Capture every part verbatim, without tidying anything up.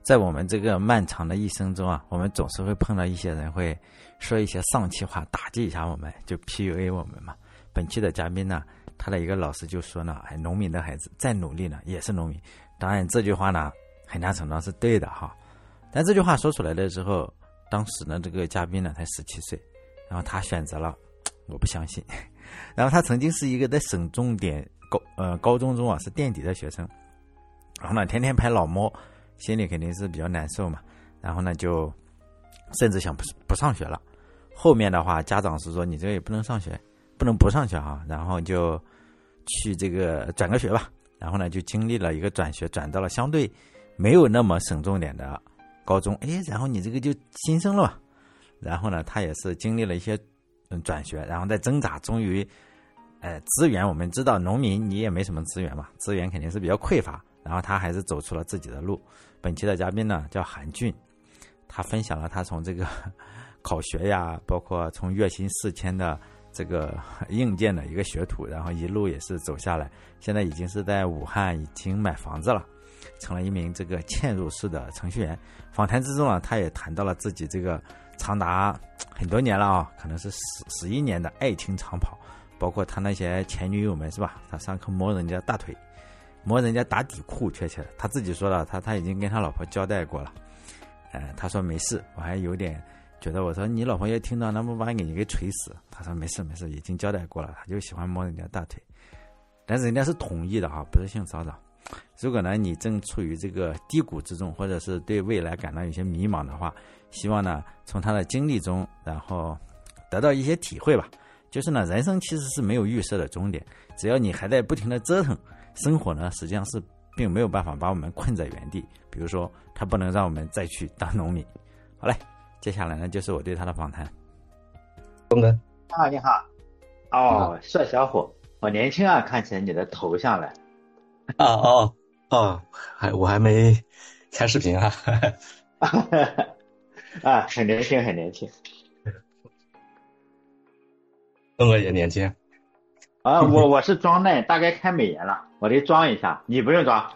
在我们这个漫长的一生中啊，我们总是会碰到一些人会说一些丧气话，打击一下我们，就 P U A 我们嘛。本期的嘉宾呢，他的一个老师就说呢，哎，农民的孩子再努力呢也是农民。当然这句话呢很大程度上是对的哈，但这句话说出来的时候，当时呢这个嘉宾呢才十七岁，然后他选择了我不相信。然后他曾经是一个在省重点高呃高中中啊是垫底的学生，然后呢天天拍老摸，心里肯定是比较难受嘛，然后呢就甚至想不不上学了。后面的话家长是说你这个也不能上学，不能不上学啊，然后就去这个转个学吧，然后呢就经历了一个转学，转到了相对没有那么省重点的高中，诶，然后你这个就新生了嘛，然后呢他也是经历了一些嗯转学，然后再挣扎，终于呃资源，我们知道农民你也没什么资源嘛，资源肯定是比较匮乏，然后他还是走出了自己的路。本期的嘉宾呢叫韩俊，他分享了他从这个考学呀，包括从月薪四千的这个硬件的一个学徒，然后一路也是走下来，现在已经是在武汉已经买房子了，成了一名这个嵌入式的程序员。访谈之中呢，他也谈到了自己这个长达很多年了啊，可能是十十一年的爱情长跑，包括他那些前女友们是吧？他上课摸人家大腿，摸人家打底裤，确切的，他自己说了，他他已经跟他老婆交代过了。呃，他说没事，我还有点觉得，我说你老婆也听到，那不把你给锤死？他说没事没事，已经交代过了，他就喜欢摸人家大腿，但是人家是同意的哈，不是性骚扰。如果呢你正处于这个低谷之中，或者是对未来感到有些迷茫的话，希望呢从他的经历中，然后得到一些体会吧。就是呢，人生其实是没有预设的终点，只要你还在不停的折腾，生活呢实际上是并没有办法把我们困在原地。比如说，他不能让我们再去当农民。好嘞，接下来呢就是我对他的访谈。 东哥， 你好，你好。哦，帅小伙，好年轻啊，看起来你的头像来。 哦哦哦，还我还没开视频啊。 啊，很年轻，很年轻。 东哥也年轻。 啊，我我是装嫩，大概开美颜了，我得装一下，你不用装。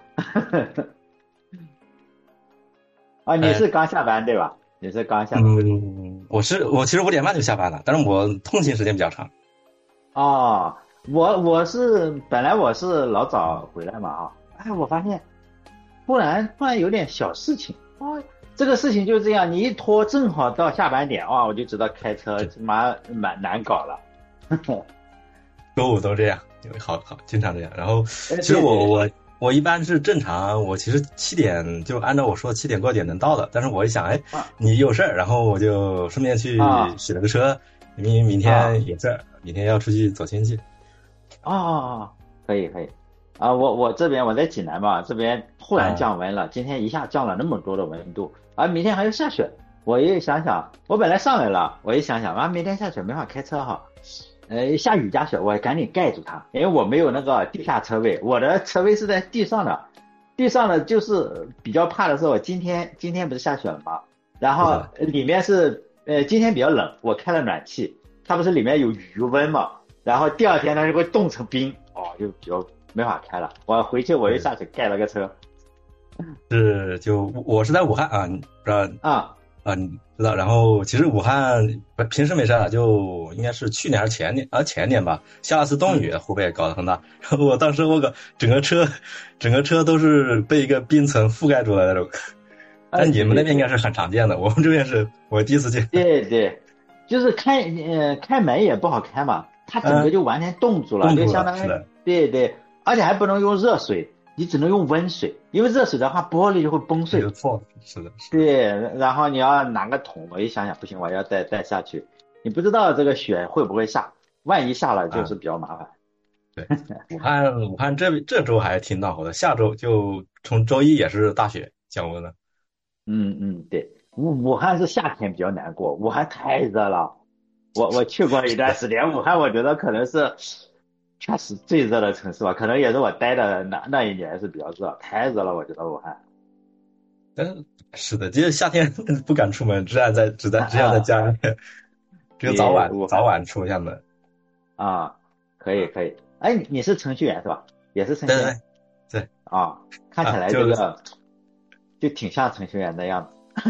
啊，你是刚下班、哎、对吧？你是刚下班。 嗯，我是我其实五点半就下班了，但是我通勤时间比较长。 哦，我我是本来我是老早回来嘛啊，哎，我发现突然突然有点小事情哦，这个事情就这样，你一拖正好到下班点哇，我就知道开车蛮蛮难搞了。 周五都这样，好好经常这样。然后其实我我我一般是正常，我其实七点就按照我说七点过点能到的，但是我一想，哎，你有事儿，然后我就顺便去洗了个车，因为明天有事儿，明天要出去走亲戚。 哦哦哦，可以可以。啊，我我这边我在济南嘛，这边突然降温了，啊、今天一下降了那么多的温度，而、啊、明天还要下雪。我一想想，我本来上来了，我一想想啊，明天下雪没法开车哈。呃，下雨加雪，我赶紧盖住它，因为我没有那个地下车位，我的车位是在地上的，地上的就是比较怕的是，我今天今天不是下雪了吗？然后里面是呃今天比较冷，我开了暖气，它不是里面有余温嘛，然后第二天它就会冻成冰，哦，就比较没法开了。我回去我又下去盖了个车。 是，就我是在武汉啊，你不知道啊。 啊，你知道，然后其实武汉平时没事了，就应该是去年还是前年啊前年吧，下了次冻雨，湖北搞得很大。然后我当时我个整个车，整个车都是被一个冰层覆盖住了那种。但你们那边应该是很常见的，我们这边是我第一次见。 对对，就是开呃开门也不好开嘛，它整个就完全冻住了， 嗯、 就相当于对对，而且还不能用热水。你只能用温水，因为热水的话玻璃就会崩碎。 没错，是的，是的。 对，然后你要拿个桶，我一想想不行，我要再再下去。你不知道这个雪会不会下，万一下了就是比较麻烦。 啊、对，武汉武汉这这周还挺暖和的，下周就从周一也是大雪降温了。 嗯嗯，对，武武汉是夏天比较难过，武汉太热了。我我去过一段时间，武汉我觉得可能是。确实最热的城市吧，可能也是我待的那那一年是比较热，太热了，我觉得武汉。 嗯，是的，就是夏天不敢出门，只想在只在只想在家里，只有早晚早晚出一下门。 啊，可以可以，哎，你是程序员是吧？也是程序员。 对对对。 啊，看起来这个、啊、就, 就挺像程序员的样子。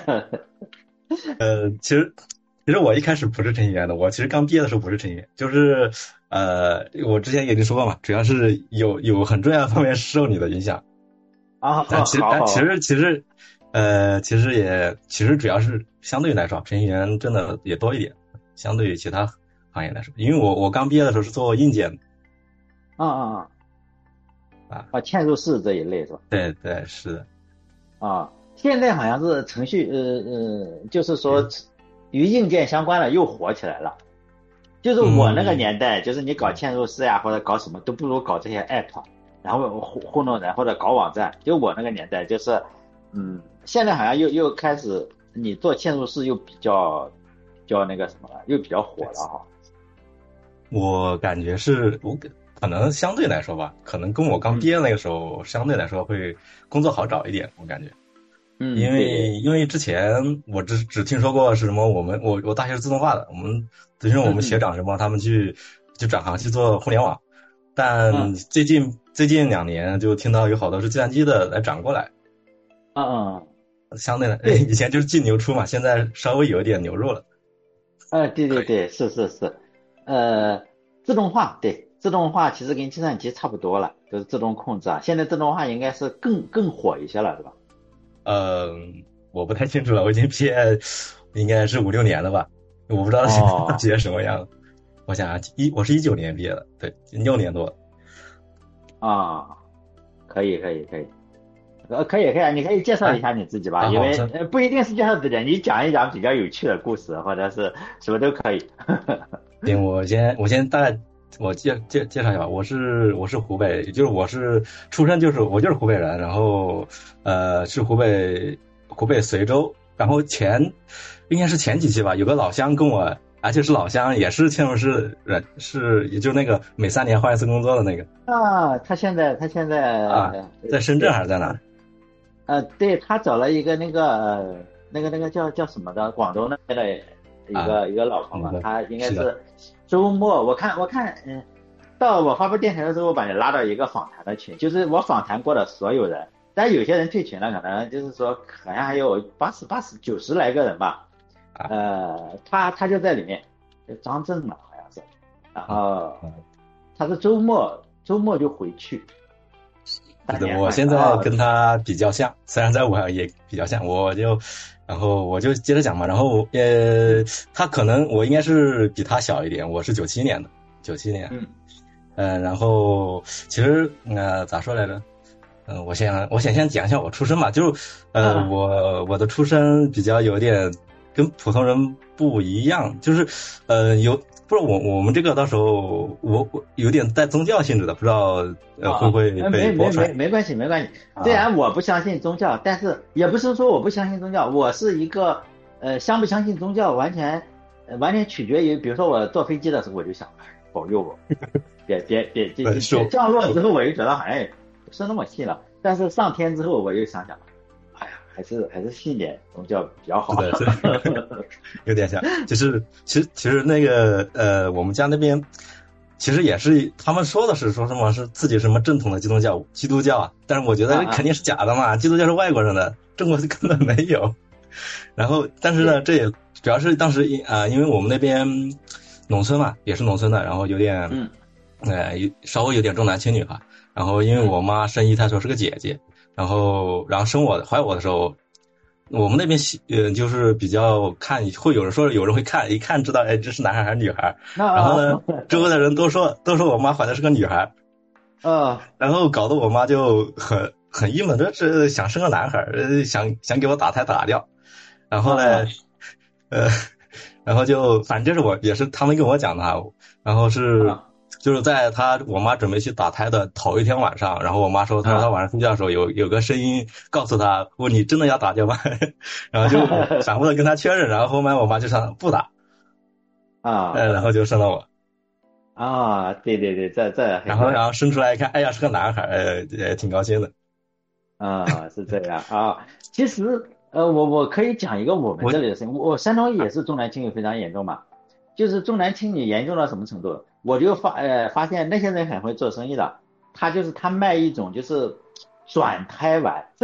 呃，其实其实我一开始不是程序员的，我其实刚毕业的时候不是程序员，就是呃，我之前也跟你说过嘛，主要是有有很重要的方面受你的影响。 啊， 但其实好好但其实其实呃，其实也其实主要是相对于来说，程序员真的也多一点，相对于其他行业来说，因为我我刚毕业的时候是做硬件的。 啊啊啊啊啊，嵌入式这一类是吧？ 对对是的。 啊，现在好像是程序，呃呃，就是说与硬件相关的又火起来了。就是我那个年代，嗯、就是你搞嵌入式呀，或者搞什么都不如搞这些 app， 然后糊糊弄人或者搞网站。就我那个年代，就是嗯，现在好像又又开始你做嵌入式又比较比较那个什么了，又比较火了哈。 我感觉是我可能相对来说吧，可能跟我刚毕业那个时候、嗯、相对来说会工作好找一点，我感觉。 嗯， 因为对对因为之前我只只听说过是什么，我们我我大学是自动化的，我们等于我们学长什么、嗯、他们去就转行去做互联网，但最近、嗯、最近两年就听到有好多是计算机的来转过来。 嗯嗯， 相对来以前就是进牛出嘛，现在稍微有点牛肉了。 哎、呃，对对对，是是是，呃，自动化对。自动化其实跟计算机差不多了，就是自动控制啊。现在自动化应该是更更火一些了，是吧？ 呃，我不太清楚了，我已经毕业应该是五六年了吧，我不知道现在大学什么样。哦、我想啊，一我是一九年毕业的，对，六年多。 啊，可以可以可以，呃，可以可以，你可以介绍一下你自己吧，啊、因为呃不一定是介绍自己，你讲一讲比较有趣的故事，或者是什么都可以。 行，我先我先大概。我介介介绍一下吧，我是我是湖北，就是我是出生就是我就是湖北人，然后呃是湖北湖北随州，然后前应该是前几期吧，有个老乡跟我，而且是老乡，也是嵌入式人，是也就那个每三年换一次工作的那个啊，他现在他现在啊在深圳还是在哪？ 呃，对他找了一个那个那个那个叫叫什么的，广东那边的一个、啊、一个老朋友，他应该是。周末我看我看嗯，到我发布电台的时候，我把你拉到一个访谈的群，就是我访谈过的所有人，但有些人退群了，可能就是说好像还有八十八十九十来个人吧，呃，他他就在里面，张震嘛好像是，然后他是周末周末就回去。 对的，我现在跟他比较像，虽然在武汉也比较像，我就。然后我就接着讲嘛，然后呃，他可能我应该是比他小一点，我是九七年的，九七年， 嗯， 呃，然后其实呃咋说来着，嗯、呃，我先我先先讲一下我出身嘛，就呃、啊、我我的出身比较有点跟普通人不一样，就是呃有不知道我我们这个到时候我我有点带宗教性质的，不知道呃会不会被播出来？ 没没没没关系没关系。虽然我不相信宗教，啊、但是也不是说我不相信宗教，我是一个呃相不相信宗教完全、呃、完全取决于，比如说我坐飞机的时候我就想保佑我，别别别别降落之后我就觉得好像也不是那么信了，但是上天之后我又想想。还是还是信点宗教比较好， 对对，有点像。就是其实其实那个呃，我们家那边其实也是他们说的是说什么是自己什么正统的基督教基督教啊，但是我觉得肯定是假的嘛，啊啊基督教是外国人的，中国根本没有。然后但是呢，这也主要是当时啊、呃，因为我们那边农村嘛，也是农村的，然后有点嗯呃稍微有点重男轻女哈。然后因为我妈生一胎时候是个姐姐。然后，然后生我怀我的时候，我们那边呃就是比较看，会有人说有人会看，一看知道哎这是男孩还是女孩。然后呢，周围的人都说都说我妈怀的是个女孩。 啊， 然后搞得我妈就很很郁闷，这是想生个男孩，想想给我打胎打掉。然后呢，呃，然后就反正这是我也是他们跟我讲的哈，然后是。就是在他我妈准备去打胎的头一天晚上，然后我妈说，她说她晚上睡觉的时候有有个声音告诉她，问你真的要打掉吗？然后就反复的跟她确认，然后后面我妈就说不打， 啊， 呃，然后就生了我。 啊，对对对，这这， 然后然后生出来一看，哎呀是个男孩，呃，也挺高兴的。 啊，是这样啊。其实呃，我我可以讲一个我们这里的事情，我, 我山东也是重男轻女非常严重嘛。就是重男轻女严重到什么程度？我就发呃发现那些人很会做生意的，他就是他卖一种就是转胎丸，这个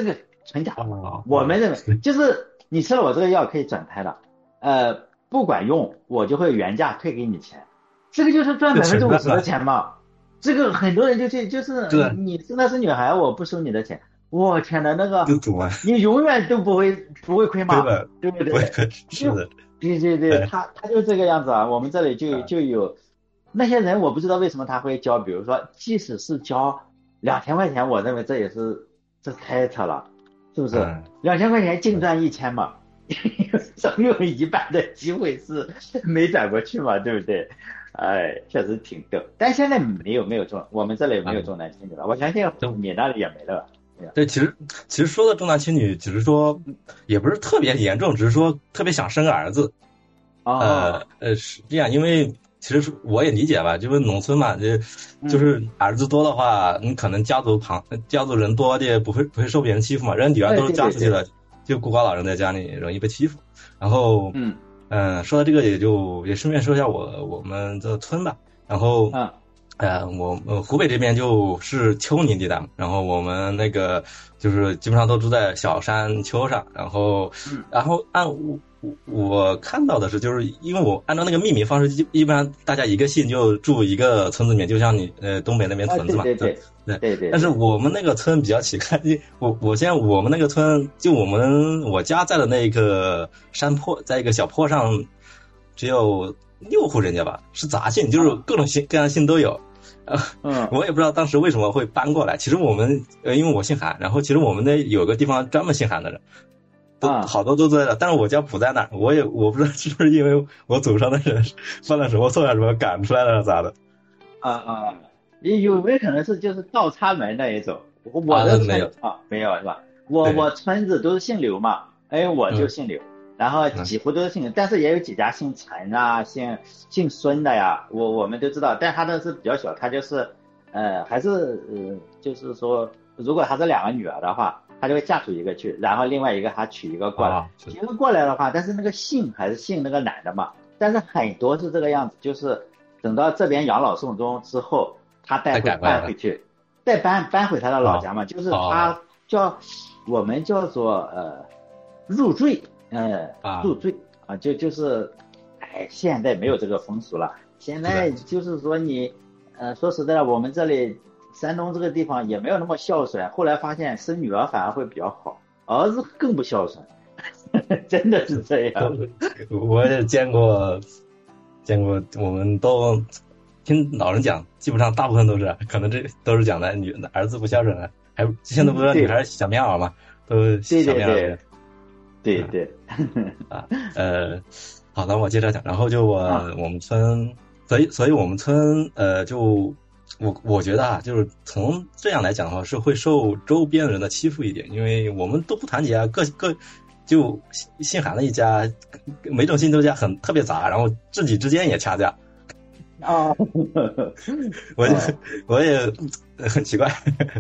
纯假的。 哦， 我们认为就是你吃了我这个药可以转胎的，呃，不管用我就会原价退给你钱，这个就是赚百分之五十的钱嘛。这个很多人就去就是你真的是女孩，我不收你的钱。我天哪，那个你永远都不会不会亏嘛，对不对？ 是的， 对对对，他他就这个样子啊。我们这里就就有那些人，我不知道为什么他会交，比如说即使是交两千块钱，我认为这也是这太扯了，是不是？两千块钱净赚一千嘛，总有一半的机会是没转过去嘛，对不对？哎，确实挺逗。但现在没有没有重，我们这里没有重男轻女了，我相信你那里也没了。 对，其实其实说的重男轻女，只是说也不是特别严重，只是说特别想生个儿子。 哦、 呃呃，是这样，因为其实我也理解吧，就是农村嘛，就就是儿子多的话，你可能家族旁家族人多的不会不会受别人欺负嘛，人女儿都是嫁出去的， 对对对就孤寡老人在家里容易被欺负。然后嗯嗯、呃，说到这个也就也顺便说一下我我们的村吧，然后嗯。 呃，我呃湖北这边就是丘陵地带，然后我们那个就是基本上都住在小山丘上，然后， 嗯、 然后按我我看到的是，就是因为我按照那个命名方式，基基本上大家一个姓就住一个村子里面，就像你呃东北那边屯子嘛， 啊、对对对对对。 但是我们那个村比较奇怪，我我现在我们那个村就我们我家在的那个山坡，在一个小坡上，只有六户人家吧，是杂姓，就是各种姓各样姓都有。呃， 嗯， 我也不知道当时为什么会搬过来。其实我们呃，因为我姓韩，然后其实我们那有个地方专门姓韩的人，都好多都在那，但是我家不在那儿。我也我不知道是不是因为我祖上的人犯了什么错啊，什么赶出来了咋的？ 啊啊，有没有可能是就是倒插门那一种？我的村啊没有啊没有是吧？我我村子都是姓刘嘛，哎我就姓刘。嗯然后几乎都是姓，嗯、但是也有几家姓陈啊、姓姓孙的呀，我我们都知道，但他的是比较小，他就是呃还是呃就是说，如果他是两个女儿的话，他就会嫁出一个去，然后另外一个他娶一个过来， 啊、 娶一个过来的话，但是那个姓还是姓那个男的嘛，但是很多是这个样子，就是等到这边养老送终之后，他带回搬回去，再搬搬回他的老家嘛， 啊、 就是他叫我们叫做呃入赘。呃，入赘啊，就就是，哎，现在没有这个风俗了。现在就是说你，呃，说实在的，我们这里山东这个地方也没有那么孝顺。后来发现生女儿反而会比较好，儿子更不孝顺，真的是这样。 我也见过，见过，我们都听老人讲，基本上大部分都是，可能这都是讲的女儿子不孝顺了，还之前都不知道女孩小棉袄嘛，都小棉袄。 对对啊，呃，好的，我接着讲。然后就我、啊、我们村，所以所以我们村呃，就我我觉得啊，就是从这样来讲的话，是会受周边人的欺负一点，因为我们都不团结啊，各各就姓韩的一家，每种姓都家很特别杂，然后自己之间也掐架。 啊， 我就、啊、我也很奇怪。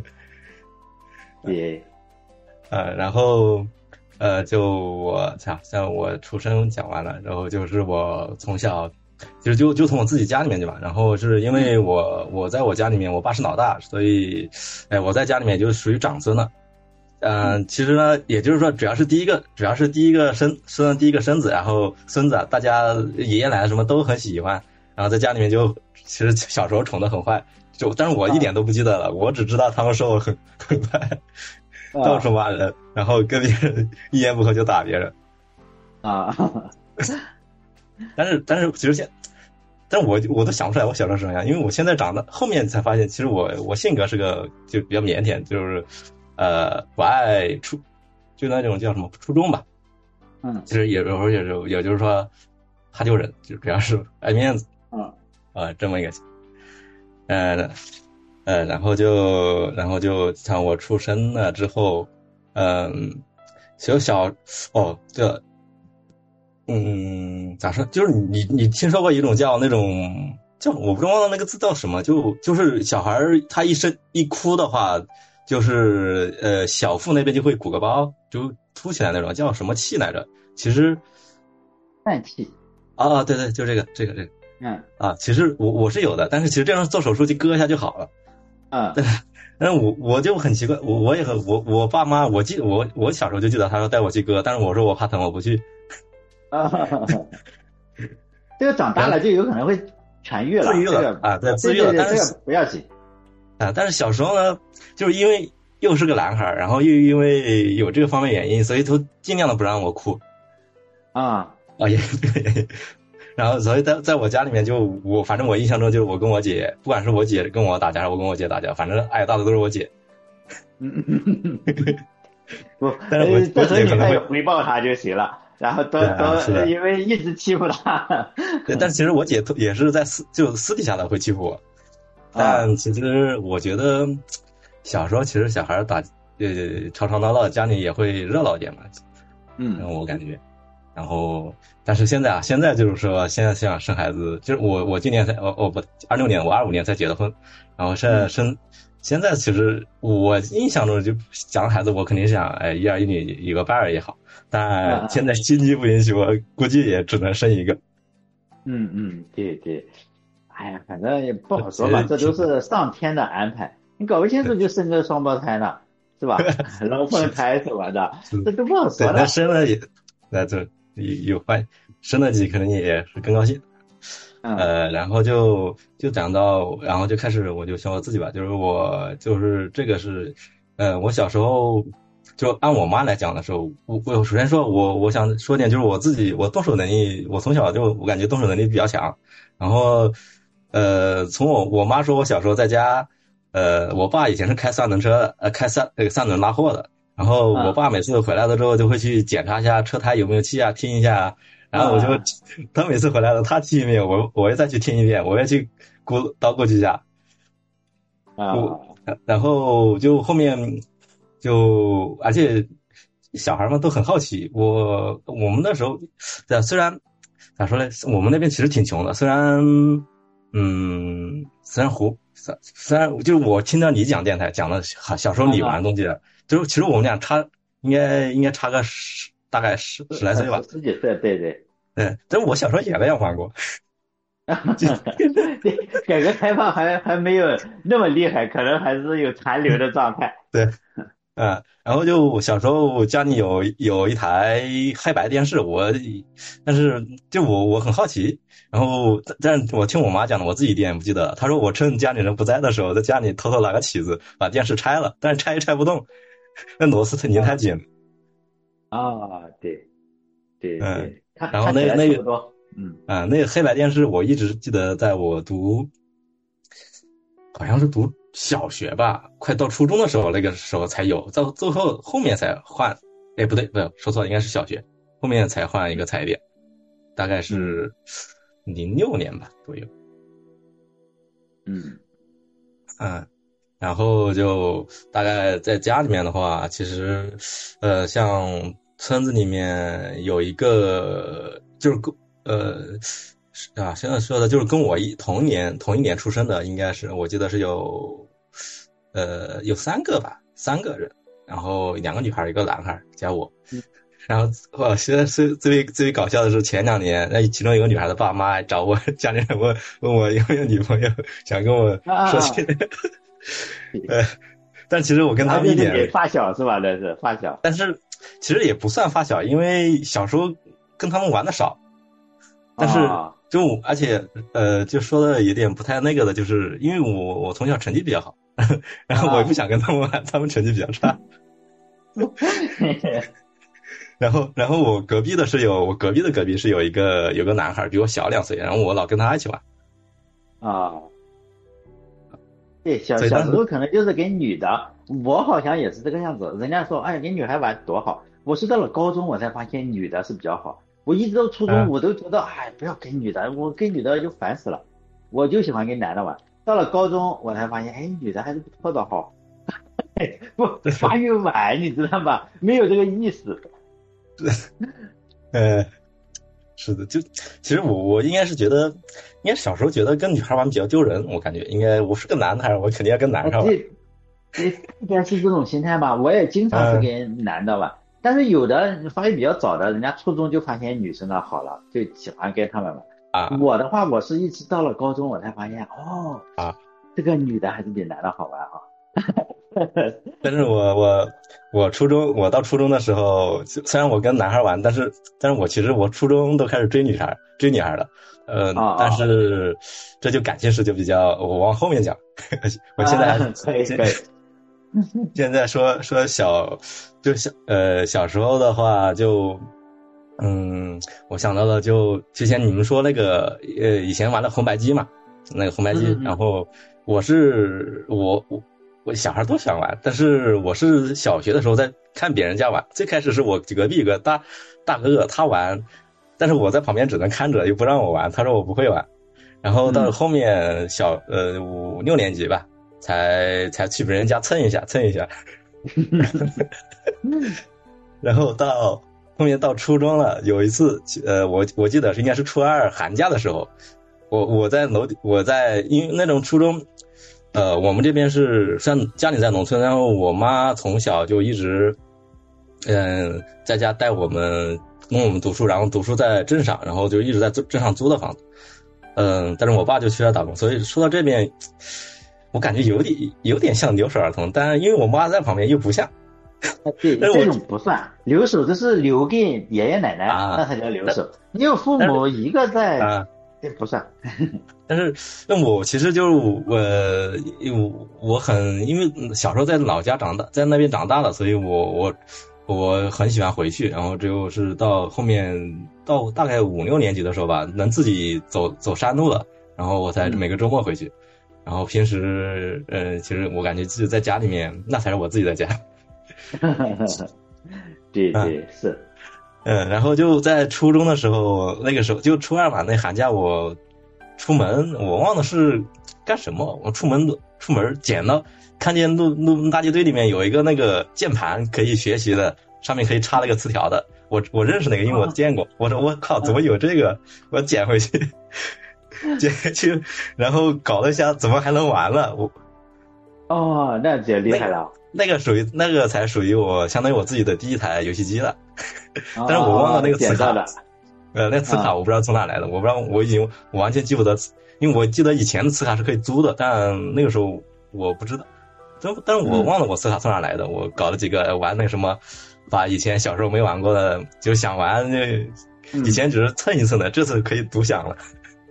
对， 呃，然后。呃，就我像像我出生讲完了，然后就是我从小，其实就就从我自己家里面去吧。然后是因为我我在我家里面，我爸是老大，所以，哎，我在家里面就属于长孙了。嗯、呃，其实呢，也就是说，主要是第一个，主要是第一个生生第一个孙子，然后孙子啊，大家爷爷奶奶什么都很喜欢，然后在家里面就其实小时候宠得很坏，就但是我一点都不记得了，我只知道他们说我很很坏。到处骂人，然后跟别人一言不合就打别人， 啊！ 但是但是其实现，但是我我都想不出来我小时候什么样，因为我现在长大后面才发现，其实我我性格是个就比较腼腆，就是呃不爱出，就那种叫什么初中吧， 嗯， 其实有时候也就也就是说怕丢人，就主要是爱面子， 嗯啊、呃、这么一个，呃。呃，然后就，然后就像我出生了之后，嗯，其实小，哦，这，嗯，咋说？就是你，你听说过一种叫那种叫，我不知道忘了那个字叫什么，就就是小孩他一生一哭的话，就是呃小腹那边就会鼓个包，就凸起来那种，叫什么气来着？其实， 疝气。 啊，对对，就这个，这个，这个。 嗯。 啊，其实我我是有的，但是其实这样做手术就割一下就好了。 嗯， 但是我我就很奇怪，我我也很我我爸妈，我记我我小时候就记得他说带我去割，但是我说我怕疼，我不去。 啊，这个长大了就有可能会痊愈了， 自愈了、 这个、 啊，对，自愈了，但是、 这个、不要紧啊。但是小时候呢，就是因为又是个男孩，然后又因为有这个方面原因，所以都尽量的不让我哭。 啊啊也对。然后所以在在我家里面就我反正我印象中就是我跟我姐，不管是我姐跟我打架，我跟我姐打架，反正挨打的都是我姐。 嗯嗯嗯，不， 但是我这时候你可能会回报他就行了，然后都都、 啊、 因为一直欺负他。 对，但其实我姐也是在私就私底下的会欺负我，但其实我觉得小时候其实小孩打呃吵吵闹闹，家里也会热闹一点嘛。 嗯， 我感觉。然后，但是现在啊，现在就是说，现在想生孩子，就是我我今年才我我不二六年，我二五年才结的婚，然后现在生，嗯、现在其实我印象中就想孩子，我肯定想哎一儿一女一个伴儿也好，但现在经济不允许，我估计也只能生一个。 嗯嗯，对对，哎呀，反正也不好说吧，这都是上天的安排，你搞不清楚就生个双胞胎呢，是吧？龙凤胎什么的，这都不好说了。 那生了也，那这。有坏生了几可能也是更高兴， 嗯、 呃，然后就就讲到，然后就开始我就说我自己吧，就是我就是这个是，呃，我小时候就按我妈来讲的时候，我我首先说我我想说点就是我自己我动手能力，我从小就我感觉动手能力比较强，然后呃从我我妈说我小时候在家，呃，我爸以前是开三轮车，呃，开三那个三轮拉货的。然后我爸每次回来了之后就会去检查一下车胎有没有气啊，听一下，然后我就、啊、他每次回来了他听一遍，我我也再去听一遍，我也去鼓捣鼓几下啊， 然后就后面就而且小孩们都很好奇，我我们那时候虽然咋说呢，我们那边其实挺穷的，虽然嗯虽然湖虽然就是我听到你讲电台讲的小时候你玩的东西。啊就是其实我们俩差应该应该差个十大概十十来岁吧， 十几岁，对对对。但是我小时候也那样玩过， 改革开放还还没有那么厉害，可能还是有残留的状态。 对，嗯，然后就小时候家里有有一台黑白电视，我但是就我我很好奇，然后但是我听我妈讲的，我自己一点也不记得了。她说我趁家里人不在的时候，在家里偷偷拿个起子把电视拆了，但是拆也拆不动。那螺丝拧太紧了啊！对，对对， 嗯，然后那那个，嗯啊，那个黑白电视，我一直记得，在我读，好像是读小学吧，快到初中的时候，那个时候才有，到最后后面才换，哎，不对，不对，说错了，应该是小学，后面才换一个彩电，大概是零六年吧左右。 嗯， 啊。然后就大概在家里面的话，其实，呃，像村子里面有一个，就是呃，啊，现在说的就是跟我一同年同一年出生的，应该是我记得是有，呃，有三个吧，三个人，然后两个女孩，一个男孩，加我。 嗯、 然后我现在是最最搞笑的是前两年，那其中一个女孩的爸妈找我家里人问问我有没有女朋友，想跟我说起来。啊呃，但其实我跟他们一点发小是吧？那是发小， 但是其实也不算发小，因为小时候跟他们玩的少。但是就而且呃，就说的有点不太那个的，就是因为我我从小成绩比较好，然后我也不想跟他们玩，他们成绩比较差。然后然后我隔壁的是有我隔壁的隔壁是有一个有个男孩比我小两岁，然后我老跟他一起玩。 啊。对，小小时候可能就是跟女的，我好像也是这个样子。人家说，哎，跟女孩玩多好。我是到了高中，我才发现女的是比较好。我一直到初中，我都觉得，哎，不要跟女的，我跟女的就烦死了。我就喜欢跟男的玩。到了高中，我才发现，哎，女的还是不错的好。不，发育晚，你知道吧？没有这个意识。 呃。是的，就其实我我应该是觉得，应该小时候觉得跟女孩玩比较丢人，我感觉应该我是个男孩，我肯定要跟男孩玩。 对，对，应该是这种心态吧。我也经常是跟男的玩，嗯、但是有的发育比较早的，人家初中就发现女生的好了，就喜欢跟他们玩。 啊， 我的话，我是一直到了高中我才发现，哦， 啊， 这个女的还是比男的好玩啊。 但是我我我初中我到初中的时候，虽然我跟男孩玩，但是但是我其实我初中都开始追女孩追女孩了，呃， 哦、 但是这就感情史就比较我往后面讲，我现在还、 啊、可以可以。 现在说说小就小呃小时候的话就嗯我想到了就之前你们说那个呃以前玩的红白机嘛，那个红白机，嗯嗯然后我是我我。我小孩都喜欢玩，但是我是小学的时候在看别人家玩。最开始是我隔壁一个大大哥哥他玩，但是我在旁边只能看着，又不让我玩。他说我不会玩。然后到后面小呃五六年级吧，才才去别人家蹭一下蹭一下。然后到后面到初中了，有一次呃我我记得是应该是初二寒假的时候，我我在楼我在因为那种初中。呃，我们这边是像家里在农村，然后我妈从小就一直，嗯、呃，在家带我们，供我们读书，然后读书在镇上，然后就一直在镇上租的房子，嗯、呃，但是我爸就去那打工，所以说到这边，我感觉有点有点像留守儿童，但是因为我妈在旁边又不像。 对，这种不算留守，这是留给爷爷奶奶，啊、那才叫留守。你有父母一个在。啊这不算， 但是那我其实就是我，我很因为小时候在老家长大，在那边长大了，所以我我我很喜欢回去。然后只有是到后面到大概五六年级的时候吧，能自己走走山路了，然后我才每个周末回去。然后平时呃，其实我感觉自己在家里面，那才是我自己的家。 对对、嗯、是。 嗯，然后就在初中的时候，那个时候就初二嘛，那寒假我出门，我忘了是干什么，我出门出门捡到，看见路路垃圾堆里面有一个那个键盘可以学习的，上面可以插了个词条的，我我认识那个，因为我见过，我说我靠，怎么有这个？我捡回去，捡去，然后搞了一下，怎么还能玩了？我哦，那这厉害了。 那个属于那个才属于我相当于我自己的第一台游戏机了，但是我忘了那个磁卡， 的呃，那磁卡我不知道从哪来的，我不知道，我已经我完全记不得，因为我记得以前的磁卡是可以租的，但那个时候我不知道，但但是我忘了我磁卡从哪来的，我搞了几个玩那个什么，把以前小时候没玩过的，就想玩，以前只是蹭一蹭的，这次可以独享了。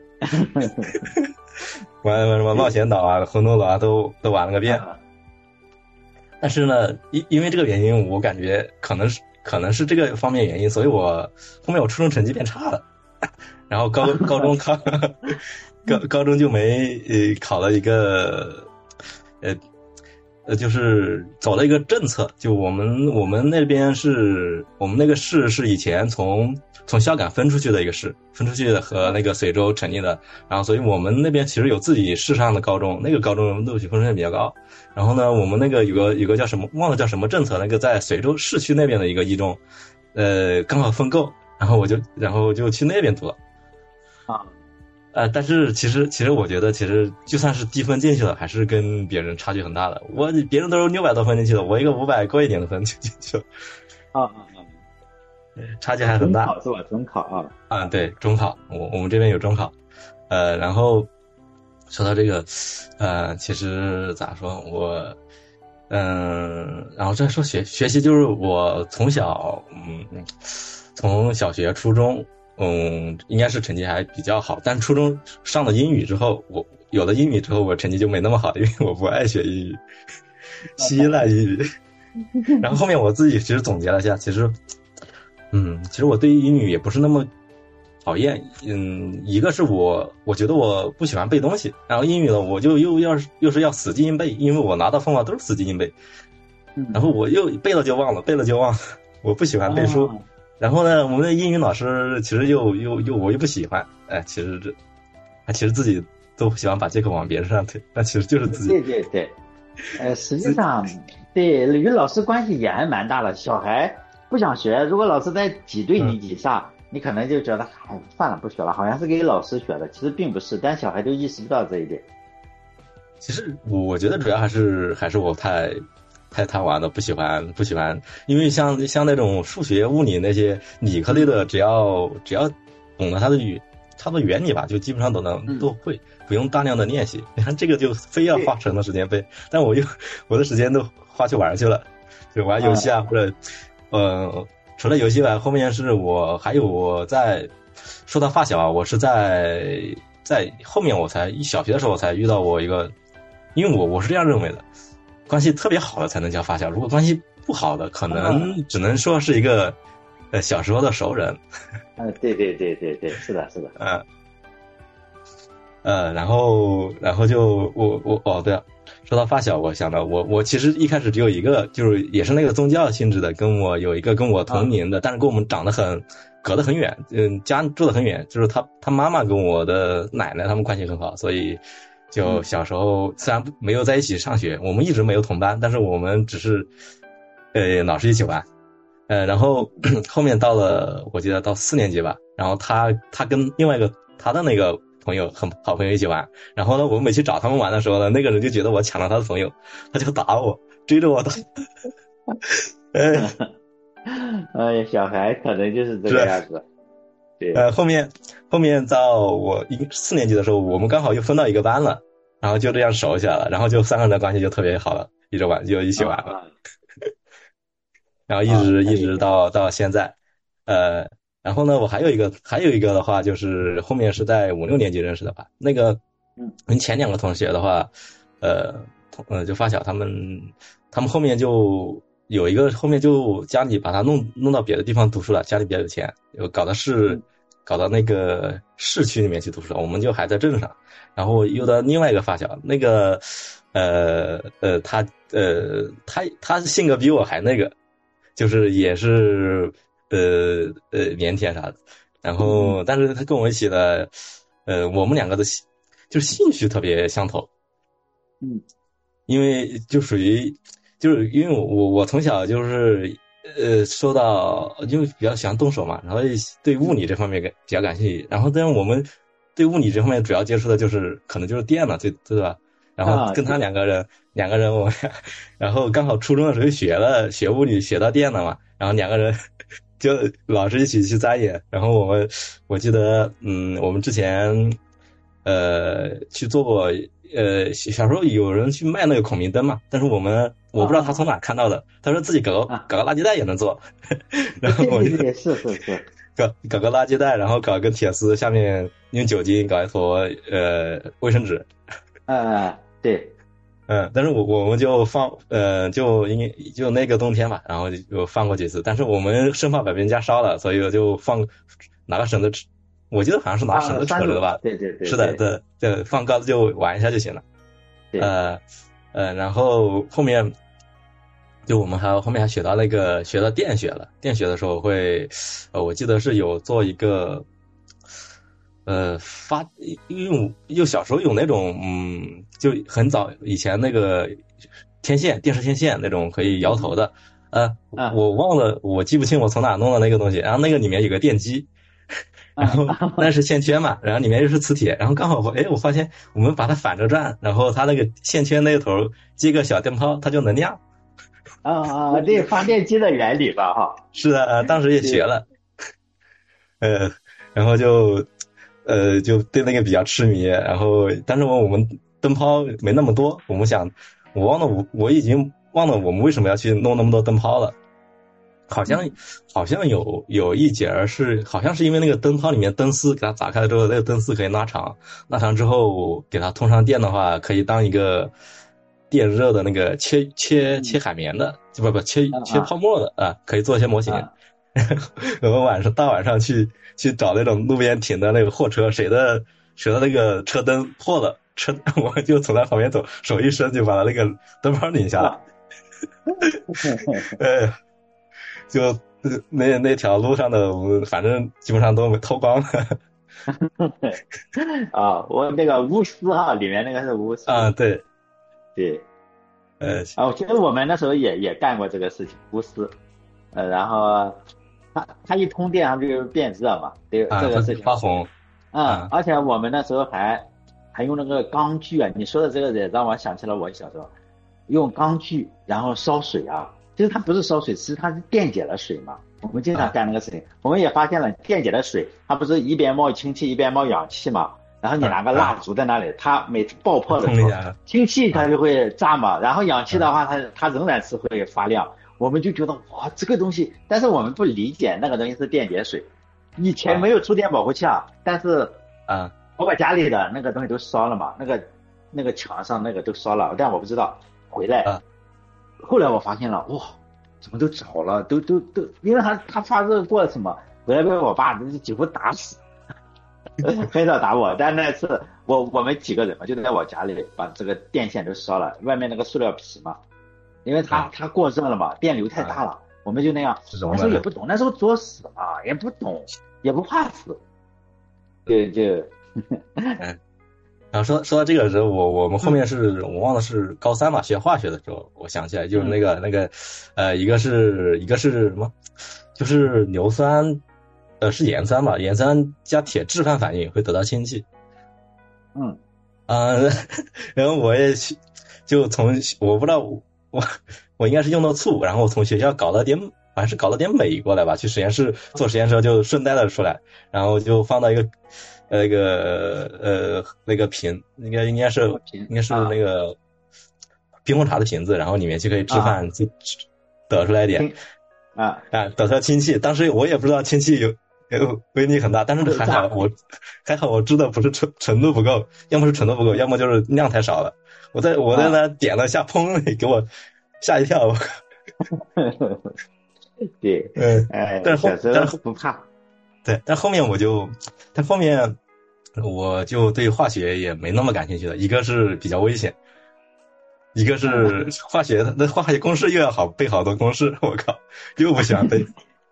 玩玩什么冒险岛啊、魂斗罗啊，都都玩了个遍。但是呢，因因为这个原因，我感觉可能是可能是这个方面原因，所以我后面我初中成绩变差了，然后高高中考高高中就没呃考了一个呃呃就是走了一个政策，就我们我们那边是我们那个市是以前从从孝感分出去的一个市，分出去的和那个随州成立的，然后所以我们那边其实有自己市上的高中，那个高中录取分数线比较高。然后呢，我们那个有个有个叫什么忘了叫什么政策，那个在随州市区那边的一个一中，呃，刚好分够，然后我就然后就去那边读了。 啊， 呃，但是其实其实我觉得，其实就算是低分进去了，还是跟别人差距很大的。我别人都是六百多分进去了，我一个五百高一点的分就进去了。 啊啊啊！ 差距还很大。 中考是吧？中考啊。 啊，对，中考，我我们这边有中考，呃，然后。说到这个，呃，其实咋说，我，嗯，然后再说学学习，就是我从小，嗯，从小学、初中，嗯，应该是成绩还比较好，但初中上了英语之后，我有了英语之后，我成绩就没那么好，因为我不爱学英语，稀烂英语。然后后面我自己其实总结了一下，其实，嗯，其实我对于英语也不是那么讨厌，嗯，一个是我我觉得我不喜欢背东西，然后英语呢我就又要又是要死记硬背，因为我拿到方法都是死记硬背，然后我又背了就忘了，背了就忘了，我不喜欢背书。哦、然后呢，我们的英语老师其实又又又我又不喜欢，哎，其实这，他其实自己都喜欢把这个往别人上推，但其实就是自己。 对对对，呃，实际上对与老师关系也还蛮大的。小孩不想学，如果老师在挤兑你几下。嗯，你可能就觉得哎算了不学了，好像是给老师学的，其实并不是，但小孩都意识不到这一点。 其实我觉得主要还是还是我太太贪玩了，不喜欢不喜欢，因为像像那种数学、物理那些理科类的，只要只要懂了它的语差不多原理吧，就基本上都能、嗯、都会，不用大量的练习。你看这个就非要花很多时间背，但我又我的时间都花去玩去了，就玩游戏啊，嗯、或者呃，除了游戏外，后面是我还有我在说到发小啊，我是在在后面我才小学的时候我才遇到我一个，因为我我是这样认为的，关系特别好的才能叫发小，如果关系不好的，可能只能说是一个。呃，小时候的熟人， 嗯，对对对对对，是的，是的， 嗯，呃，然后，然后就我我哦，对啊，说到发小，我想到我我其实一开始只有一个，就是也是那个宗教性质的，跟我有一个跟我同龄的，啊、但是跟我们长得很隔得很远，嗯，家住得很远，就是他他妈妈跟我的奶奶他们关系很好，所以就小时候、嗯、虽然没有在一起上学，我们一直没有同班，但是我们只是呃老是一起玩。呃，然后后面到了，我记得到四年级吧，然后他他跟另外一个他的那个朋友很好朋友一起玩，然后呢，我们每去找他们玩的时候呢，那个人就觉得我抢了他的朋友，他就打我，追着我打。 哎，哎，小孩可能就是这个样子。对。 呃，后面后面到我一四年级的时候，我们刚好又分到一个班了，然后就这样熟起来了，然后就三个人的关系就特别好了，一直玩就一起玩了。啊然后一直、啊、一直到到现在，呃，然后呢，我还有一个还有一个的话，就是后面是在五六年级认识的吧。那个，跟前两个同学的话，呃，呃，就发小他们，他们后面就有一个后面就家里把他弄弄到别的地方读书了，家里比较有钱，有搞到市，搞到那个市区里面去读书了，我们就还在镇上。然后又到另外一个发小，那个，呃呃，他呃他他性格比我还那个。就是也是呃呃腼腆啥的，然后但是他跟我一起的，呃我们两个的就是兴趣特别相投， 嗯， 因为就属于就是因为我我我从小就是呃受到因为比较喜欢动手嘛，然后对物理这方面比较感兴趣，然后但是我们对物理这方面主要接触的就是可能就是电了，对对吧？然后跟他两个人，啊、两个人我，然后刚好初中的时候学了学物理学到电了嘛，然后两个人就老是一起去钻研。然后我们我记得，嗯，我们之前呃去做过，呃小时候有人去卖那个孔明灯嘛，但是我们我不知道他从哪看到的，他说自己搞个、啊、搞个垃圾袋也能做，然后我就对是是是搞搞个垃圾袋，然后搞个铁丝，下面用酒精搞一坨呃卫生纸。 呃，对， 嗯，但是我我们就放，呃，就应该就那个冬天吧，然后就放过几次，但是我们生怕把别人家烧了，所以我就放拿个绳子，我记得好像是拿绳子扯着的吧， 啊、对对对， 是的，对对，放杆子就玩一下就行了，呃呃，然后后面就我们还后面还学到那个学到电学了，电学的时候会，呃，我记得是有做一个。呃，发，因为又小时候有那种，嗯，就很早以前那个天线，电视天线那种可以摇头的，呃， 啊、 我忘了，我记不清我从哪弄的那个东西，然后那个里面有个电机，然后那是线圈嘛，然后里面又是磁铁，然后刚好我，哎，我发现我们把它反着转，然后它那个线圈那头接个小电泡，它就能亮。 啊啊，这发电机的原理吧，哈。 是的，呃，当时也学了，呃，然后就。呃，就对那个比较痴迷，然后，但是我我们灯泡没那么多，我们想，我忘了我我已经忘了我们为什么要去弄那么多灯泡了，好像好像有有一节是好像是因为那个灯泡里面灯丝给它打开了之后，那个灯丝可以拉长，拉长之后给它通上电的话，可以当一个电热的那个切切切海绵的，不不切切泡沫的啊，可以做一些模型。啊我们晚上大晚上去去找那种路边停的那个货车，谁的谁的那个车灯破了，车我就从他旁边走，手一伸就把他那个灯泡拧下来。呃，就那那条路上的，反正基本上都偷光了。 啊，我那个钨丝哈，里面那个是钨丝啊，对， 对， 呃， 啊，其实我们那时候也也干过这个事情，钨丝，呃，然后。它它一通电，它就变热嘛，对、啊、这个事情发红。 嗯、啊，而且我们那时候还还用那个钢锯啊，你说的这个也让我想起了我小时候用钢锯，然后烧水啊，其实它不是烧水，其实它是电解了水嘛， 我们经常干那个事情。我们也发现了电解的水，它不是一边冒氢气一边冒氧气嘛？然后你拿个蜡烛在那里，它每次爆破的时候，氢气它就会炸嘛，然后氧气的话，它它仍然是会发亮。我们就觉得哇，这个东西，但是我们不理解那个东西是电解水。以前没有触电保护器啊，但是啊， 我把家里的那个东西都烧了嘛，那个那个墙上那个都烧了，但我不知道。回来， 啊、 后来我发现了，哇，怎么都着了，都都都，因为它它发热过什么，回来被我爸几乎打死。很少打我，但那次我我们几个人嘛，就在我家里把这个电线都烧了，外面那个塑料皮嘛，因为它、啊、它过热了嘛，电流太大了，啊、我们就那样。那时候也不懂，那时候作死嘛，也不懂，也不怕死，就就。 嗯，然后说说到这个时候，我我们后面是、嗯、我忘了是高三嘛，学化学的时候，我想起来就是那个、嗯、那个呃，一个是一个是什么，就是硫酸。呃，是盐酸吧？盐酸加铁置换反应会得到氢气。 嗯， 啊、呃，然后我也去，就从我不知道我我应该是用到醋，然后我从学校搞了点，好像是搞了点镁过来吧，去实验室做实验时候就顺带了出来，然后就放到一个那个呃那个瓶，应该应该是应该是那个冰红茶的瓶子，然后里面就可以置换，就得出来一点啊啊，得出来氢气。当时我也不知道氢气有。威力很大，但是还好我还好我知道不是纯纯度不够，要么是纯度不够，要么就是量太少了。我在我在那点了下，砰，给我吓一跳。 对， 嗯， 哎， 但是后但是不怕。 对，但后面我就，但后面我就对化学也没那么感兴趣了。一个是比较危险，一个是化学的那化学公式又要好背好多公式，我靠，又不喜欢背。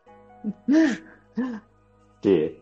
对，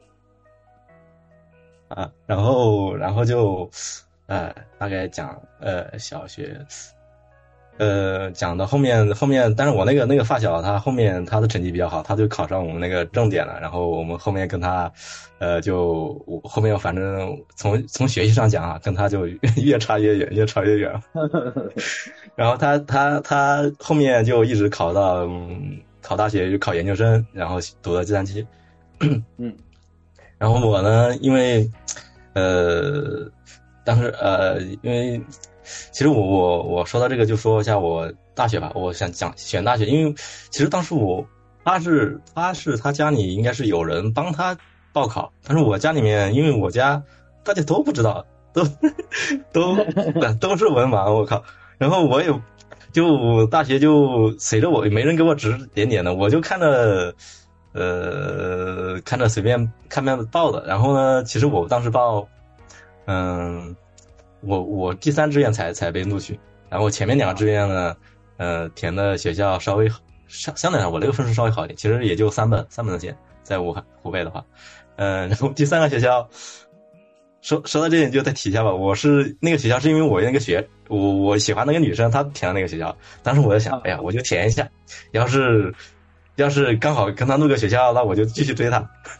啊，然后，然后就，呃，大概讲，呃，小学，呃，讲到后面，后面，但是我那个那个发小，他后面他的成绩比较好，他就考上我们那个重点了。然后我们后面跟他，呃，就我后面反正从从学习上讲啊，跟他就越差越远，越差越远。然后他他他后面就一直考到，嗯，考大学，就考研究生，然后读的计算机。 嗯， 然后我呢，因为，呃，当时呃，因为其实我我我说到这个，就说一下我大学吧。我想讲选大学，因为其实当时我他是他是他家里应该是有人帮他报考，但是我家里面因为我家大家都不知道，都都都是文盲，我靠。然后我也就大学就随着我，没人给我指指点点的，我就看着。呃，看着随便看面报的，然后呢，其实我当时报，嗯，我我第三志愿才才被录取，然后前面两个志愿呢，呃，填的学校稍微相相对来说我那个分数稍微好一点，其实也就三本三本的线，在武汉湖北的话，嗯、呃，然后第三个学校，说说到这点就再提一下吧，我是那个学校是因为我那个学我我喜欢那个女生，她填了那个学校，当时我就想，哎呀，我就填一下，要是。要是刚好跟他录个学校，那我就继续追他。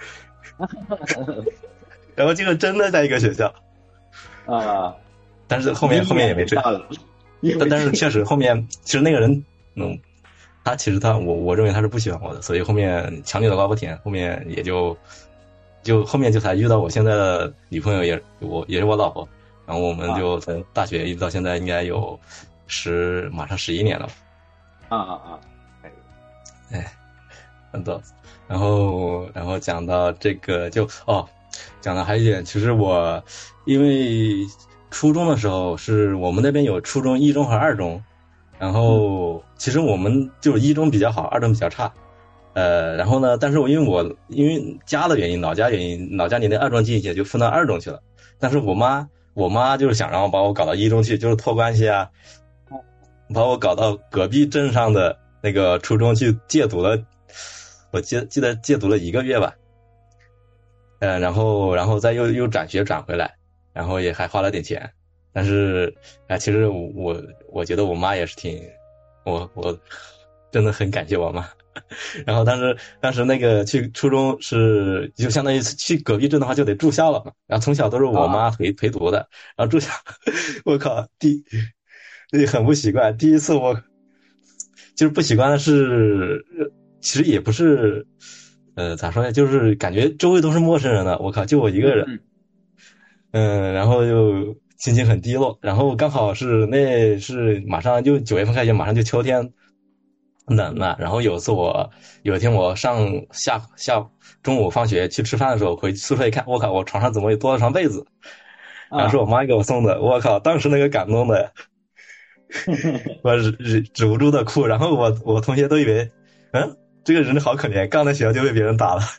然后结果真的在一个学校啊， 但是后面后面也没追。但但是确实后面，其实那个人，嗯，他其实他我我认为他是不喜欢我的，所以后面强扭的瓜不甜，后面也就就后面就才遇到我现在的女朋友也，也我也是我老婆，然后我们就从大学一直到现在应该有十马上十一年了。 啊啊啊！ 哎。很多，然后然后讲到这个就哦，讲到还有一点，其实我因为初中的时候是我们那边有初中一中和二中，然后其实我们就一中比较好，二中比较差，呃，然后呢，但是我因为我因为家的原因，老家原因，老家里那二中进去就分到二中去了，但是我妈我妈就是想让我把我搞到一中去，就是托关系啊，把我搞到隔壁镇上的那个初中去借读了。我记记得戒毒了一个月吧，呃，然后然后再又又转学转回来，然后也还花了点钱，但是啊、呃，其实我我觉得我妈也是挺，我我真的很感谢我妈。然后当时当时那个去初中是就相当于去隔壁镇的话就得住校了嘛，然后从小都是我妈陪、啊、陪读的，然后住校，我靠，第很不习惯，第一次我就是不习惯的是。 其实也不是，呃，咋说呢？就是感觉周围都是陌生人的，我靠，就我一个人，嗯，嗯然后就心情很低落。然后刚好是那是马上就九月份开学，马上就秋天冷了。然后有一次我有一天我上下下中午放学去吃饭的时候，回宿舍一看，我靠，我床上怎么有多了床被子？然后是我妈给我送的，我靠，当时那个感动的，我忍忍止不住的哭。然后我我同学都以为，嗯。这个人好可怜，刚在学校就被别人打了，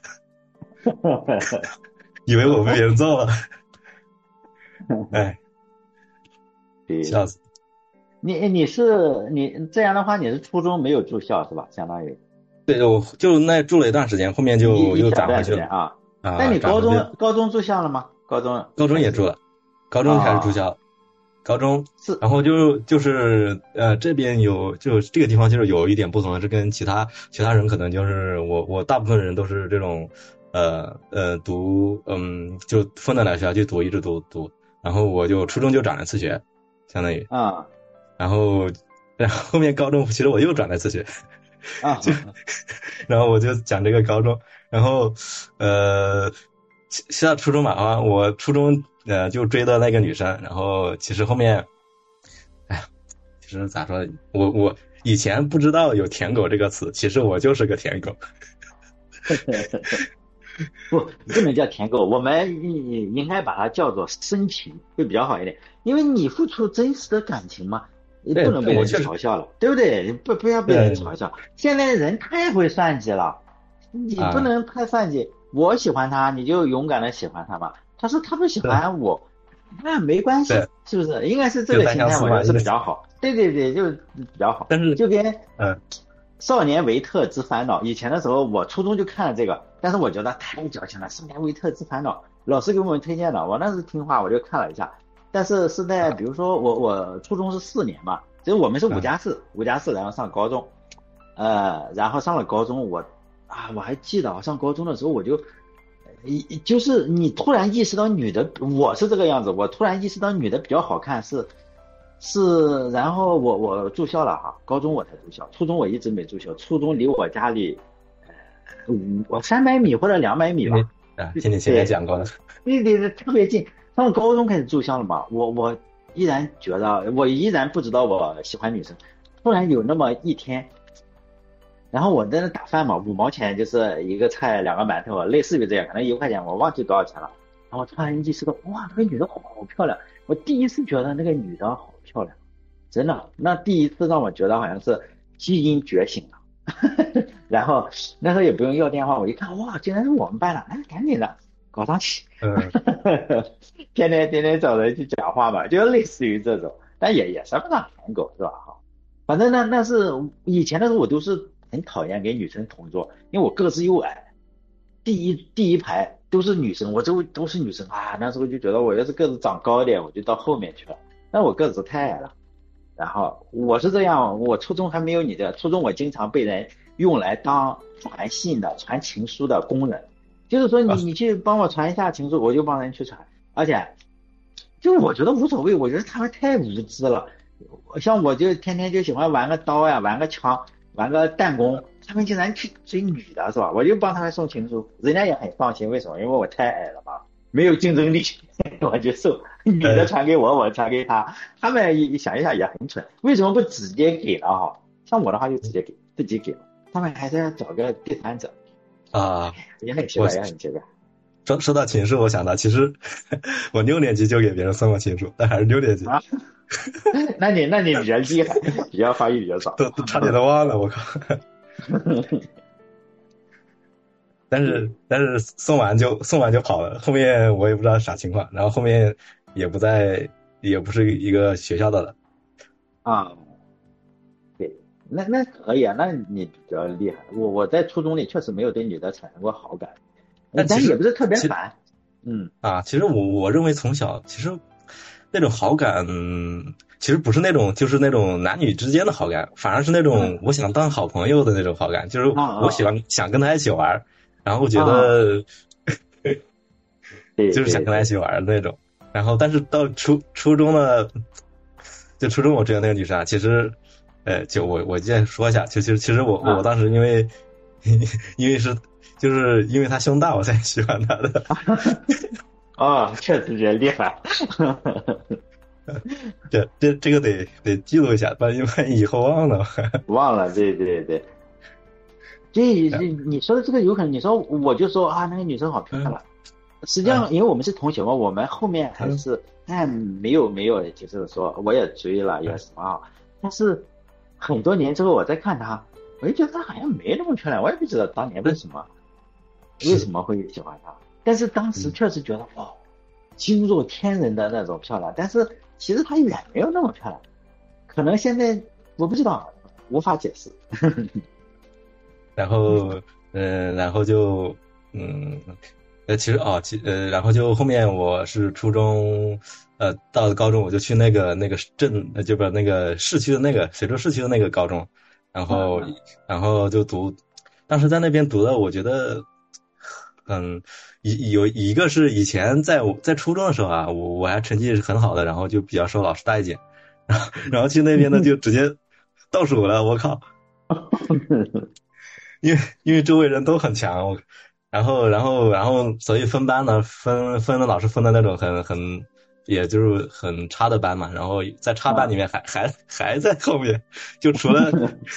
以为我被别人揍了，哎，笑死！ 你你是你这样的话，你是初中没有住校是吧？相当于， 对，我就那住了一段时间，后面就又转回去了啊。 啊， 那你高中高中住校了吗？高中高中也住了，高中开始住校。啊高中是，然后就就是呃这边有就这个地方就是有一点不同的是跟其他其他人可能就是我我大部分人都是这种呃呃读嗯就分到哪个学校就读一直读读，然后我就初中就转了次学，相当于啊， 然后然后后面高中其实我又转了次学啊， 就然后我就讲这个高中，然后呃现在初中嘛啊，我初中。呃，就追的那个女生，然后其实后面，哎呀，其实咋说，我我以前不知道有舔狗这个词，其实我就是个舔狗。 不，不能叫舔狗，我们应该把它叫做深情，会比较好一点，因为你付出真实的感情嘛，你不能被人嘲笑了，对不对？不不要被人嘲笑。现在人太会算计了，你不能太算计。啊、我喜欢他，你就勇敢的喜欢他嘛。他说他不喜欢我，那没关系，是不是？应该是这个心态，我觉得是比较好。对对对，就比较好。 但是就跟嗯， 少年维特之烦恼，以前的时候我初中就看了这个，但是我觉得太矫情了。少年维特之烦恼，老师给我们推荐的，我那时听话我就看了一下。但是是在比如说我我初中是四年嘛，其实我们是五加四，五加四，然后上高中，呃，然后上了高中，我啊我还记得上高中的时候我就。就是你突然意识到女的，我是这个样子，我突然意识到女的比较好看是是，然后我我住校了哈，高中我才住校，初中我一直没住校，初中离我家里呃我三百米或者两百米吧， 啊，听你前面讲过了， 对对对，特别近。上高中开始住校了嘛，我我依然觉得我依然不知道我喜欢女生，突然有那么一天。然后我在那打饭嘛，五毛钱就是一个菜两个馒头，类似于这样，可能一块钱，我忘记多少钱了。然后突然意识到，哇，那个女的好漂亮！我第一次觉得那个女的好漂亮，真的，那第一次让我觉得好像是基因觉醒了。然后那时候也不用要电话，我一看，哇，竟然是我们班的，哎，赶紧的搞上去。 嗯， 天天天天找人去讲话嘛，就类似于这种，但也也算不上舔狗是吧？哈，反正那那是以前的时候我都是。很讨厌跟女生同桌，因为我个子又矮，第一第一排都是女生，我周围都是女生啊。那时候就觉得我要是个子长高一点，我就到后面去了。但我个子太矮了，然后我是这样，我初中还没有你的，初中我经常被人用来当传信的、传情书的工人，就是说你你去帮我传一下情书，我就帮人去传，而且就我觉得无所谓，我觉得他们太无知了。像我就天天就喜欢玩个刀呀，玩个枪。玩个弹弓，他们竟然去追女的是吧？我就帮他们送情书，人家也很放心。为什么？因为我太矮了嘛，没有竞争力，我就送女的传给我，我传给他。他们一想一下也很蠢，为什么不直接给了哈？像我的话就直接给，自己给了。他们还是要找个第三者啊， 也很奇怪，也很奇怪。 说说到情书，我想到其实我六年级就给别人送过情书，但还是六年级。 啊那你那你比较厉害，比较发育比较早， 都都差点都忘了，我靠！但是但是送完就送完就跑了，后面我也不知道啥情况，然后后面也不在，也不是一个学校的了。 啊，对，那那可以啊，那你比较厉害。我我在初中里确实没有对女的产生过好感， 但但也不是特别烦。嗯啊，其实我我认为从小其实。那种好感，其实不是那种，就是那种男女之间的好感，反而是那种我想当好朋友的那种好感，就是我喜欢想跟他一起玩，然后觉得就是想跟他一起玩的那种。然后，但是到初初中呢，就初中我追的那个女生啊，其实，呃，就我我再说一下，就其实其实我我当时因为因为是就是因为他胸大我才喜欢他的。 哦，确实人厉害。 这这这个得得记录一下，万一万一以后忘了。 忘了，对对对。这你说的这个有可能，你说我就说啊，那个女生好漂亮。嗯、实际上，因为我们是同学嘛，我们后面还是但没有没有，就是说我也追了，也什么啊。但是很多年之后我再看她，我就觉得她好像没那么漂亮，我也不知道当年为什么为什么会喜欢她。但是当时确实觉得哇，惊若天人的那种漂亮。但是其实她远没有那么漂亮，可能现在我不知道，无法解释。 然后，嗯、呃，然后就，嗯，呃，其实哦，其呃，然后就后面我是初中，呃，到了高中我就去那个那个镇，呃，就不那个市区的那个随州市区的那个高中，然后，嗯、然后就读，当时在那边读的，我觉得，嗯，一有一个是以前在我在初中的时候啊，我我还成绩是很好的，然后就比较受老师待见，然后然后去那边呢就直接倒数了，我靠。因为因为周围人都很强，然后然后然后所以分班呢分分的老师分的那种很很也就是很差的班嘛，然后在差班里面还、啊、还还在后面，就除了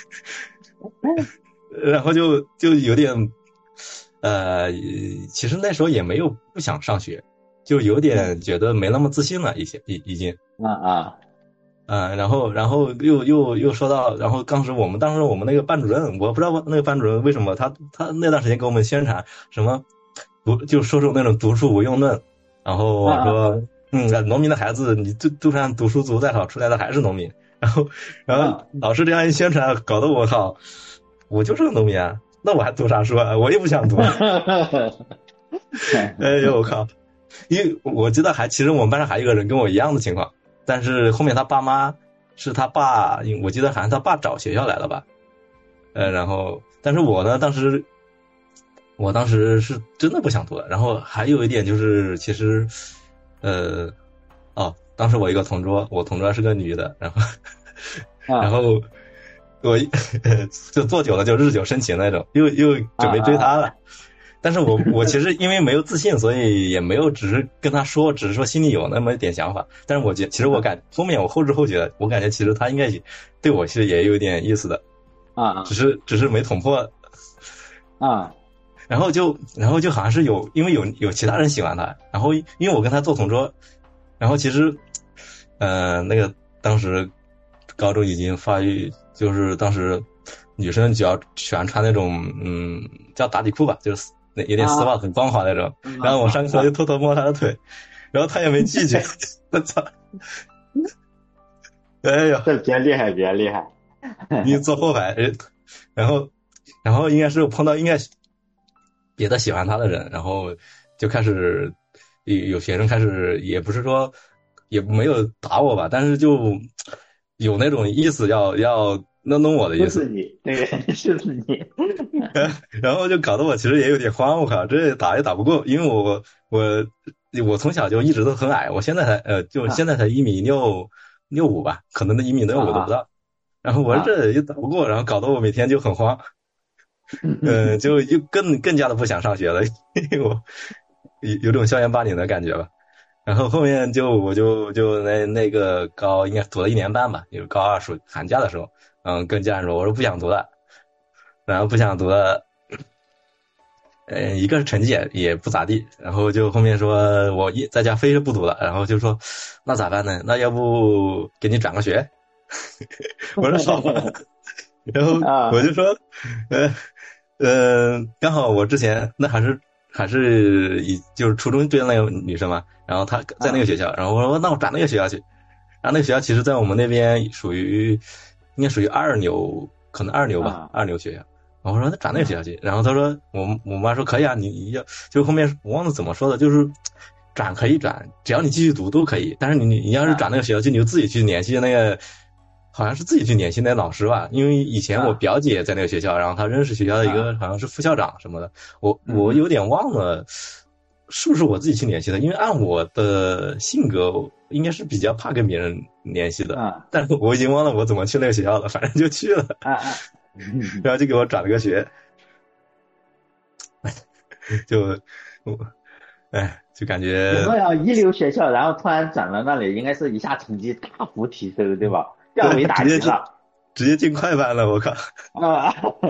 然后就就有点呃其实那时候也没有不想上学，就有点觉得没那么自信了一些已已经啊啊嗯，然后，然后又又又说到，然后当时我们当时我们那个班主任，我不知道那个班主任为什么他他那段时间给我们宣传什么读，就说出那种读书无用论，然后说、啊、嗯，农民的孩子你就就算读书读再好，出来的还是农民。然后然后老师这样一宣传，搞得我靠，我就是个农民啊，那我还读啥书啊？我也不想读。哎呦我靠！因为我记得还其实我们班上还有一个人跟我一样的情况。但是后面他爸妈是他爸，我记得好像他爸找学校来了吧，呃，然后，但是我呢，当时，我当时是真的不想读了。然后还有一点就是，其实，呃，哦，当时我一个同桌，我同桌是个女的，然后，啊、然后我就坐久了就日久生情那种，又又准备追她了。啊但是我我其实因为没有自信，所以也没有只是跟他说，只是说心里有那么一点想法。但是我觉其实我感后面我后知后觉，我感觉其实他应该对我其实也有点意思的啊， 只是只是没捅破啊。 然后就然后就好像是有因为有有其他人喜欢他，然后因为我跟他做同桌，然后其实呃那个当时高中已经发育，就是当时女生只要喜欢穿那种嗯叫打底裤吧，就是。有点丝袜很光滑那种，啊、然后我上课就偷偷摸他的腿，啊、然后他也没拒绝，我操！哎呦， 这比较厉害，比较厉害。 你坐后排，然后，然后应该是碰到应该别的喜欢他的人，然后就开始有有学生开始，也不是说也没有打我吧，但是就有那种意思要要。弄弄我的意思， 就是你，对，就是你， 然后就搞得我其实也有点慌，我靠，这打也打不过，因为我我我从小就一直都很矮，我现在才呃就现在才一米六六五吧，可能那一米六五都不到，啊、然后我这也打不过，然后搞得我每天就很慌，呃，就又更更加的不想上学了，因为我有有种校园霸凌的感觉吧。然后后面就我就就那那个高应该读了一年半吧，就是高二暑寒假的时候。嗯，跟家人说，我说不想读了，然后不想读了，呃，一个是成绩也也不咋地，然后就后面说我一在家非是不读了，然后就说那咋办呢？那要不给你转个学？我说好，然后我就说，呃呃，刚好我之前那还是还是以就是初中追的那个女生嘛，然后她在那个学校，然后我说那我转那个学校去，然后那个学校其实在我们那边属于。应该属于二流，可能二流吧，啊、二流学校。我说那转那个学校去，然后他说我我妈说可以啊，你你要就后面我忘了怎么说的，就是转可以转，只要你继续读都可以。但是你你要是转那个学校去，你就自己去联系那个，好像是自己去联系那个老师吧。因为以前我表姐在那个学校，然后她认识学校的一个好像是副校长什么的，我我有点忘了。是不是我自己去联系的？因为按我的性格，应该是比较怕跟别人联系的。啊，但是我已经忘了我怎么去那个学校了，反正就去了。啊啊，然后就给我转了个学。 就我哎就感觉那样一流学校，然后突然转到那里，应该是一下成绩大幅提升，对吧？降维打击了， 直接进快班了，我靠！ 啊，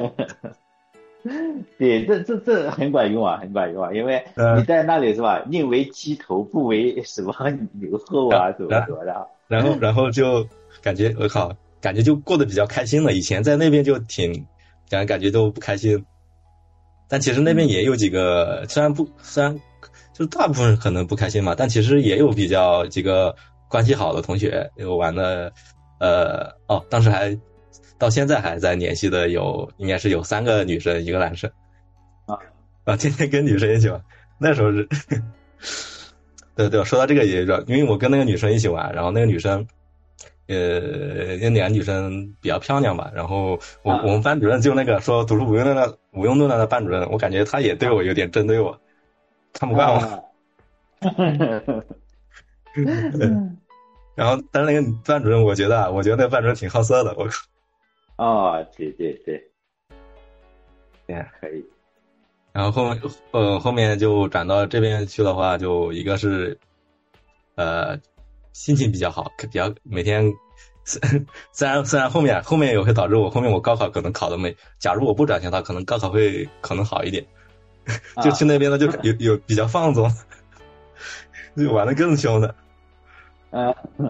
对，这这这很管用啊，很管用啊，因为你在那里是吧，宁为鸡头，不为什么牛后啊，什么什么的。 然后然后就感觉我靠，感觉就过得比较开心了。以前在那边就挺感感觉都不开心，但其实那边也有几个，虽然不虽然就是大部分人可能不开心嘛，但其实也有比较几个关系好的同学，有玩的，呃哦，当时还。到现在还在联系的有，应该是有三个女生，一个男生， 啊啊，天天跟女生一起玩。那时候是，对对，说到这个也是，因为我跟那个女生一起玩，然后那个女生，呃，那两个女生比较漂亮吧，然后我、啊、我们班主任就那个说读书无用论的无用论的班主任，我感觉他也对我有点针对我，看不惯我。啊然后，但是那个班主任，我觉得啊，我觉得那个班主任挺好色的，我靠。 哦，对对对， 对， 可以。 然后后面呃后面就转到这边去的话，就一个是呃心情比较好，比较每天虽然虽然后面后面也会导致我后面我高考可能考的没，假如我不转校的话，可能高考会可能好一点。就去那边呢，就有有比较放纵，就玩的更凶的。 嗯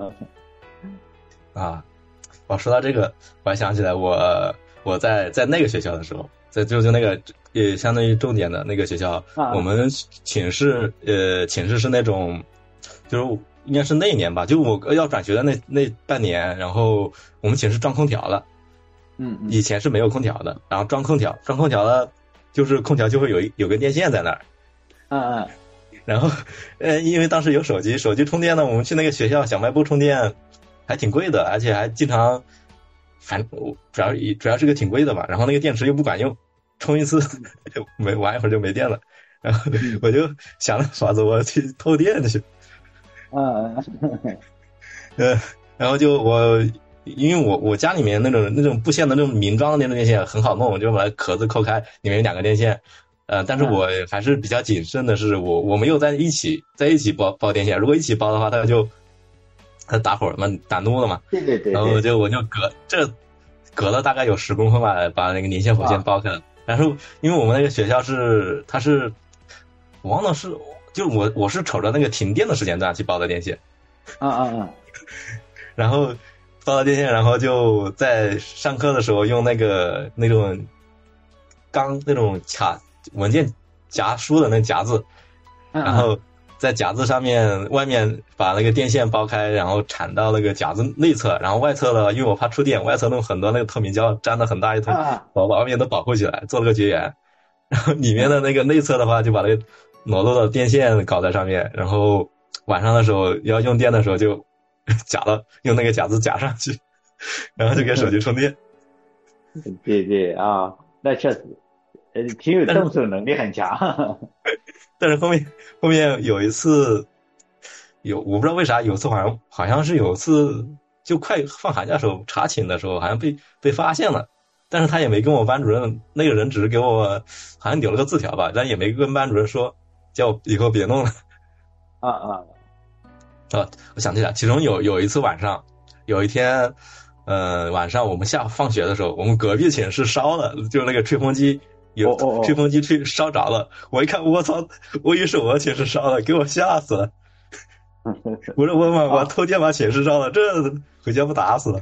啊。我说到这个，我还想起来我我在在那个学校的时候，在就就那个也相当于重点的那个学校，啊、我们寝室呃寝室是那种，就是应该是那一年吧，就我要转学的那那半年，然后我们寝室装空调了， 嗯， 以前是没有空调的，然后装空调，装空调了，就是空调就会有有根电线在那儿， 嗯嗯， 然后呃因为当时有手机，手机充电呢，我们去那个学校小卖部充电。还挺贵的，而且还经常，反主要主要是个挺贵的吧。然后那个电池又不管用，充一次就没玩一会儿就没电了。然后我就想了法子，我去偷电去。 嗯嗯，呃，然后就我因为我我家里面那种那种布线的那种明装的那种电线很好弄，我就把壳子抠开，里面有两个电线。呃，但是我还是比较谨慎的是，我我没有在一起在一起包包电线，如果一起包的话，它就。他打火嘛，打怒了嘛， 对对 对, 对， 然后就我就隔这隔了大概有十公分吧，把那个年线火线包开了。然后因为我们那个学校是，它是我忘了是，就我我是瞅着那个停电的时间段去包的电线， 啊啊啊， 然后包了电线，然后就在上课的时候用那个那种钢那种卡文件夹书的那夹子，然后。在夹子上面，外面把那个电线剥开，然后缠到那个夹子内侧，然后外侧呢，因为我怕触电，外侧弄很多那个透明胶，粘了很大一通，把外面都保护起来，做了个绝缘。然后里面的那个内侧的话，就把那个裸露的电线搞在上面，然后晚上的时候要用电的时候就夹了，用那个夹子夹上去，然后就给手机充电。 对对啊，那确实，呃，挺有动手能力很强。 但是后面后面有一次，有我不知道为啥，有次好像好像是有一次就快放寒假的时候查寝的时候，好像被被发现了，但是他也没跟我班主任，那个人只是给我好像留了个字条吧，但也没跟班主任说，叫我以后别弄了。 啊啊啊！我想起来，其中有有一次晚上，有一天，呃，晚上我们下放学的时候，我们隔壁寝室烧了，就那个吹风机。有吹风机吹烧着了，我一看，我操！我以为是我寝室烧了，给我吓死了。我说我妈，我偷电把寝室烧了，这回家不打死了。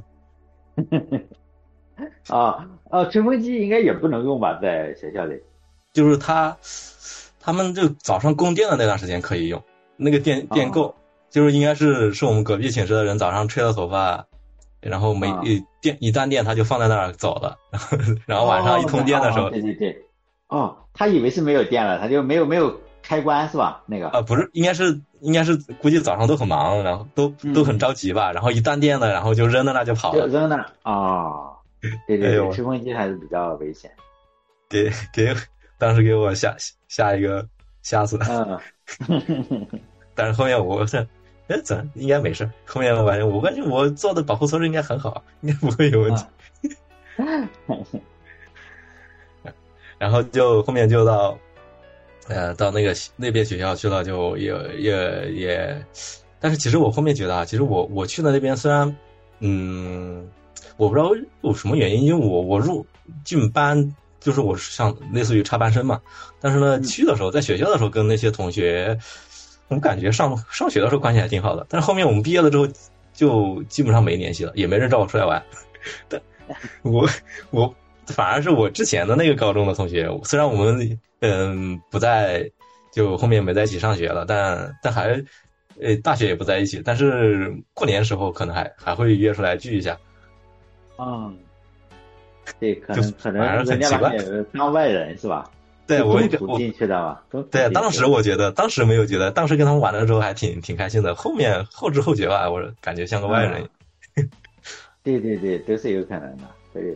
啊啊！吹风机应该也不能用吧，在学校里。 就是他，他们就早上供电的那段时间可以用，那个电电够，就是应该是是我们隔壁寝室的人早上吹了头发。然后没一电一断电，他就放在那儿走了。然后然后晚上一通电的时候， 哦、对对对，哦，他以为是没有电了，他就没有没有开关是吧？那个啊、呃，不是，应该是应该是估计早上都很忙，然后都、嗯、都很着急吧。然后一断电了，然后就扔在那就跑了， 就扔那啊、哦，对对对，吹风机还是比较危险。 给给，当时给我吓吓一个吓死了。 嗯， 但是后面我是。哎，怎应该没事？后面我感觉，我感觉我做的保护措施应该很好，应该不会有问题。啊、然后就后面就到， 呃，到那个那边学校去了，就也也也，但是其实我后面觉得啊，其实我我去的那边虽然，嗯，我不知道有什么原因，因为我我入进班就是我像类似于插班生嘛，但是呢，去的时候在学校的时候跟那些同学，我感觉上上学的时候关系还挺好的，但是后面我们毕业了之后，就基本上没联系了，也没人找我出来玩，但我我。反而是我之前的那个高中的同学，虽然我们嗯不在，就后面没在一起上学了，但但还呃大学也不在一起，但是过年的时候可能还还会约出来聚一下。 嗯，对，可能可能人家把你当外人是吧？ 对，我我进去的吧？ 对，当时我觉得，当时没有觉得，当时跟他们玩的时候还挺挺开心的，后面后知后觉吧，我感觉像个外人。 嗯、对对对，都是有可能的，对。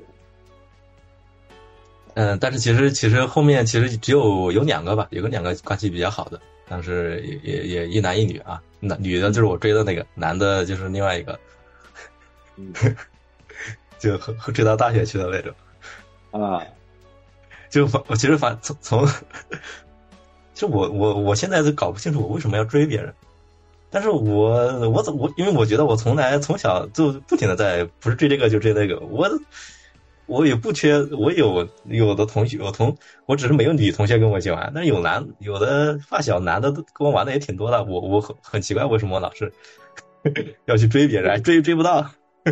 嗯，但是其实其实后面其实只有有两个吧，有个两个关系比较好的，但是也也也一男一女啊，男女的就是我追的那个，男的就是另外一个， 嗯、 就追到大学去的那种啊。 就我其实反从从，其实我我我现在都搞不清楚我为什么要追别人，但是我我怎我因为我觉得我从来从小就不停的在不是追这个就追那个，我。我也不缺，我有有的同学，有同，我只是没有女同学跟我一起玩，但是有男，有的发小男的跟我玩的也挺多的。我我很很奇怪，为什么我老是要去追别人，追追不到。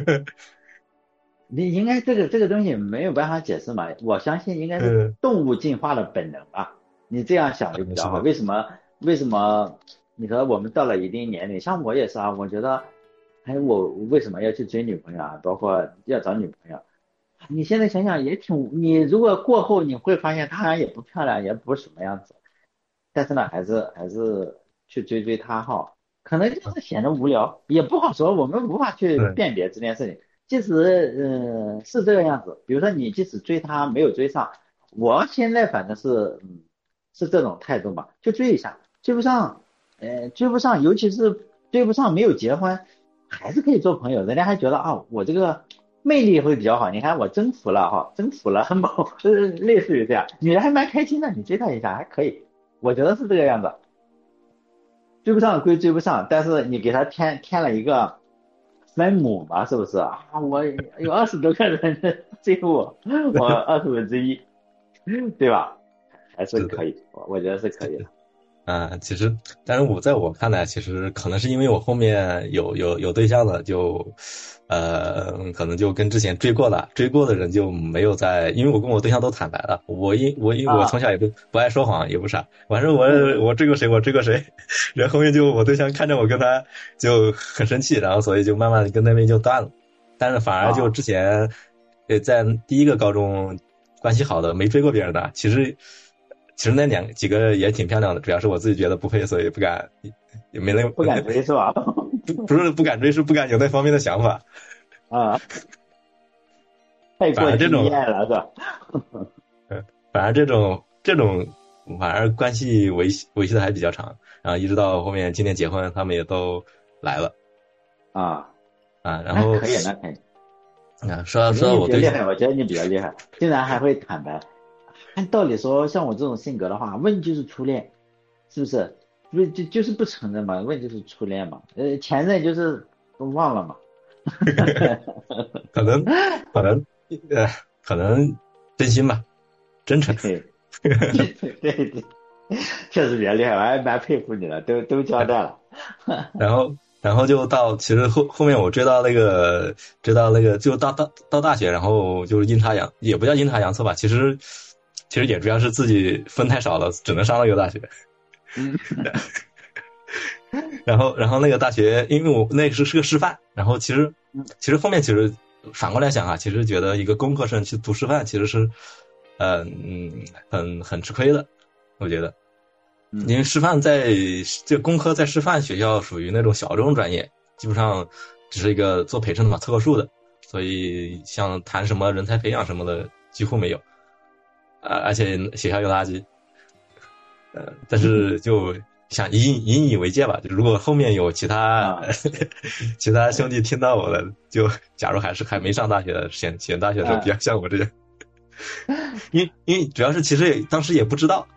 你应该这个这个东西没有办法解释嘛，我相信应该是动物进化的本能吧。你这样想就比较好。为什么为什么？你说我们到了一定年龄，像我也是啊，我觉得，哎，我为什么要去追女朋友啊？包括要找女朋友。你现在想想也挺，你如果过后你会发现她好像也不漂亮，也不是什么样子，但是呢，还是还是去追追她哈，可能就是显得无聊，也不好说，我们无法去辨别这件事情。即使嗯、呃、是这个样子，比如说你即使追她没有追上，我现在反正是嗯是这种态度嘛，就追一下，追不上，呃追不上，尤其是追不上没有结婚，还是可以做朋友，人家还觉得啊我这个。魅力会比较好，你看我征服了哈，征服了某，就是类似于这样，女人还蛮开心的，你追她一下还可以，我觉得是这个样子。追不上归追不上，但是你给她添添了一个分母嘛，是不是啊？我有二十多个人追我，我二十分之一，对吧？还是可以，我我觉得是可以的。 啊，其实，但是我在我看来，其实可能是因为我后面有有有对象了，就，呃，可能就跟之前追过的追过的人就没有在，因为我跟我对象都坦白了，我因我因为我从小也不、啊、不爱说谎，也不啥，反正我我追过谁我追过谁，然后后面就我对象看着我跟他就很生气，然后所以就慢慢跟那边就断了，但是反而就之前，呃，在第一个高中关系好的没追过别人的，其实。其实那两几个也挺漂亮的，主要是我自己觉得不配，所以不敢，也没那不敢追是吧？ 不不是不敢追，是不敢有那方面的想法啊。太过经验了是吧？ 嗯，反而这种这种反而关系维系维系的还比较长，然后一直到后面今年结婚，他们也都来了啊啊，然后可以那可以。 啊，说说到我对象， 我觉得你比较厉害，竟然还会坦白。按道理说，像我这种性格的话，问就是初恋，是不是？不就就是不承认嘛？问就是初恋嘛？呃，前任就是都忘了嘛？ 可能可能呃可能真心吧，真诚。 对对对，确实比较厉害，我还蛮佩服你的，都都交代了。 然后然后就到其实后后面我追到那个追到那个就到到到大学，然后就是阴差阳也不叫阴差阳错吧，其实。其实也主要是自己分太少了，只能上那个大学。 嗯， 然后，然后那个大学，因为我那个是是个师范，然后其实，其实后面其实反过来想啊，其实觉得一个工科生去读师范其实是，呃、嗯，很很吃亏的，我觉得，因为师范在这工科在师范学校属于那种小众专业，基本上只是一个做培生的嘛，凑个数的，所以像谈什么人才培养什么的几乎没有。啊，而且学校有垃圾，呃，但是就想引引以为戒吧。就如果后面有其他、啊、其他兄弟听到我的，就假如还是还没上大学的，选选大学的时候，比较像我这样。因为因为主要是其实也当时也不知道，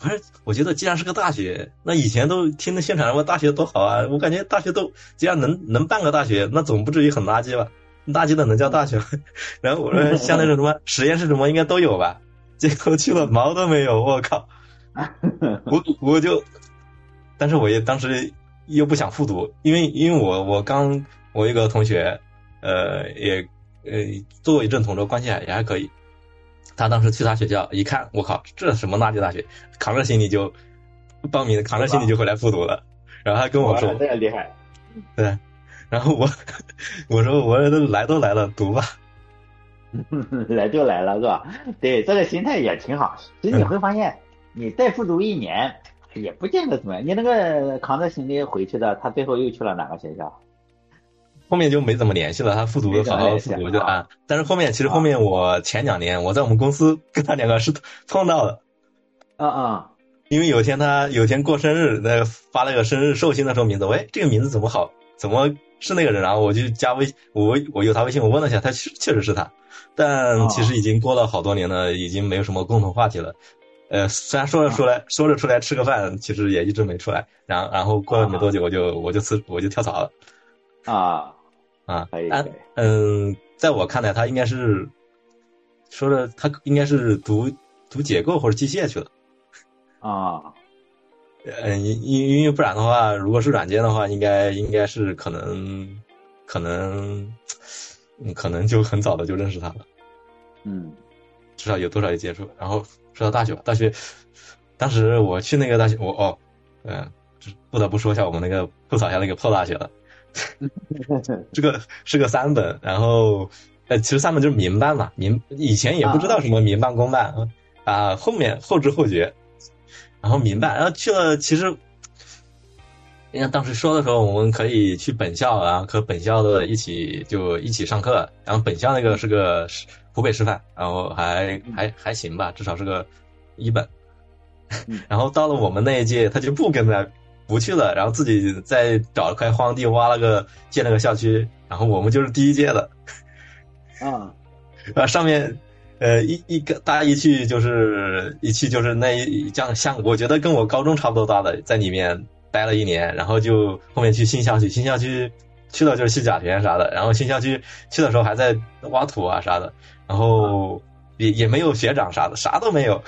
不是，我觉得既然是个大学，那以前都听的宣传说大学多好啊，我感觉大学都既然能能办个大学，那总不至于很垃圾吧？垃圾的能叫大学吗？然后我说像那种什么实验室什么应该都有吧，结果去了毛都没有，我靠！我我就，但是我也当时又不想复读，因为因为我我刚我一个同学，呃也呃做过一阵同桌，关系也还可以。他当时去他学校一看，我靠，这什么垃圾大学，扛着行李就报名，扛着行李就回来复读了。然后他跟我说， 这个厉害。 对，然后我我说我都来都来了，读吧。 来就来了是吧？对，这个心态也挺好。其实你会发现，你再复读一年也不见得怎么样。你那个扛着行李回去的，他最后又去了哪个学校？ 后面就没怎么联系了，他复读的好好复读就啊。但是后面其实后面我前两年我在我们公司跟他两个是碰到的。 啊啊！ 因为有一天他有一天过生日，那个发了个生日寿星的时候名字，喂，这个名字怎么好？怎么是那个人？然后我就加微，我我有他微信，我问了一下，他确实是他，但其实已经过了好多年了，已经没有什么共同话题了。呃，虽然说着说来说着出来吃个饭，其实也一直没出来。然后然后过了没多久，我就我就辞我就跳槽了。 啊。 啊， 可以， 嗯，在我看来，他应该是说的，他应该是读读结构或者机械去了。 啊， 嗯，因因为不然的话，如果是软件的话，应该应该是可能可能可能就很早的就认识他了。 嗯， 至少有多少有接触。然后说到大学，大学当时我去那个大学，我哦，嗯，不得不说一下我们那个吐槽一下那个破大学了。这个是个三本，然后呃，其实三本就是民办嘛，民以前也不知道什么民办公办啊，啊后面后知后觉，然后民办，然后去了，其实人家当时说的时候，我们可以去本校，然后和本校的一起就一起上课，然后本校那个是个湖北师范，然后还还还行吧，至少是个一本，然后到了我们那一届，他就不跟他。不去了，然后自己再找了块荒地挖了个建了个校区，然后我们就是第一届的， 啊， 啊上面呃一一个大家一去就是一去就是那一这样像我觉得跟我高中差不多大的在里面待了一年，然后就后面去新校区，新校区去了就是去甲醛啥的，然后新校区去的时候还在挖土啊啥的，然后也也没有学长啥的，啥都没有，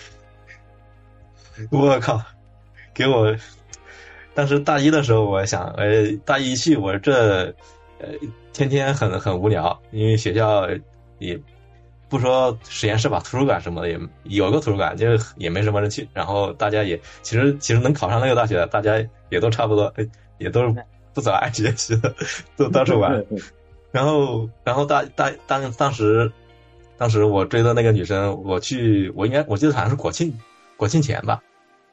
我靠，给我。当时大一的时候，我想，呃，大一去，我这，呃，天天很很无聊，因为学校也不说实验室吧，图书馆什么的也有个图书馆，就也没什么人去。然后大家也其实其实能考上那个大学，大家也都差不多，也都是不怎么爱学习的，都到处玩。然后然后大大当当时当时我追的那个女生，我去，我应该我记得好像是国庆国庆前吧，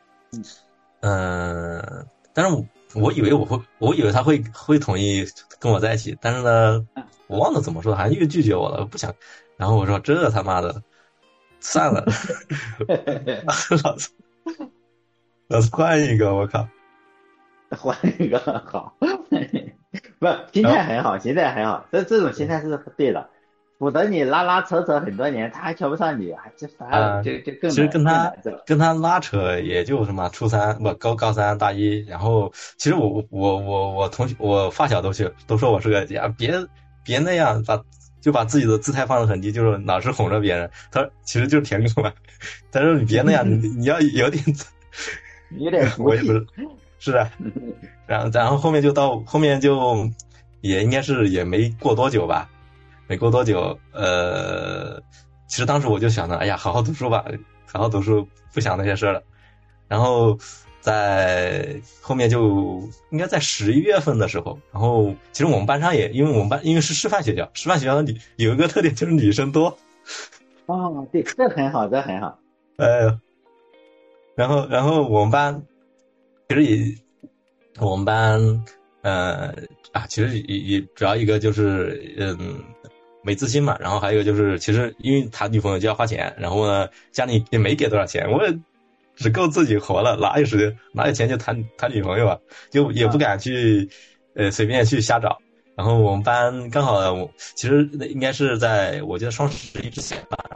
嗯。呃但是我我以为我会，我以为他会会同意跟我在一起，但是呢，我忘了怎么说，好像又拒绝我了，不想。然后我说这他妈的，算了，老子老子换一个，我靠， 换一个好，不，心态很好，心态很好，这这种心态是对的。否则你拉拉扯扯很多年，他还瞧不上你，还这烦了，这这更其实跟他跟他拉扯也就什么初三不高高三大一，然后其实我我我我同学我发小都去都说我是个呀，别别那样，把就把自己的姿态放得很低，就是老是哄着别人。他说其实就是舔狗嘛，他说你别那样，你你要有点有点我也不是是的，然后然后后面就到后面就也应该是也没过多久吧。没过多久，呃，其实当时我就想着，哎呀，好好读书吧，好好读书，不想那些事了。然后在后面就应该在十一月份的时候，然后其实我们班上也，因为我们班因为是师范学校，师范学校的女有一个特点就是女生多。 哦，对，这很好，这很好。 呃，然后然后我们班其实也我们班呃啊，其实也也主要一个就是嗯。没自信嘛，然后还有一个就是，其实因为他女朋友就要花钱，然后呢，家里也没给多少钱，我也只够自己活了，哪有时间哪有钱就谈谈女朋友啊，就也不敢去，呃，随便去瞎找。然后我们班刚好，其实应该是在我记得双十一之前吧，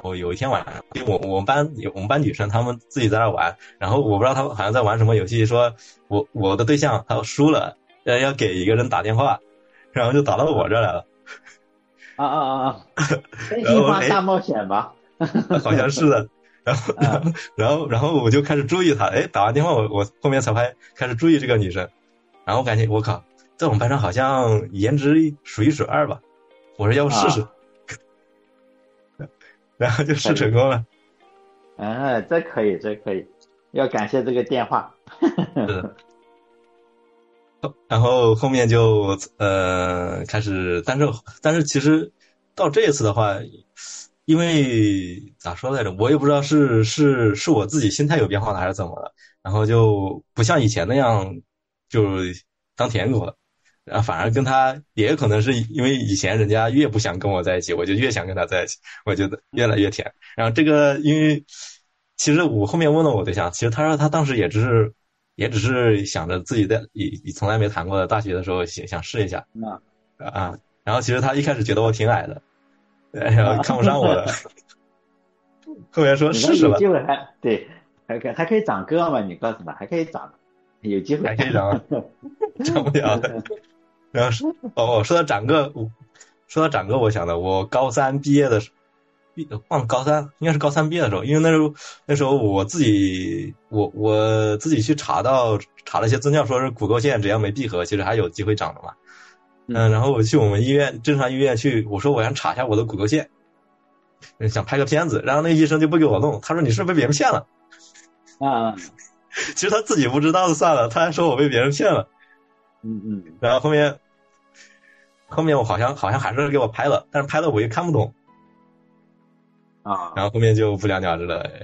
我有一天晚上，因为我我们班有我们班女生，她们自己在那玩，然后我不知道她们好像在玩什么游戏，说我我的对象他输了，要要给一个人打电话，然后就打到我这儿来了。 啊啊啊啊！真心话大冒险吧？ 好像是的。然后，然后，然后，然后我就开始注意她。哎，打完电话我我后面才开开始注意这个女生，然后我感觉我靠，在我们班上好像颜值数一数二吧。我说要不试试，啊、然后就试成功了。 哎，这可以，这可以，要感谢这个电话。 是。然后后面就呃开始，但是但是其实到这一次的话，因为咋说来着，我也不知道是是是我自己心态有变化了还是怎么了，然后就不像以前那样就当舔狗了，然后反而跟他也有可能是因为以前人家越不想跟我在一起，我就越想跟他在一起，我觉得越来越甜。然后这个因为其实我后面问了我对象，其实他说他当时也只是。也只是想着自己在以从来没谈过的大学的时候想想试一下啊啊，然后其实他一开始觉得我挺矮的，然后看不上我的，后面说试试吧。 有机会还对，还可还可以长个嘛？你告诉他还可以长，有机会还可以长，长不了的。然后哦，说到长个，说到长个，我想的，我高三毕业的时候。忘高三应该是高三毕业的时候，因为那时候那时候我自己我我自己去查到查了一些资料，说是骨沟线只要没闭合，其实还有机会长的嘛。嗯，然后我去我们医院正常医院去，我说我想查一下我的骨沟线，想拍个片子，然后那医生就不给我弄，他说你是不是被别人骗了？ 啊， 其实他自己不知道就算了，他还说我被别人骗了。 嗯嗯， 然后后面后面我好像好像还是给我拍了，但是拍了我又看不懂。 啊， 然后后面就不了了之了。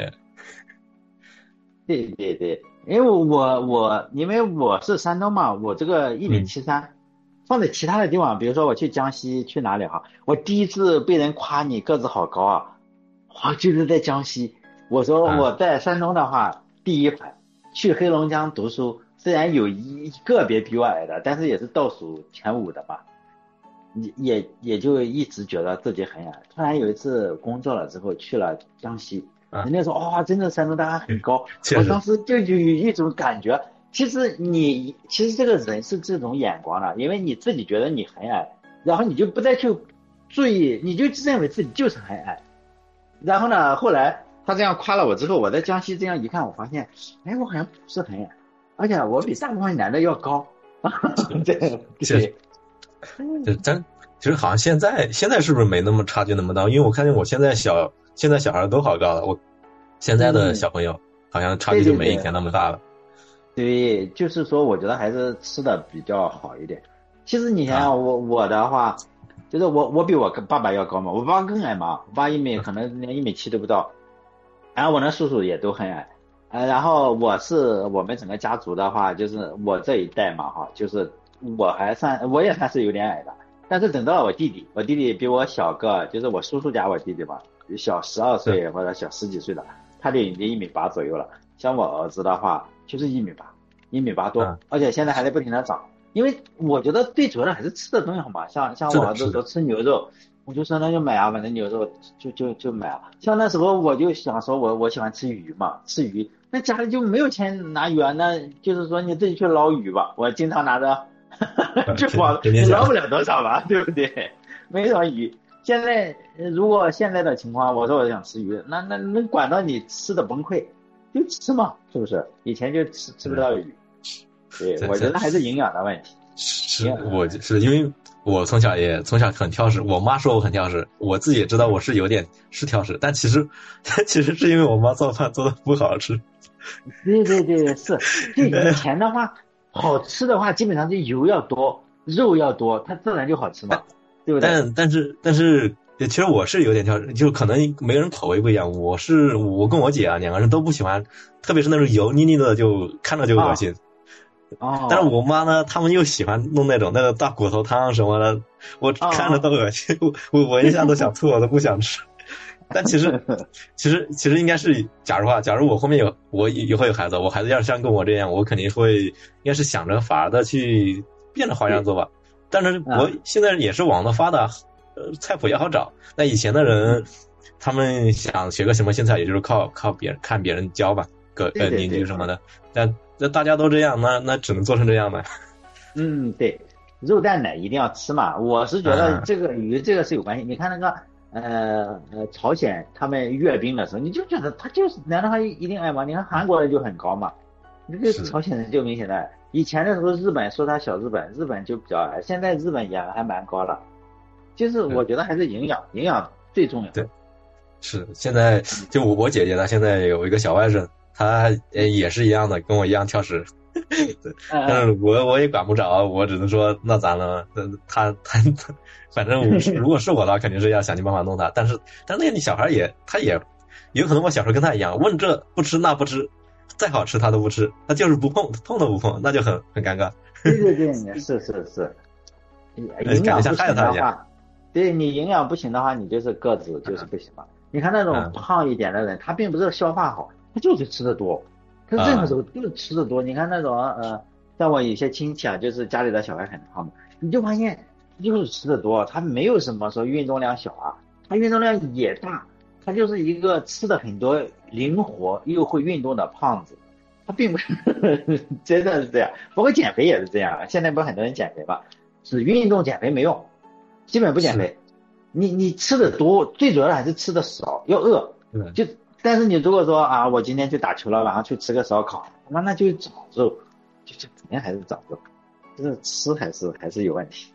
对对对，因为我我因为我是山东嘛，我这个一米七三，放在其他的地方，比如说我去江西去哪里哈，我第一次被人夸你个子好高啊，哇，就是在江西。我说我在山东的话，嗯、第一排，去黑龙江读书，虽然有一个别比我矮的，但是也是倒数前五的吧。也也就一直觉得自己很矮，突然有一次工作了之后去了江西， 啊、 人家说哇、哦，真的山东大家很高，我当时就有一种感觉，其实你其实这个人是这种眼光的，因为你自己觉得你很矮，然后你就不再去注意，你就认为自己就是很矮，然后呢，后来他这样夸了我之后，我在江西这样一看，我发现，哎，我好像不是很矮，而且我比大部分男的要高，对对。 就真其实好像现在现在是不是没那么差距那么大？因为我看见我现在小现在小孩都好高了，我现在的小朋友好像差距就没以前那么大了。 对, 对, 对, 对，就是说我觉得还是吃的比较好一点。其实你想想我、啊、我的话，就是我我比我爸爸要高嘛，我爸爸更矮嘛，我爸一米可能连一米七都不到，然后我那叔叔也都很矮，呃，然后我是我们整个家族的话，就是我这一代嘛哈，就是我还算我也算是有点矮的。但是等到了我弟弟，我弟弟比我小个，就是我叔叔家我弟弟吧，小十二岁或者小十几岁的，他就已经一米八左右了。像我儿子的话，就是一米八，一米八多，嗯、而且现在还在不停的长。因为我觉得最主要的还是吃的东西好嘛，像像我儿子说吃牛肉，我就说那就买啊，反正牛肉就就就买啊。像那时候我就想说我我喜欢吃鱼嘛，吃鱼，那家里就没有钱拿鱼啊，那就是说你自己去捞鱼吧，我经常拿着。这光你捞不了多少吧，对不对？没什么鱼。现在如果现在的情况，我说我想吃鱼，那那能管到你吃的崩溃，就吃嘛，是不是？以前就吃吃不到鱼，对，我觉得还是营养的问题。 是，我是因为我从小也从小很挑食，我妈说我很挑食，我自己也知道我是有点是挑食，但其实其实是因为我妈做饭做的不好吃。 对对对，是。就以前的话。好吃的话，基本上就油要多，肉要多，它自然就好吃嘛，对不对？ 但但是但是，其实我是有点挑，就可能每个人口味不一样。我是我跟我姐啊，两个人都不喜欢，特别是那种油腻腻的，就看着就恶心。 哦。 但是我妈呢，他们又喜欢弄那种那个大骨头汤什么的，我看着都恶心，哦、我我闻一下都想吐，我都不想吃。但其实，其实，其实应该是，假如啊，假如我后面有我以后有孩子，我孩子要是像跟我这样，我肯定会应该是想着法的去变着花样做吧。但是我现在也是网络发达，呃，菜谱也好找。那以前的人， 他们想学个什么新菜，也就是靠靠别人看别人教吧，个呃邻居什么的。但那大家都这样，那那只能做成这样了。 嗯，对，肉蛋奶一定要吃嘛。我是觉得这个与这个是有关系。你看那个呃呃朝鲜他们阅兵的时候，你就觉得他就是难道他一定爱吗？你看韩国人就很高嘛，这个朝鲜人就明显的爱。以前的时候日本说他小日本，日本就比较矮，现在日本也还蛮高了。就是我觉得还是营养，营养最重要。 对，是现在就我我姐姐呢，现在有一个小外甥，她也是一样的，跟我一样挑食。但是我我也管不着，我只能说那咋了？他他反正如果是我的话，肯定是要想尽办法弄他。但是但那个你小孩也他也有可能我小时候跟他一样，问这不吃那不吃，再好吃他都不吃，他就是不碰，碰都不碰，那就很很尴尬。 对对对，是是是，营养不行的话，对你营养不行的话，你就是个子就是不行嘛。你看那种胖一点的人，他并不是消化好，他就是吃的多。他任何时候就是吃的多，你看那种呃，像我有些亲戚啊，就是家里的小孩很胖的，你就发现就是吃的多，他没有什么说运动量小啊，他运动量也大，他就是一个吃的很多、灵活又会运动的胖子，他并不是真的是这样。包括减肥也是这样，现在不是很多人减肥嘛，只运动减肥没用，基本不减肥。你你吃的多，最主要的还是吃的少，要饿，就。但是你如果说啊，我今天去打球了，晚上去吃个烧烤，那那就找肉，就就肯定还是找肉，就是吃还是还是有问题。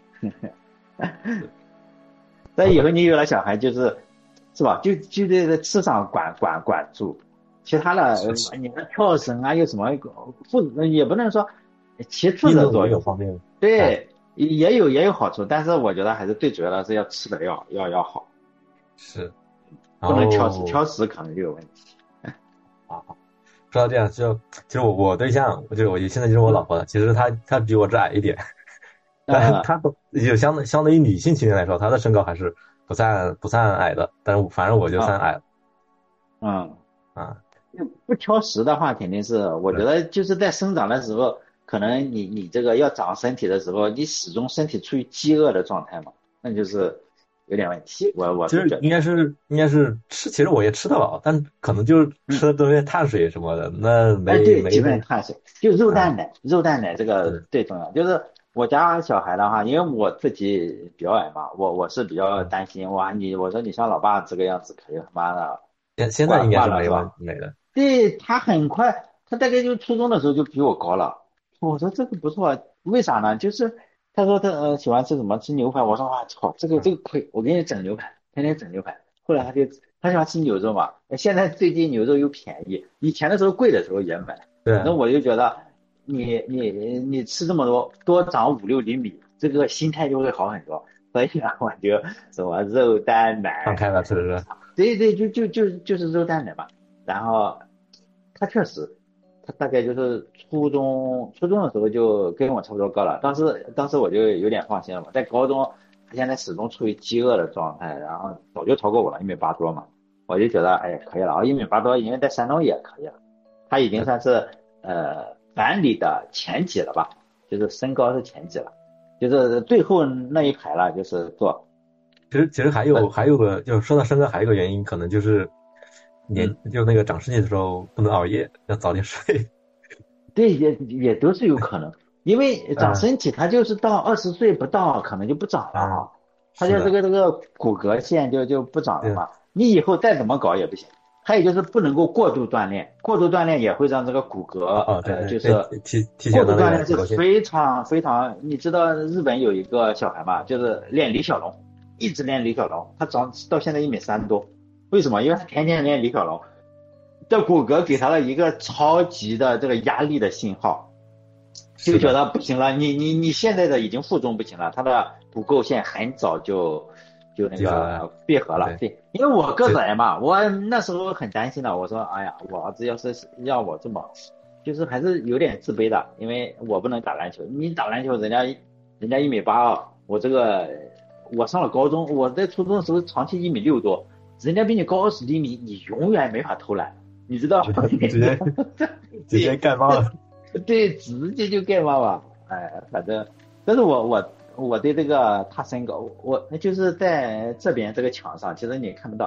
但以后你有了小孩，就是是吧？就就这个吃上管管管住，其他的你的跳绳啊，有什么副也不能说其次的作用方面， 对，也有也有好处，但是我觉得还是最主要的是要吃的要要要好， 是。 不能挑食，挑食可能就有问题。 啊，说到这样，就其实我我对象，就我现在就是我老婆的，其实她她比我只矮一点，但她就相对相对于女性青年来说，她的身高还是不算不算矮的，但是反正我就算矮了。 嗯啊， 不挑食的话，肯定是我觉得就是在生长的时候，可能你你这个要长身体的时候，你始终身体处于饥饿的状态嘛，那就是。有点问题，我我其实应该是应该是吃，其实我也吃得饱，但可能就是吃的多些碳水什么的，嗯、那没、 哎、对没基本碳水，就肉蛋奶，啊、肉蛋奶这个最重要。就是我家小孩的话，因为我自己比较矮嘛，我我是比较担心，哇，你我说你像老爸这个样子，可就他妈的， 现现在应该是没问没的。 对他很快，他大概就初中的时候就比我高了，我说这个不错，为啥呢？就是。他说他呃喜欢吃什么吃牛排，我说哇操这个这个亏，我给你整牛排，天天整牛排。后来他就他喜欢吃牛肉嘛，现在最近牛肉又便宜，以前的时候贵的时候也买。 对。 那我就觉得你你你吃这么多，多长五六厘米，这个心态就会好很多。所以啊，我就什么肉蛋奶放开了是不是？ 对对，就就就就是肉蛋奶嘛。然后他确实。他大概就是初中初中的时候就跟我差不多高了，当时当时我就有点放心了嘛。在高中，他现在始终处于饥饿的状态，然后早就超过我了，一米八多嘛，我就觉得哎可以了啊，一米八多，因为在山东也可以了，他已经算是呃班里的前几了吧，就是身高是前几了，就是最后那一排了，就是做。 其实其实还有还有个，就是说到身高还有个原因，可能就是。年就那个长身体的时候不能熬夜，要早点睡。 对，也也都是有可能，因为长身体它就是到二十岁不到可能就不长了啊，它就这个这个骨骼线就就不长了嘛。你以后再怎么搞也不行。还有就是不能够过度锻炼，过度锻炼也会让这个骨骼哦对呃就是过度锻炼是非常非常，你知道日本有一个小孩嘛，就是练李小龙，一直练李小龙，他长到现在一米三多。为什么？因为他天天练李小龙，这骨骼给他了一个超级的这个压力的信号，就觉得不行了，你你你现在的已经负重不行了，他的骨垢线很早就就那个闭合了。对，因为我个子矮嘛，我那时候很担心的，我说哎呀，我儿子要是让我这么，就是还是有点自卑的，因为我不能打篮球，你打篮球人家人家一米八二，我这个我上了高中，我在初中的时候长期一米六多。人家比你高二十厘米，你永远没法偷懒，你知道吗？ 直接直接盖帽了， 对，直接就盖帽了。哎，反正，但是我我我对这个他身高，我就是在这边这个墙上，其实你看不到，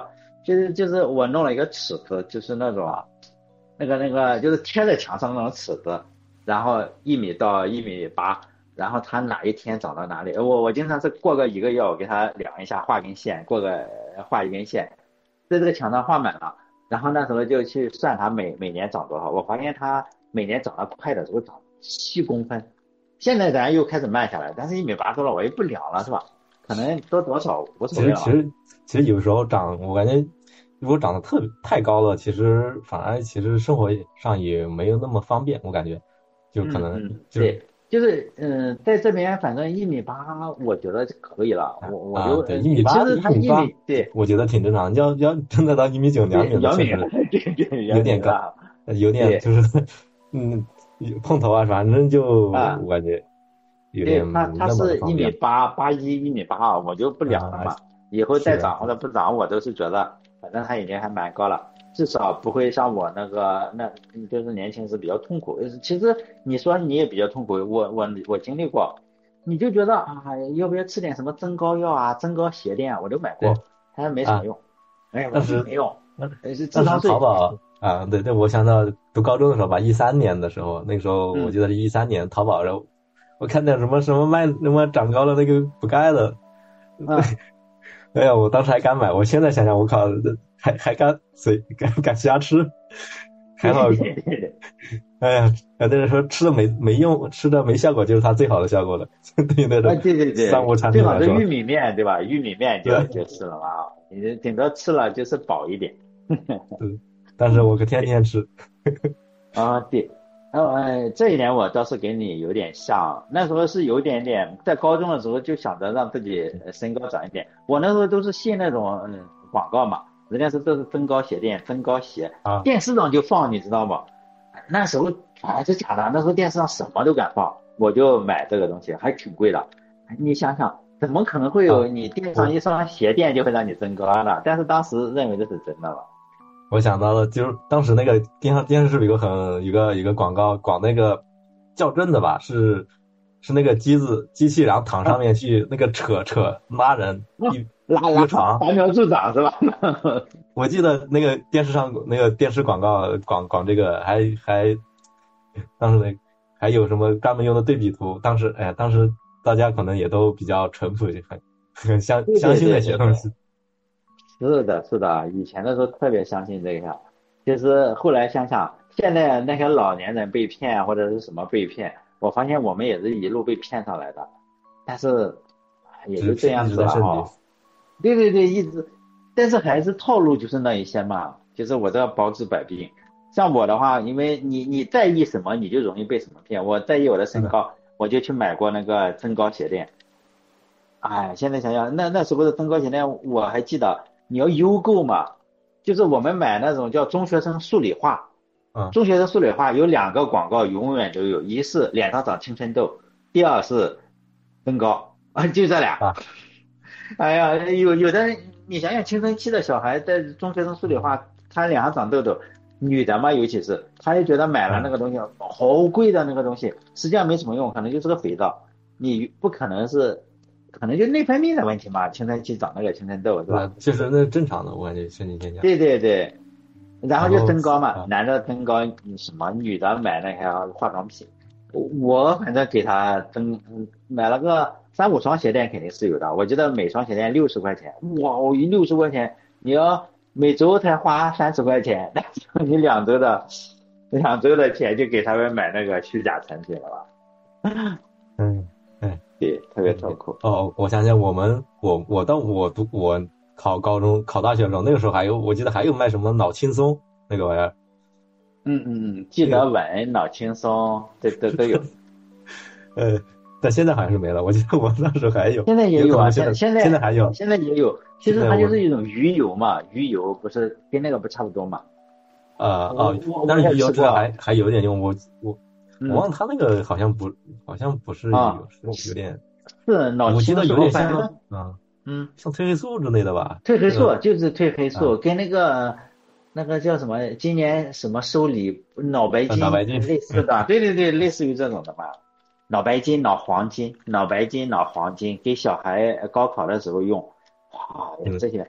就是就是我弄了一个尺子，就是那种那个那个就是贴在墙上那种尺子，然后一米到一米八，然后它哪一天长到哪里，我我经常是过个一个月，我给它量一下，画根线，过个画一根线，在这个墙上画满了，然后那时候就去算它每每年长多少，我发现它每年长得快的时候长七公分，现在咱又开始慢下来，但是一米八多了，我也不量了，是吧？可能多多少无所谓了。 其实其实其实有时候长，我感觉如果长得特别太高了，其实反而其实生活上也没有那么方便，我感觉就可能嗯嗯、 就对，就是嗯、呃，在这边反正一米八，我觉得可以了。我我就、 啊、对一米八， 其实他一一米八， 米对， 我觉得挺正常。要要真的到一米九、两米的， 两米， 确实对对， 有点高，有点就是嗯碰头啊，反正就啊， 我感觉有对点他他那么是一米方便八八一一米八二，我就不量了嘛。 啊。 以后再是的， 长或者不长，我都是觉得反正他已经还蛮高了，至少不会像我那个那就是年轻时比较痛苦。其实你说你也比较痛苦，我我我经历过，你就觉得啊，要不要吃点什么增高药啊、增高鞋垫啊，我都买对过，它没什么啊， 用，哎， 当时完全没用，呃是智当时商税。 淘宝啊，对对，我想到读高中的时候吧，一三年的时候，那个时候我嗯记得是一三年，淘宝然后我看见什么什么卖什么长高了那个补钙的， 嗯， 哎呀，我当时还敢买，我现在想想，我靠，还还敢随敢敢瞎吃，还好， 对对对对。 哎呀，有的人说吃的没没用，吃的没效果，就是它最好的效果了，对于那啊， 种对对对， 商务产品来说， 最好是玉米面，对吧？玉米面就对， 就是了嘛，你顶多吃了就是饱一点。 嗯，但是我可天天吃， 啊，对，呃，呃这一点我倒是跟你有点像，那时候是有点点，在高中的时候就想着让自己呃身高长一点，我那时候都是信那种嗯广告嘛，人家是都是增高鞋垫、增高鞋， 啊， 电视上就放，你知道吗？那时候啊，这假的，那时候电视上什么都敢放，我就买这个东西，还挺贵的。你想想，怎么可能会有啊， 你垫上我一双鞋垫就会让你增高呢？但是当时认为这是真的了。 我想到了，就是当时那个电视电视是有个很一个一个广告，广那个校正的吧，是是那个机子机器，然后躺上面去那个扯扯拉人一拉拉一个床， 拔苗助长是吧？ 我记得那个电视上那个电视广告广广这个还还当时那还有什么专门用的对比图，当时哎，当时大家可能也都比较淳朴，就很很相对对相信那对对对。 些东西。 是的，是的，以前的时候特别相信这个，其实后来想想，现在那些老年人被骗或者是什么被骗，我发现我们也是一路被骗上来的，但是也只是就这样骗一直在升级子了哈。对对对，一直，但是还是套路就是那一些嘛，就是我这包治百病。像我的话，因为你你在意什么，你就容易被什么骗。我在意我的是的， 身高，我就去买过那个增高鞋垫。哎，现在想想，那那时候的增高鞋垫，我还记得，你要优购嘛，就是我们买那种叫中学生数理化， 嗯中学生数理化有两个广告永远都有，一是脸上长青春痘，第二是增高啊，就这俩。 啊， 哎呀，有有的人，你想想青春期的小孩在中学生数理化，他脸上长痘痘，女的嘛，尤其是，他也觉得买了那嗯， 个东西好贵的那个东西，实际上没什么用，可能就是个肥皂，你不可能是，可能就内分泌的问题嘛，青春期长那个青春痘是吧？ 是的，确实那是正常的，我感觉身体现象。 对对对，然后就然后增高嘛， 啊， 男的增高什么，女的买那个化妆品，我反正给他增嗯买了个三五双鞋垫肯定是有的，我记得每双鞋垫六十块钱，哇，我一六十块钱，你要每周才花三十块钱，那就你两周的两周的钱就给他们买那个虚假产品了吧？ 嗯，哎， 对，特别痛苦。 哦，我想想，我们我我到我读我考高中考大学的时候，那个时候还有我记得还有卖什么脑轻松那个玩意儿， 嗯嗯嗯，记得稳，脑轻松，这都都有。 呃，但现在好像是没了。我记得我那时候还有， 现在也有啊， 有可能现现现在现在还有。 现在也有，其实现在我它就是一种鱼油嘛，鱼油不是跟那个不差不多嘛？ 啊我哦， 我但是鱼油我也吃过， 这还还有点用，我我我嗯忘了它那个好像不好像不是鱼啊， 油，是有点， 是脑我记得青素， 有点像反正啊， 嗯， 像褪黑素之类的吧。 褪黑素呃就是褪黑素， 啊， 跟那个那个叫什么，今年什么收礼脑白呃脑白金， 金类似的，对对对，类似于这种的嘛。脑白金、脑黄金、脑白金、脑黄金，给小孩高考的时候用，哇， 嗯， 这些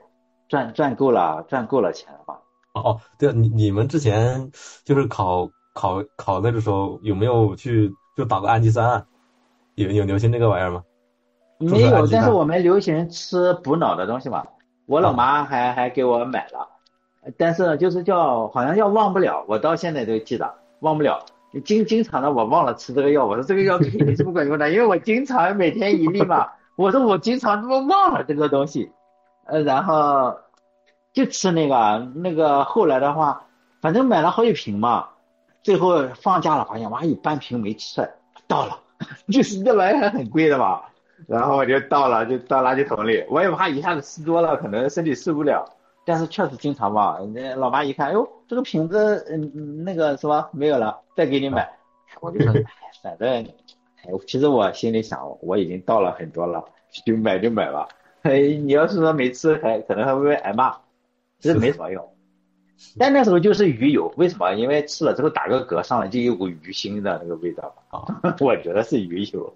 赚赚够了，赚够了钱了嘛。 哦哦，对，你你们之前就是考考考那个时候有没有去就打过氨基酸啊？有有流行这个玩意儿吗？注没有， 射氨基酸但是我们流行吃补脑的东西嘛，我老啊妈还还给我买了，但是就是叫好像叫忘不了，我到现在都记得忘不了。经经常的我忘了吃这个药，我说这个药肯定是不管用的，因为我经常每天一粒嘛，我说我经常怎么忘了这个东西，呃，然后就吃那个那个，后来的话，反正买了好几瓶嘛，最后放假了发现哇，有半瓶没吃，倒了，就是这玩意儿还很贵的嘛。然后我就倒了，就倒垃圾桶里。我也怕一下子吃多了，可能身体受不了。但是确实经常忘。那老妈一看，哎呦，这个瓶子，嗯，嗯那个什么没有了，再给你啊， 买。我就说，哎，反正，哎，其实我心里想，我已经倒了很多了，就买就买吧。哎，你要是说没吃，还可能还会被挨骂，其实是没什么用。但那时候就是鱼油，为什么？因为吃了之后打个嗝上来就有股鱼腥的那个味道， 啊， 我觉得是鱼油。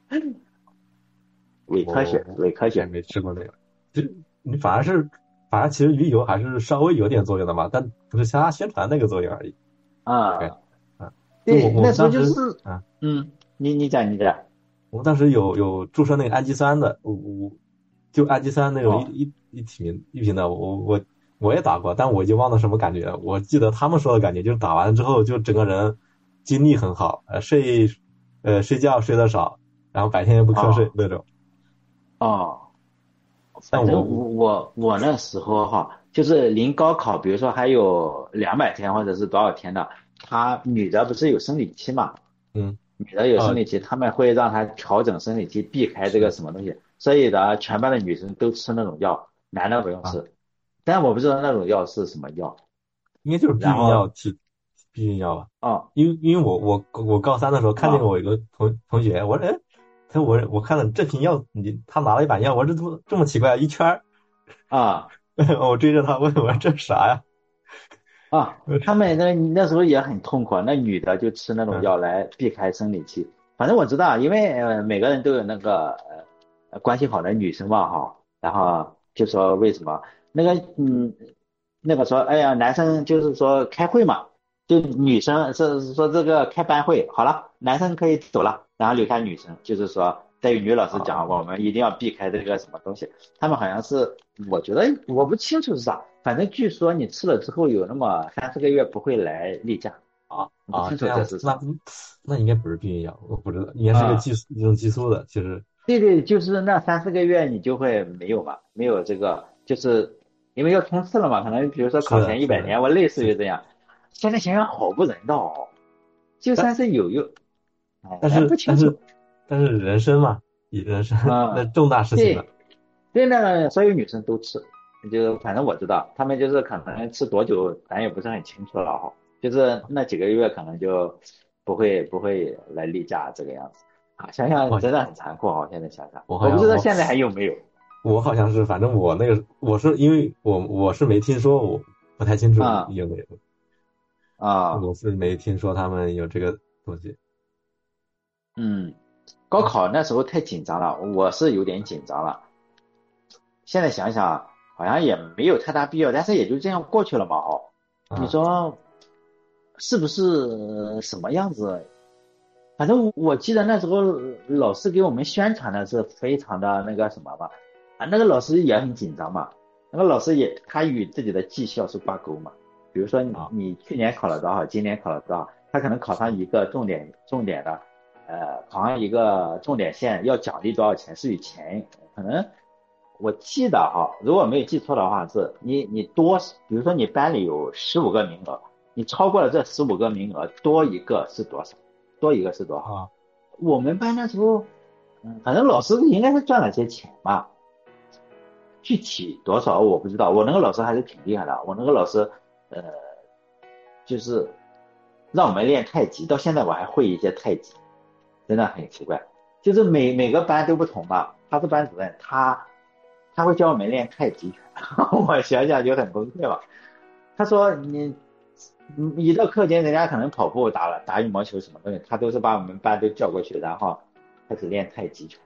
伪科学， 我我也伪科学。 没吃过那个，就你反而是反而其实鱼油还是稍微有点作用的嘛，但不是像他宣传那个作用而已，大概啊， 啊，就我对，那时候我们当时就是， 啊， 嗯，你你讲你讲。 我们当时有有注射那个氨基酸的，我我就氨基酸那种一哦一一瓶一瓶的，我我我也打过，但我已经忘了什么感觉了。我记得他们说的感觉就是打完之后就整个人精力很好，呃睡呃睡觉睡得少，然后白天也不瞌睡哦那种。 哦，反正但我我我我我那时候哈，就是临高考，比如说还有两百天或者是多少天的，她女的不是有生理期嘛， 嗯女的有生啊理期，他们会让她调整生理期，避开这个是什么东西，所以的全班的女生都吃那种药，男的不用啊， 吃，但我不知道那种药是什么药。 应该就是避孕药然后体避孕药吧。 哦因为因为我我我高三的时候看见哦我有个同同学，我说哎，他说我我看了这瓶药，你他拿了一把药，我说这怎么这么奇怪，一圈儿， 啊我追着他问我说这是啥呀？ 啊，他们那那时候也很痛苦啊，那女的就吃那种嗯药来避开生理期。反正我知道，因为呃每个人都有那个呃关系好的女生嘛哈，然后就说为什么那个嗯那个说哎呀男生就是说开会嘛，就女生是说这个开班会好了，男生可以走了，然后留下女生，就是说对于女老师讲，我啊们一定要避开这个什么东西。他们好像是，我觉得我不清楚是啥，反正据说你吃了之后有那么三四个月不会来例假， 啊啊， 我不清楚这样子，那这是什么。 那应该不是避孕药，我不知道，应该是个啊、 激素一种激素的，其实对对，就是那三四个月你就会没有嘛，没有这个，就是因为要冲刺了嘛，可能比如说是考的是的， 前一百天，我类似是， 于这样。现在想想好不人道哦，就算但是有用，哎， 但咱不是但是清楚。 但是人生嘛，以人生那嗯， 重大事情的， 对，对呢，所有女生都吃，就反正我知道，她们就是可能吃多久，咱也不是很清楚了哈，就是那几个月可能就不会不会来例假这个样子啊，想想我真的很残酷哈，现在想想， 我好我不知像我道现在还有没有。 我好像是，反正我那个我是因为我我是没听说，我不太清楚啊有没有， 啊， 我是没听说他们有这个东西。 嗯，高考那时候太紧张了，我是有点紧张了，现在想想好像也没有太大必要，但是也就这样过去了嘛哈，你啊说是不是呃什么样子？反正我记得那时候老师给我们宣传的是非常的那个什么嘛，啊，那个老师也很紧张嘛，那个老师也他与自己的绩效是挂钩嘛，比如说你啊你去年考了多少，今年考了多少，他可能考上一个重点重点的，呃，考上一个重点线要奖励多少钱，是以钱可能我记得哈，如果没有记错的话是你你多，比如说你班里有十五个名额，你超过了这十五个名额，多一个是多少？多一个是多少？ 啊我们班那时候，嗯，反正老师应该是赚了些钱吧，具体多少我不知道。我那个老师还是挺厉害的，我那个老师，呃，就是让我们练太极，到现在我还会一些太极，真的很奇怪。就是每每个班都不同嘛，他是班主任，他他会教我们练太极拳，我想想就很崩溃了。他说你嗯一到课间，人家可能跑步打了打羽毛球什么东西，他都是把我们班都叫过去，然后开始练太极拳。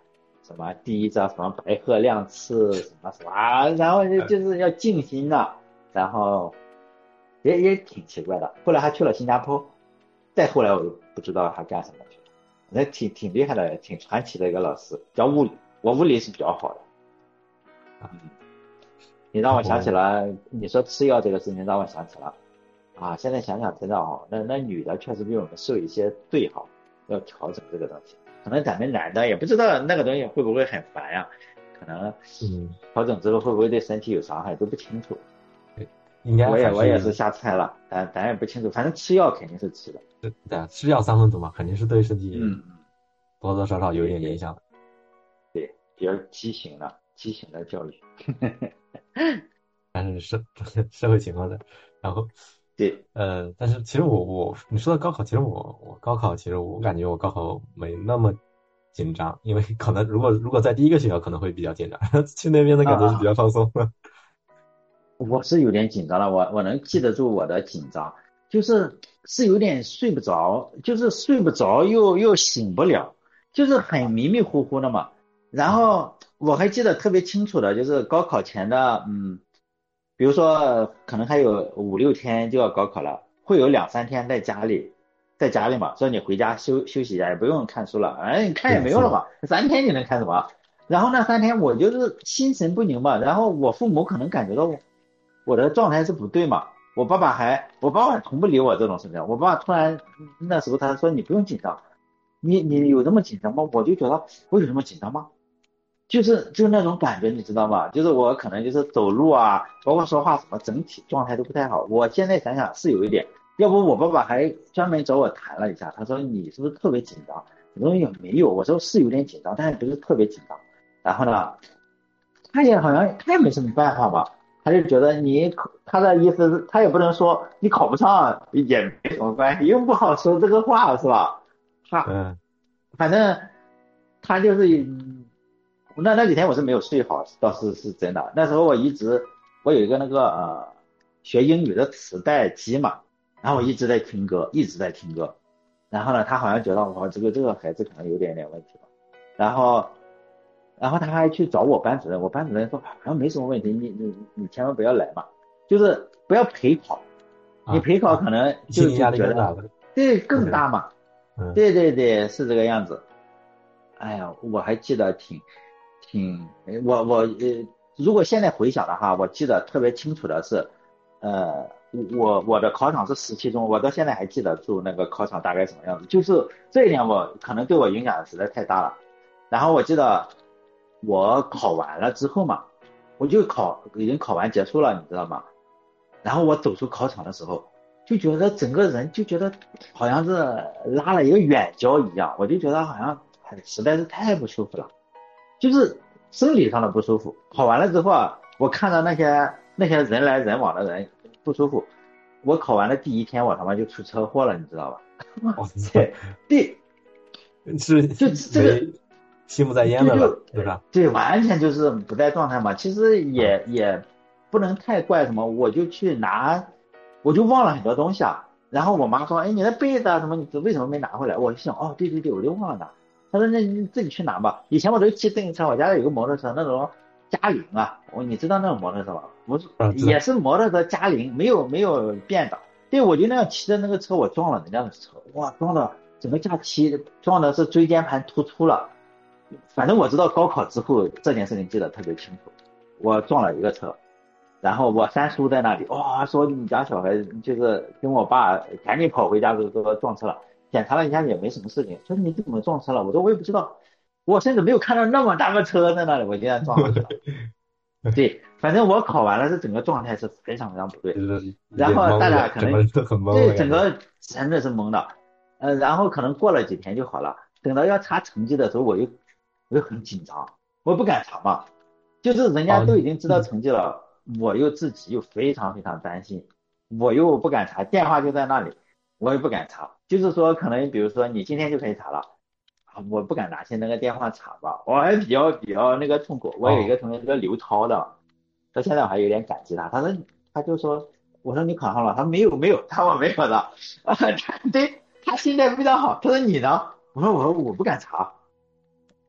什么第一招什么白鹤亮翅什么什么啊，然后就就是要静心的，然后也也挺奇怪的。后来还去了新加坡，再后来我就不知道他干什么去了。那挺挺厉害的，挺传奇的一个老师，教物理，我物理是比较好的。嗯，你让我想起了你说吃药这个事情，让我想起了啊，现在想想真的哦，那那女的确实比我们受一些罪好，要调整这个东西。可能咱们男的也不知道那个东西会不会很烦呀、啊，可能嗯调整之后会不会对身体有伤害都不清楚。 应该我也我也是瞎猜了，咱咱也不清楚，反正吃药肯定是吃的。 对啊，吃药三分毒嘛，肯定是对身体嗯多多少少有一点影响的。 对，比较畸形的畸形的教育。 但是社社会情况的，然后对， 呃，但是其实我我你说的高考，其实我我高考其实我感觉我高考没那么紧张，因为可能如果如果在第一个学校可能会比较紧张，去那边的感觉是比较放松的。啊我是有点紧张了，我我能记得住我的紧张，就是是有点睡不着，就是睡不着又又醒不了，就是很迷迷糊糊的嘛。然后我还记得特别清楚的，就是高考前的，嗯，比如说可能还有五六天就要高考了，会有两三天在家里，在家里嘛，说你回家休休息一下，也不用看书了，哎，你看也没用了嘛，三天你能看什么？然后那三天我就是心神不宁嘛，然后我父母可能感觉到我。我的状态是不对嘛？我爸爸还，我爸爸从不理我这种事情。我爸爸突然那时候他说你不用紧张，你你有这么紧张吗？我就觉得我有这么紧张吗？就是就是那种感觉，你知道吗？就是我可能就是走路啊，包括说话什么，整体状态都不太好。我现在想想是有一点，要不我爸爸还专门找我谈了一下，他说你是不是特别紧张？我说也没有，我说是有点紧张，但是不是特别紧张。然后呢，他也好像他也没什么办法吧。他就觉得你考，他的意思是，他也不能说你考不上也没什么关系，又不好说这个话是吧？他， 嗯， 反正他就是，那那几天我是没有睡好，倒是是真的。那时候我一直，我有一个那个呃学英语的磁带机嘛，然后我一直在听歌，一直在听歌。然后呢，他好像觉得我这个这个孩子可能有点点问题吧，然后。然后他还去找我班主任，我班主任说好像没什么问题，你你你千万不要来嘛，就是不要陪考，你陪考可能就心理压力觉得对更大嘛， 嗯， 对对对，是这个样子。哎呀，我还记得挺挺，我我呃，如果现在回想的话，我记得特别清楚的是，呃，我我的考场是十七中，我到现在还记得住那个考场大概什么样子，就是这一点我可能对我影响实在太大了。然后我记得。我考完了之后嘛，我就考已经考完结束了，你知道吗？然后我走出考场的时候，就觉得整个人就觉得好像是拉了一个远胶一样，我就觉得好像实在是太不舒服了，就是生理上的不舒服。考完了之后啊，我看到那些那些人来人往的人不舒服，我考完了第一天我他妈就出车祸了，你知道吧？对对， 是就这个。 心不在焉的了，对吧？ 对，完全就是不在状态嘛。其实也、嗯、也不能太怪什么，我就去拿，我就忘了很多东西啊。然后我妈说：“哎，你的被子啊什么，你为什么没拿回来？”我就想，哦，对对对，我就忘了拿。她说：“那你自己去拿吧。”以前我都骑自行车，我家里有个摩托车，那种嘉陵啊，我你知道那种摩托车吧？我也是摩托车嘉陵，没有没有变的。对，我就那样骑着那个车，我撞了人家的车，哇，撞的整个假期撞的是椎间盘突出了。反正我知道高考之后这件事情记得特别清楚，我撞了一个车，然后我三叔在那里，哇、哦，说你家小孩就是跟我爸赶紧跑回家说说撞车了，检查了一下也没什么事情，说你怎么撞车了？我说我也不知道，我甚至没有看到那么大个车在那里，我竟然撞上去了。对，反正我考完了，这整个状态是非常非常不对，然后大家可能对整个真的是懵的，呃，然后可能过了几天就好了，等到要查成绩的时候，我又。我就很紧张，我不敢查嘛，就是人家都已经知道成绩了，我又自己又非常非常担心，我又不敢查，电话就在那里，我也不敢查，就是说可能比如说你今天就可以查了，我不敢拿起那个电话查吧，我还比较比较那个痛苦。我有一个同学叫刘涛的，到现在我还有点感激他，他说他就说，我说你考上了，他说没有没有，他说我没有的，啊，他对他心态非常好，他说你呢？我说我说我不敢查。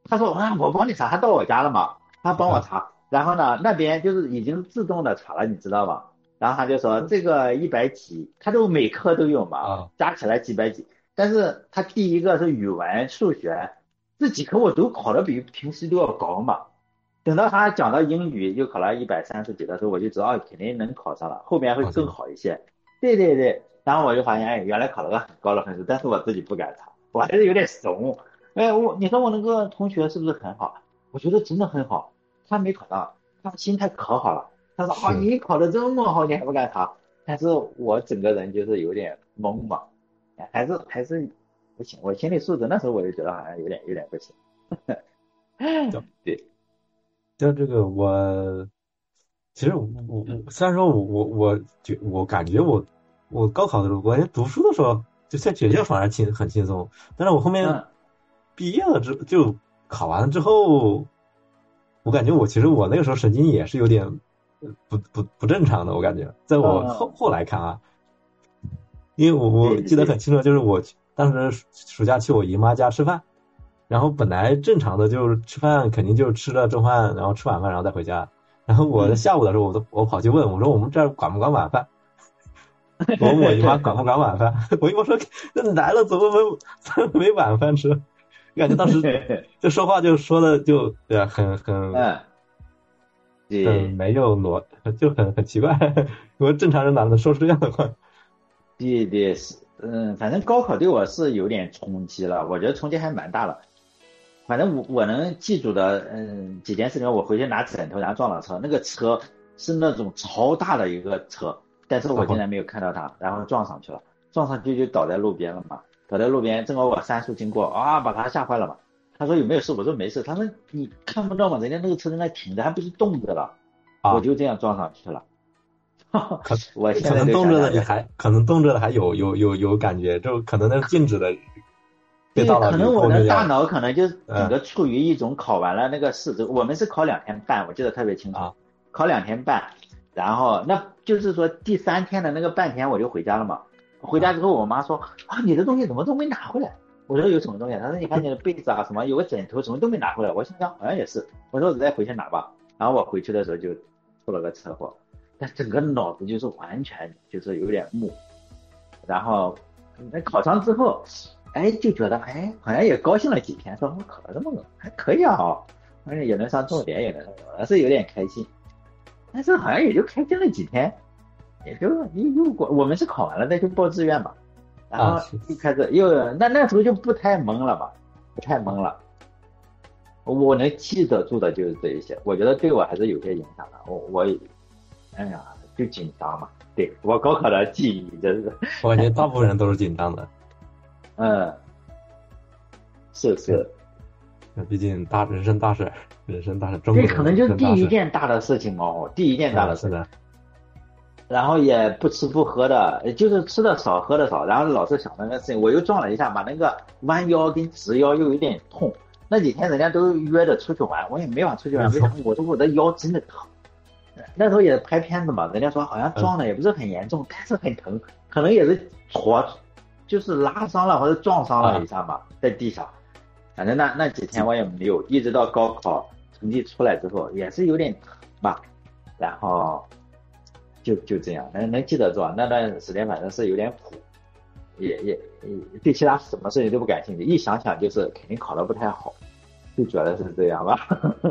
他说啊，我帮你查，他到我家了嘛，他帮我查，然后呢，那边就是已经自动的查了，你知道吗？然后他就说这个一百几，他都每科都有嘛，加起来几百几。但是他第一个是语文、数学，这几科我都考的比平时都要高嘛。等到他讲到英语又考了一百三十几的时候，我就知道哦，肯定能考上了，后面会更好一些。对对对，然后我就发现，哎，原来考了个很高的分数，但是我自己不敢查，我还是有点怂。哎，我你说我那个同学是不是很好？我觉得真的很好，他没考上，他心态可好了。他说啊，你考的这么好，你还不敢查？但是我整个人就是有点懵嘛，还是还是不行，我心理素质那时候我就觉得好像有点有点不行。对， 像这个我，其实我我我虽然说我我我觉我感觉我我高考的时候，我感觉读书的时候就在学校反而轻很轻松，但是我后面毕业了之就考完了之后，我感觉我其实我那个时候神经也是有点不不不正常的，我感觉在我后后来看啊，因为我我记得很清楚，就是我当时暑假去我姨妈家吃饭。然后本来正常的就是吃饭肯定就吃了中饭，然后吃晚饭，然后再回家。然后我在下午的时候，我都我跑去问我说：“我们这儿管不管晚饭？”我问我姨妈管不管晚饭？我姨妈说：“这来了怎么没没晚饭吃？”感觉当时就说话就说的就对啊，很很嗯， 很没有逻，就很很奇怪。我正常人哪能说出这样的话？ 对对是，嗯，反正高考对我是有点冲击了，我觉得冲击还蛮大的。反正我我能记住的，嗯，几件事情，我回去拿枕头，然后撞了车，那个车是那种超大的一个车，但是我竟然没有看到它，然后撞上去了，撞上去就倒在路边了嘛，倒在路边，正好我三叔经过，啊，把他吓坏了嘛。他说有没有事？我说没事。他说你看不到吗？人家那个车在那停着，还不是动着了，啊、我就这样撞上去了。 可我现在可能动着的你还可能动着的还有有有有感觉，就可能那是静止的。 对，可能我的大脑可能就整个处于一种考完了那个试，我们是考两天半，我记得特别清楚，啊、考两天半，然后那就是说第三天的那个半天我就回家了嘛。回家之后，我妈说啊，你的东西怎么都没拿回来？我说有什么东西？她说你看你的被子啊，什么有个枕头，什么都没拿回来。我心想好像也是，我说我再回去拿吧。然后我回去的时候就出了个车祸，但整个脑子就是完全就是有点木。然后那考上之后。哎，就觉得哎，好像也高兴了几天，说我考了这么个还可以啊，而且也能上重点，也能上，还是有点开心。但是好像也就开心了几天，也就又又过，我们是考完了再去报志愿嘛，然后又开始又那那时候就不太懵了嘛，不太懵了。我能记得住的就是这一些，我觉得对我还是有些影响的。我我哎呀，就紧张嘛，对我高考的记忆真是， 我感觉大部分人都是紧张的。 嗯，是是， 那毕竟大人生大事，人生大事，中国这可能就是第一件大的事情嘛，第一件大的事情。然后也不吃不喝的，就是吃的少，喝的少，然后老是想那个事情，我又撞了一下，把那个弯腰跟直腰又有点痛。那几天人家都约着出去玩，我也没法出去玩，为啥？我说我的腰真的疼。那时候也拍片子嘛，人家说好像撞的也不是很严重，但是很疼，可能也是挫。就是拉伤了或者撞伤了一下嘛，在地上，反正那那几天我也没有，一直到高考成绩出来之后也是有点疼吧，然后就就这样，能能记得住，那段时间反正是有点苦，也也也对其他什么事情都不感兴趣，一想想就是肯定考得不太好，就觉得是这样吧。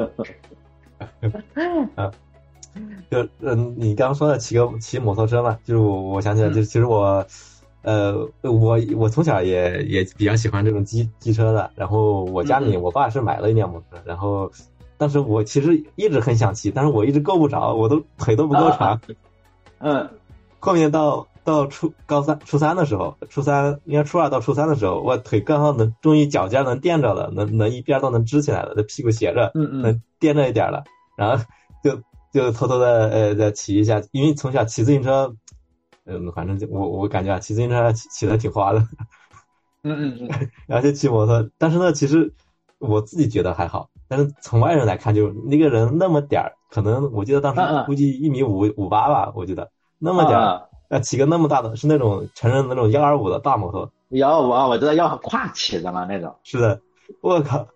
啊，就嗯，你刚刚说的骑个骑摩托车嘛，就是我我想起来，就其实我。呃，我我从小也也比较喜欢这种机机车的，然后我家里我爸是买了一辆摩托车，然后当时我其实一直很想骑，但是我一直够不着，我都腿都不够长。 嗯， 后面到到初高三初三的时候，初三应该初二到初三的时候，我腿刚好能终于脚尖能垫着了，能能一边都能支起来了，这屁股斜着， 嗯嗯， 能垫着一点了，然后就就偷偷的呃再骑一下，因为从小骑自行车。嗯，反正就我我感觉啊，骑自行车骑骑的挺花的， 嗯嗯嗯， 然后就骑摩托，但是呢，其实我自己觉得还好，但是从外人来看，就那个人那么点儿，可能我记得当时估计一米五五八吧，我记得那么点儿，呃，骑个那么大的，是那种成人那种幺二五的大摩托， 幺二五啊，我知道要跨骑的嘛那种， 是的，我靠，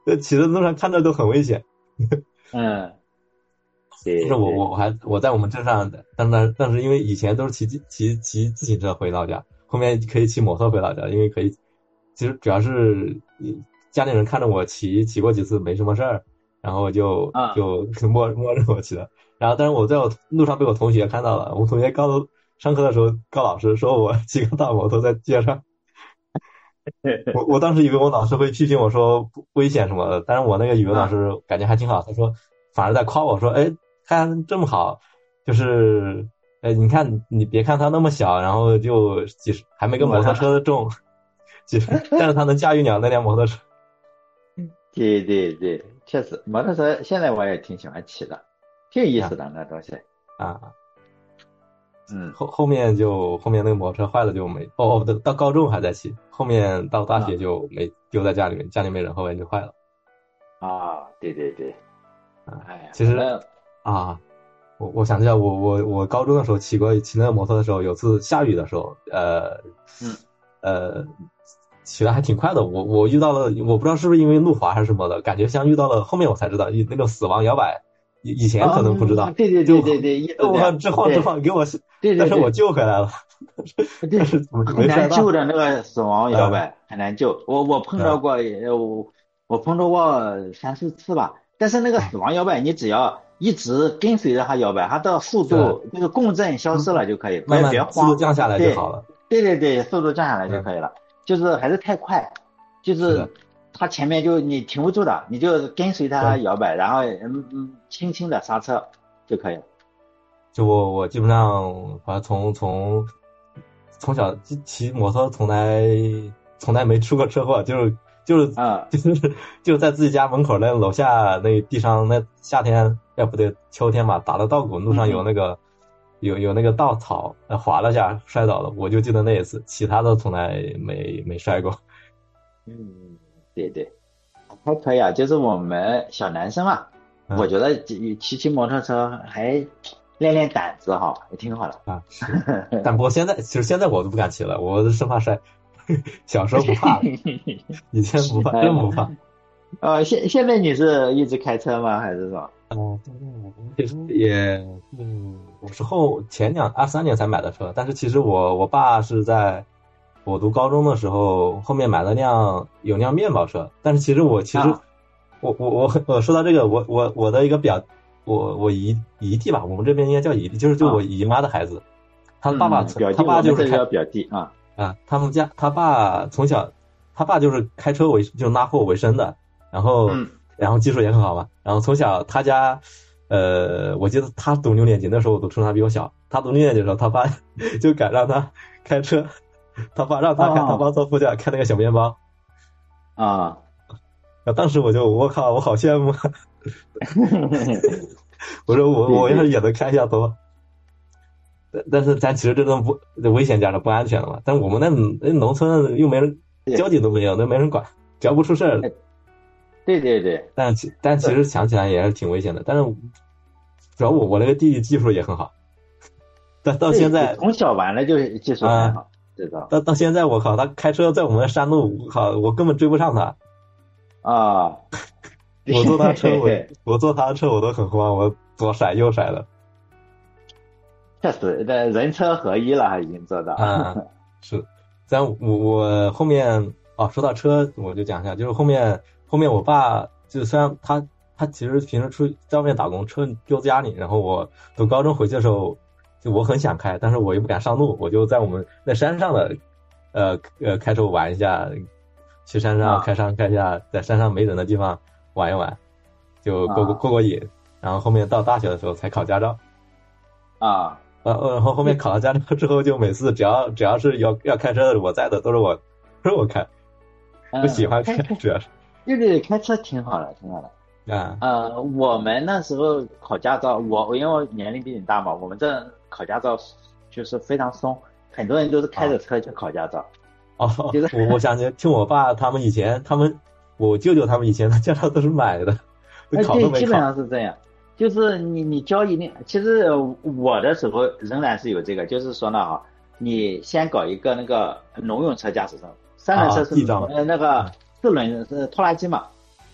骑的路上看着都很危险。 嗯，对。 但是我我我还我在我们镇上的，但是但是因为以前都是骑骑骑自行车回老家，后面可以骑摩托回老家，因为可以，其实主要是家里人看着我骑骑过几次没什么事儿，然后就、啊、就默默认我骑的。然后但是我在我路上被我同学看到了，我同学告上课的时候告老师说我骑个大摩托在街上。我我当时以为我老师会批评我说危险什么的，但是我那个语文老师感觉还挺好，他说反而在夸我说，哎，看这么好，就是哎，你看你别看他那么小，然后就几十还没个摩托车的重，几十，但是他能驾驭了那辆摩托车。 对对对，确实摩托车现在我也挺喜欢骑的，挺有意思的、啊、那东西啊。 嗯， 后后面就后面那个摩托车坏了就没哦，到到高中还在骑，后面到大学就没丢在家里面，家里没人，后面就坏了。 啊，对对对， 哎呀，其实啊，我我想起来，我我我高中的时候骑过骑那个摩托的时候，有次下雨的时候，呃， 嗯， 呃，骑的还挺快的。我我遇到了，我不知道是不是因为路滑还是什么的，感觉像遇到了，后面我才知道那种死亡摇摆。以以前可能不知道， 哦、对对对对对， 我直晃直晃给我， 对对， 但是我救回来了， 对， 是很难救的那个死亡摇摆、嗯、很难救，我我碰到过，嗯、我我碰到过三四次吧，但是那个死亡摇摆，你只要一直跟随着它摇摆，它的速度那个共振消失了就可以， 慢慢别慌， 速度降下来就好了。 对对对，速度降下来就可以了，嗯、就是还是太快，就是。它前面就你停不住的，你就跟随它摇摆，然后嗯嗯轻轻的刹车就可以了。 就我我基本上我从从从小骑摩托从来从来没出过车祸，就是就是啊、 嗯、就是就在自己家门口那楼下那地上，那夏天要不对秋天吧，打的稻谷，路上有那个、嗯、有有那个稻草滑了下摔倒了，我就记得那一次，其他的从来没没摔过。 嗯。对对，还可以啊，就是我们小男生嘛，嗯、我觉得骑骑摩托车还练练胆子哈，也挺好的啊。但不过现在其实现在我都不敢骑了，我生怕摔。小时候不怕，以前不怕，真不怕。 呃，现现在你是一直开车吗？还是什么？ 哦，其实也嗯，我是后前两二三年才买的车，但是其实我我爸是在。我读高中的时候，后面买了辆有辆面包车，但是其实我其实，啊、我我我我说到这个，我我我的一个表，我我姨姨弟吧，我们这边应该叫姨弟，就是就我姨妈的孩子，啊、他爸爸、 嗯、 他爸就是开表弟啊啊，他们家他爸从小他爸就是开车为就拉货为生的，然后、 嗯、 然后技术也很好嘛，然后从小他家，呃，我记得他读六年级那时候我读初中，他比我小，他读六年级的时候，他爸就敢让他开车。他爸让他开，哦、他爸坐副驾开那个小面包， 啊， 当时我就我靠，我好羡慕，我说我我要是也能开一下多，但是咱其实这种不危险加上不安全了嘛，但我们那那农村又没人，交警都没有，都没人管，只要不出事儿， 对对对， 但其但其实想起来也是挺危险的，但是主要我我那个弟弟技术也很好，但到现在从小玩了就技术很好。啊到到现在我靠，他开车在我们的山路，我靠，我根本追不上他。 啊！ 我坐他车，我我坐他的车我都很慌，我左甩右甩的。 确实，这人车合一了，已经做到。 啊，是。咱我我后面哦，说到车我就讲一下，就是后面后面我爸就虽然他他其实平时出在外面打工，车丢家里，然后我读高中回去的时候。就我很想开，但是我又不敢上路，我就在我们在山上的，呃呃开车玩一下，去山上开上开下，在山上没人的地方玩一玩，就过过过过瘾。然后后面到大学的时候才考驾照， 啊， 呃然后后面考了驾照之后，就每次只要只要是要要开车的我在的，都是我都是我开，不喜欢开，主要是。 对对，开车挺好的，挺好的。 啊， 呃，我们那时候考驾照，我因为我年龄比你大嘛，我们这考驾照就是非常松，很多人都是开着车去考驾照。 哦，就是我我想起听我爸他们以前，他们我舅舅他们以前的驾照都是买的，考都没考。 对，基本上是这样。就是你你交一定，其实我的时候仍然是有这个，就是说呢哈，你先搞一个那个农用车驾驶证，三轮车是、 啊、 呃那个四轮是拖拉机嘛。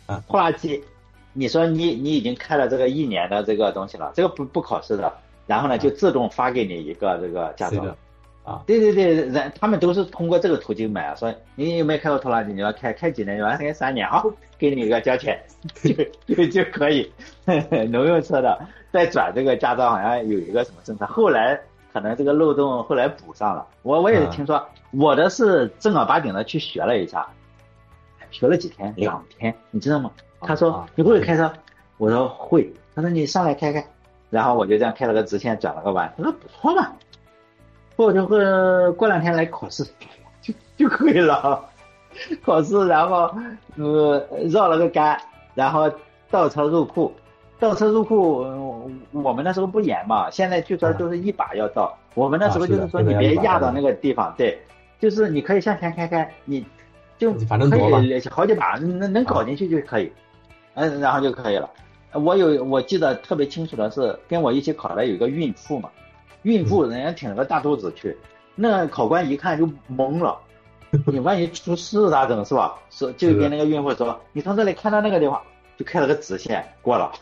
啊， 拖拉机，你说你你已经开了这个一年的这个东西了，这个不不考试的，然后呢就自动发给你一个这个驾照。 啊， 对对对，人他们都是通过这个途径买啊，说你有没有开过拖拉机？你要开开几年？你要开三年，好，给你一个交钱，就就就可以。农用车的再转这个驾照，好像有一个什么政策，后来可能这个漏洞后来补上了。我我也是听说，我的是正儿八经的去学了一下，学了几天，两天，你知道吗？他说你会不会开车？我说会。他说你上来开开，然后我就这样开了个直线，转了个弯。他说不错嘛。我就会过两天来考试，就就可以了。考试，然后呃绕了个杆，然后倒车入库，倒车入库，呃、我们那时候不严嘛，现在据说就是一把要倒，啊、我们那时候就是说你别压到那个地方，对，就是你可以向前开开，你就反正可以好几把，能能搞进去就可以，嗯、呃，然后就可以了。我有我记得特别清楚的是，跟我一起考的有一个孕妇嘛。孕妇人家挺了个大肚子去，那考官一看就懵了，你万一出事咋整是吧？说就跟那个孕妇说，你从这里看到那个地方，就开了个直线过了，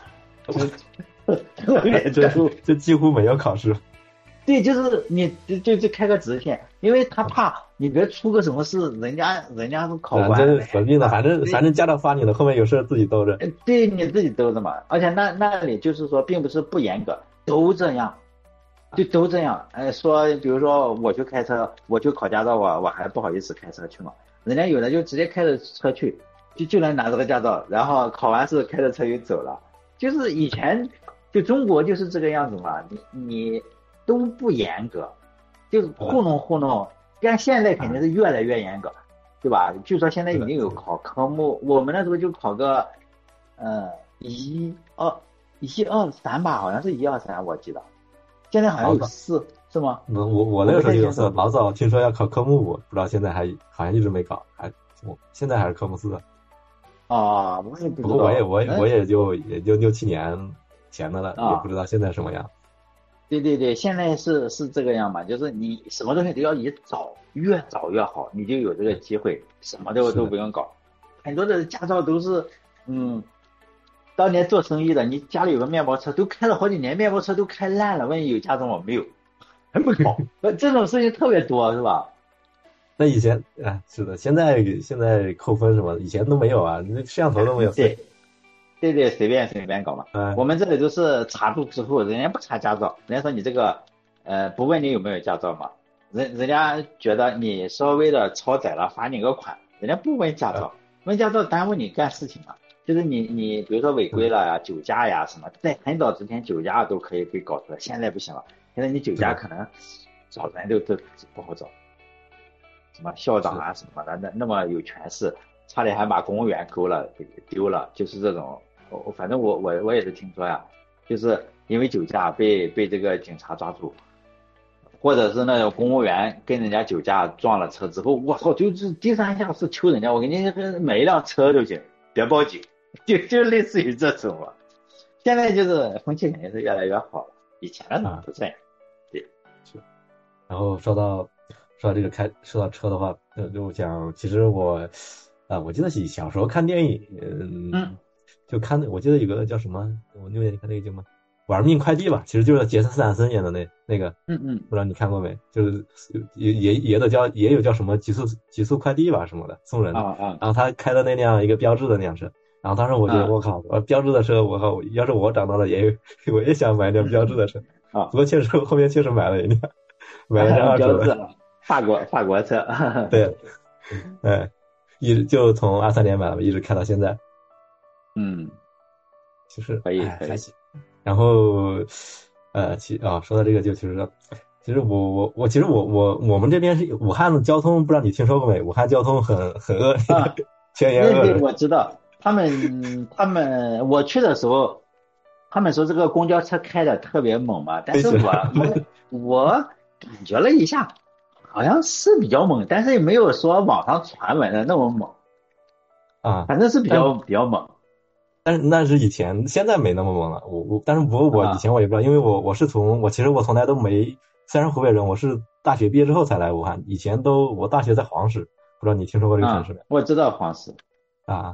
这这几乎没有考试。 对，就是你就就就开个直线，因为他怕你别出个什么事，人家人家是考官， 这何必呢？反正反正驾照发你了，后面有事自己兜着。 对，你自己兜着嘛。而且那那里就是说，并不是不严格，都这样。就都这样，哎，说比如说我去开车，我去考驾照，我我还不好意思开车去嘛。人家有的就直接开着车去，就就能拿这个驾照，然后考完试开着车就走了。就是以前就中国就是这个样子嘛，你你都不严格，就是糊弄糊弄。但现在肯定是越来越严格，对吧？据说现在已经有考科目，我们那时候就考个，呃，一二一二三吧，好像是一二三，我记得。现在好像有四，是吗？ 我我那个时候就有四，老早听说要考科目五，不知道现在还好像一直没考，还我现在还是科目四。 啊，我也不知道。 不过我也我也我也就也就六七年前的了，也不知道现在什么样。 对对对，现在是是这个样嘛，就是你什么东西都要以早，越早越好，你就有这个机会，什么都都不用搞。很多的驾照都是，嗯。当年做生意的，你家里有个面包车，都开了好几年，面包车都开烂了，问有驾照吗？没有，还不考。这种事情特别多，是吧？ 那以前啊，是的，现在现在扣分什么，以前都没有啊，那摄像头都没有。 对，对对，随便随便搞嘛。嗯，我们这里都是查住之后，人家不查驾照，人家说你这个呃不问你有没有驾照嘛，人人家觉得你稍微的超载了，罚你个款，人家不问驾照，问驾照耽误你干事情嘛。就是你你比如说违规了呀、酒驾呀什么，在很早之前酒驾都可以被搞出来，现在不行了。现在你酒驾可能找人都都不好找，什么校长啊什么的，那那么有权势，差点还把公务员勾了给丢了，就是这种。我反正我我我也是听说呀，就是因为酒驾被被这个警察抓住，或者是那种公务员跟人家酒驾撞了车之后，我操，就是第三下是求人家，我给你买一辆车就行，别报警。就就类似于这种嘛，现在就是风气肯定是越来越好了，以前的呢不这样。对， 是。然后说到说到这个开说到车的话，就就讲，其实我啊、呃，我记得小时候看电影，嗯， 嗯就看我记得有个叫什么，我六年级看那个叫什么《玩命快递》吧，其实就是杰森斯坦森演的那那个， 嗯嗯， 不知道你看过没？就是也也也有叫也有叫什么极速极速快递吧什么的送人的， 啊啊， 然后他开的那辆一个标致的那辆车。然后当时我觉得，我靠，我标致的车，我靠，要是我长大了也有，我也想买一辆标致的车。 啊， 不过确实后面确实买了一辆，买了辆二手的， 法国法国车。 对，哎，一直就从二三年买了，一直开到现在。 嗯， 其实可以可以。然后，呃，其啊，说到这个就其实，其实我我我其实我我我们这边是武汉的交通，不知道你听说过没？武汉交通很很恶劣。啊对对，我知道，他们他们我去的时候，他们说这个公交车开的特别猛嘛，但是我我我感觉了一下，好像是比较猛，但是也没有说网上传闻的那么猛啊， 反正是比较比较猛。 但是那是以前，现在没那么猛了。我我但是不过我以前我也不知道，因为我我是从我其实我从来都没，虽然湖北人，我是大学毕业之后才来武汉，以前都我大学在黄石。不知道你听说过这个城市没、 啊？我知道黄石啊，然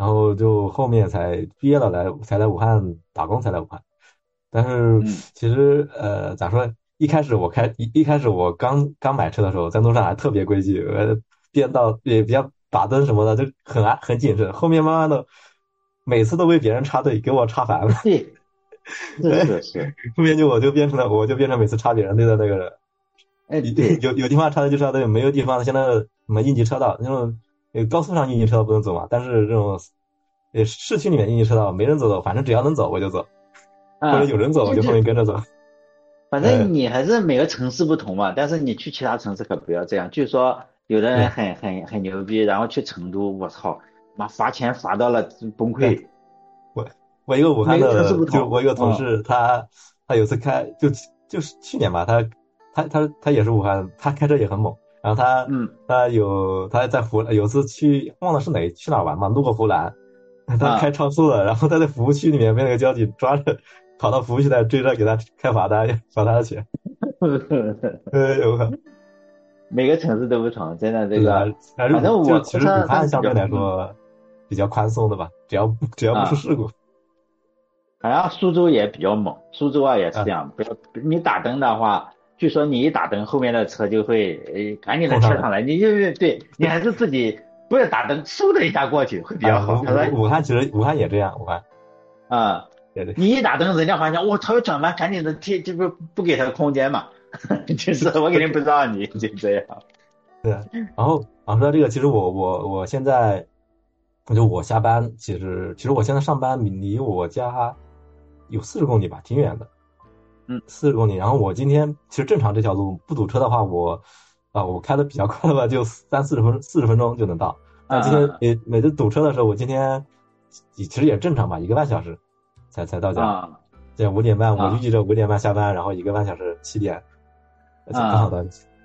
然后就后面才毕业了来才来武汉打工，才来武汉。但是其实呃咋说，一开始我开一一开始我刚刚买车的时候，在路上还特别规矩，呃变道也比较打灯什么的就很安很谨慎。后面慢慢的每次都被别人插队，给我插烦了。 对，是是是。 后面就我就变成了我就变成每次插别人队的那个人。 哎，对， 有有地方插队就插队，没有地方像那个什么应急车道那种，高速上应急车道不能走嘛，但是这种呃市区里面应急车道没人走的，反正只要能走我就走。或者有人走我就后面跟着走。 反正你还是每个城市不同嘛，但是你去其他城市可不要这样。据说有的人很很很牛逼，然后去成都，我操，妈罚钱罚到了崩溃。 我我一个武汉的，就我一个同事，他他有次开就就是去年吧，他他他他也是武汉，他开车也很猛。然后他嗯他有他在湖有次去忘了是哪去哪玩嘛，路过湖南，他开超速了，然后他在服务区里面被那个交警抓着。跑到服务区来追着给他开罚单，罚他的钱。呃，我靠， 每个城市都不同，真的这个。反正我其实武汉相对来说比较宽松的吧，只要只要不出事故。 好像苏州也比较猛，苏州啊也是这样，不要你打灯的话，据说你一打灯，后面的车就会呃赶紧的贴上来，你就对你还是自己不要打灯，嗖的一下过去会比较好。 武汉其实武汉也这样，武汉啊。 对对， 你一打灯，人家发现我操，要转弯，赶紧的贴，这不不给他空间嘛？就是我肯定不让你就这样。 对，然后然后说这个，其实我我我现在，就我下班，其实其实我现在上班离我家有四十公里吧，挺远的。 嗯， 四十公里。然后我今天其实正常这条路不堵车的话，我啊我开的比较快的话，就三四十分四十分钟就能到。但今天也每次堵车的时候，我今天其实也正常吧，一个半小时。才才到家， 啊， 对，五点半，我预计着五点半下班，然后一个半小时，七点，刚好到。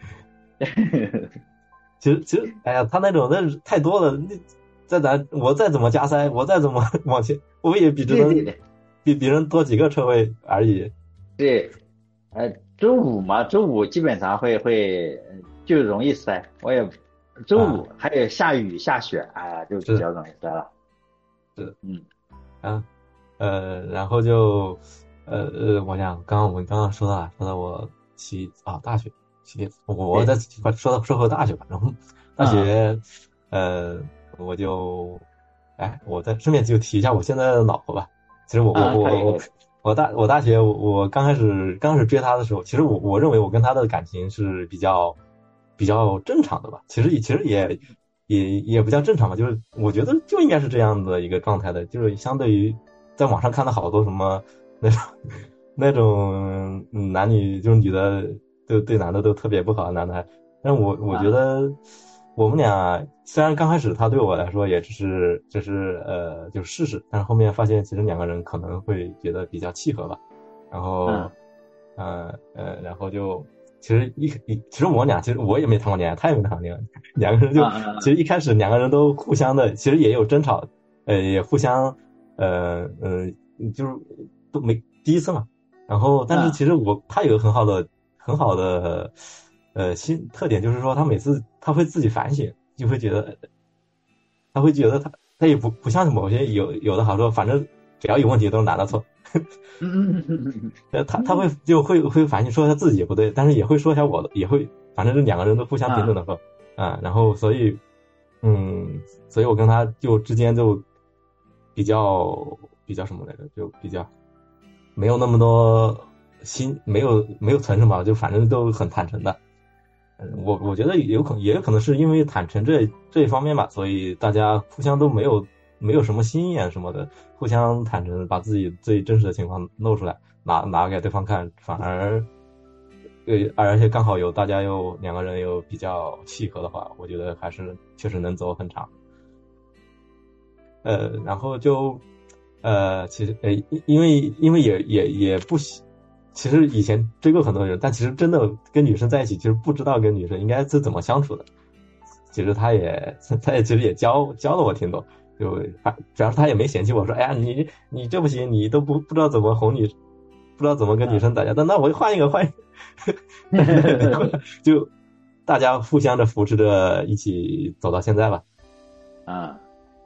其实其实，哎呀，他那种那太多了，那再咱我再怎么加塞，我再怎么往前，我也比只能比别人多几个车位而已。 对，呃，周五嘛，周五基本上会会就容易塞，我也周五还有下雨下雪，哎呀，就比较容易塞了。 是， 嗯， 啊。呃，然后就，呃呃，我想刚刚我们刚刚说到了，说到我骑啊大学，骑我我再说到说回大学吧，然后大学，呃，我就，哎，我再顺便就提一下我现在的老婆吧。其实我我我我我大我大学我刚开始刚开始追她的时候，其实我我认为我跟她的感情是比较比较正常的吧。其实其实也也也不叫正常吧，就是我觉得就应该是这样的一个状态的，就是相对于。在网上看到好多什么那种那种男女，就是女的对对男的都特别不好，男的，但是我我觉得我们俩虽然刚开始他对我来说也只是只是呃就试试，但是后面发现其实两个人可能会觉得比较契合吧，然后嗯 呃, 呃然后就其实一一其实我俩其实我也没谈过恋爱，他也没谈过恋爱，两个人就其实一开始两个人都互相的其实也有争吵，呃也互相。呃呃，就是都没第一次嘛，然后但是其实我他有个很好的很好的呃新特点，就是说他每次他会自己反省，就会觉得他会觉得他他也不不像某些有有的好说，反正只要有问题都是男的错， 嗯嗯嗯嗯，他他会就会会反省说他自己也不对，但是也会说一下我的，也会反正这两个人都互相平等的说啊，然后所以嗯，所以我跟他就之间就。比较比较什么来着？就比较没有那么多心，没有没有存什么，就反正都很坦诚的。嗯，我我觉得有可也有可能是因为坦诚这这一方面吧，所以大家互相都没有没有什么心眼什么的，互相坦诚，把自己最真实的情况露出来，拿拿给对方看，反而呃而且刚好有大家又两个人又比较契合的话，我觉得还是确实能走很长。呃，然后就，呃，其实，呃，因为因为也也也不喜，其实以前追过很多人，但其实真的跟女生在一起，其实不知道跟女生应该是怎么相处的。其实他也他也其实也教教了我挺多，就主要是他也没嫌弃我说，哎呀，你你这不行，你都不不知道怎么哄女，不知道怎么跟女生打架，那那我换一个换一个，就大家互相的扶持着一起走到现在吧。 啊。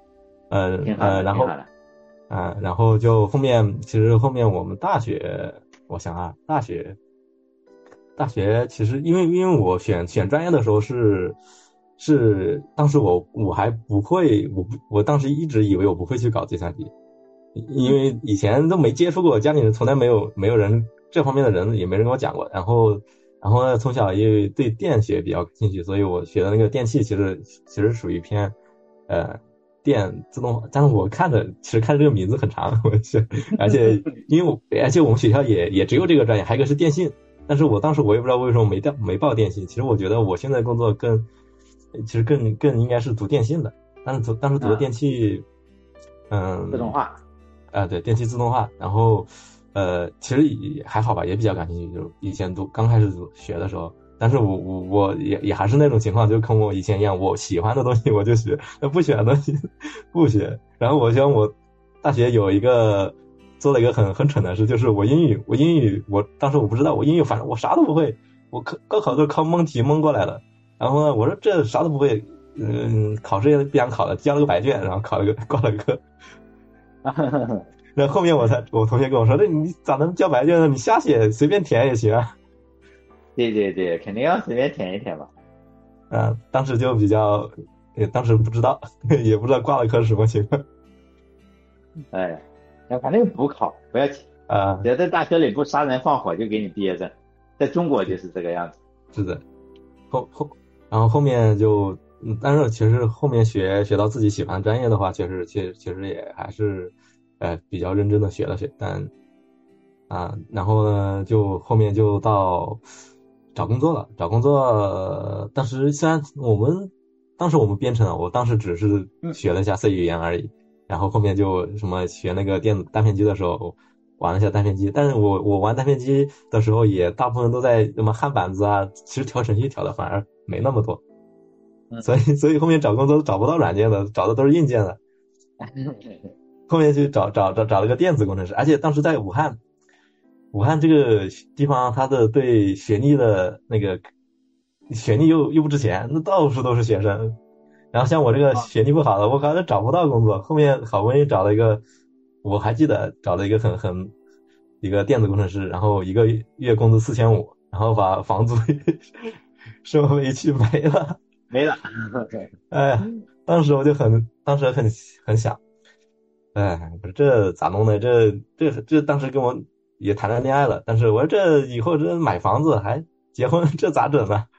呃呃，然后啊、呃，然后就后面其实后面我们大学，我想啊，大学大学其实因为因为我选选专业的时候是是当时我我还不会，我不我当时一直以为我不会去搞计算机，因为以前都没接触过，家里人从来没有没有人这方面的人也没人跟我讲过，然后然后呢从小也对电学比较感兴趣，所以我学的那个电气其实其实属于偏呃电自动化，但是我看着其实看着这个名字很长，我去，而且因为我而且我们学校也也只有这个专业，还有一个是电信，但是我当时我也不知道为什么没调没报电信，其实我觉得我现在工作更其实更更应该是读电信的，但是读当时读的电气，嗯， 自动化， 啊、呃，对，电气自动化，然后，呃，其实也还好吧，也比较感兴趣，就是以前读刚开始读学的时候，但是我我我也也还是那种情况，就跟我以前一样，我喜欢的东西我就学，那不喜欢的东西不学。然后我想我大学有一个做了一个很很蠢的事，就是我英语我英语我当时我不知道，我英语反正我啥都不会，我高高考都是靠蒙题蒙过来的。然后呢，我说这啥都不会，嗯，考试也不想考了，交了个白卷，然后考了个挂了个。然后后面我才我同学跟我说，那你咋能交白卷呢？你瞎写随便填也行啊。 对对对，肯定要随便填一填吧。 啊，当时就比较，也当时不知道，也不知道挂了科什么情况。 哎，反正补考不要紧啊， 只要在大学里不杀人放火就给你毕业证，在中国就是这个样子。 是的，后后然后后面就，嗯，但是其实后面学学到自己喜欢专业的话，确实其实其实也还是，呃，比较认真的学了学，但啊，然后呢，就后面就到找工作了。找工作，当时虽然我们当时我们编程啊，我当时只是学了一下 C 语言而已，然后后面就什么学那个电子单片机的时候玩了一下单片机，但是我我玩单片机的时候也大部分都在什么焊板子啊，其实调程序调的反而没那么多，所以所以后面找工作都找不到软件的，找的都是硬件的。后面去找找找找了个电子工程师，而且当时在武汉。武汉这个地方，它的对学历的那个学历又又不值钱，那到处都是学生。然后像我这个学历不好的，我靠，那找不到工作。后面好不容易找了一个，我还记得找了一个很很一个电子工程师，然后一个月工资四千五，然后把房租、生活费去没了， 没了。 哎呀，当时我就很，当时很很想，哎，不是这咋弄呢？这这这当时跟我。也谈了恋爱了，但是我说这以后这买房子还结婚，这咋整呢？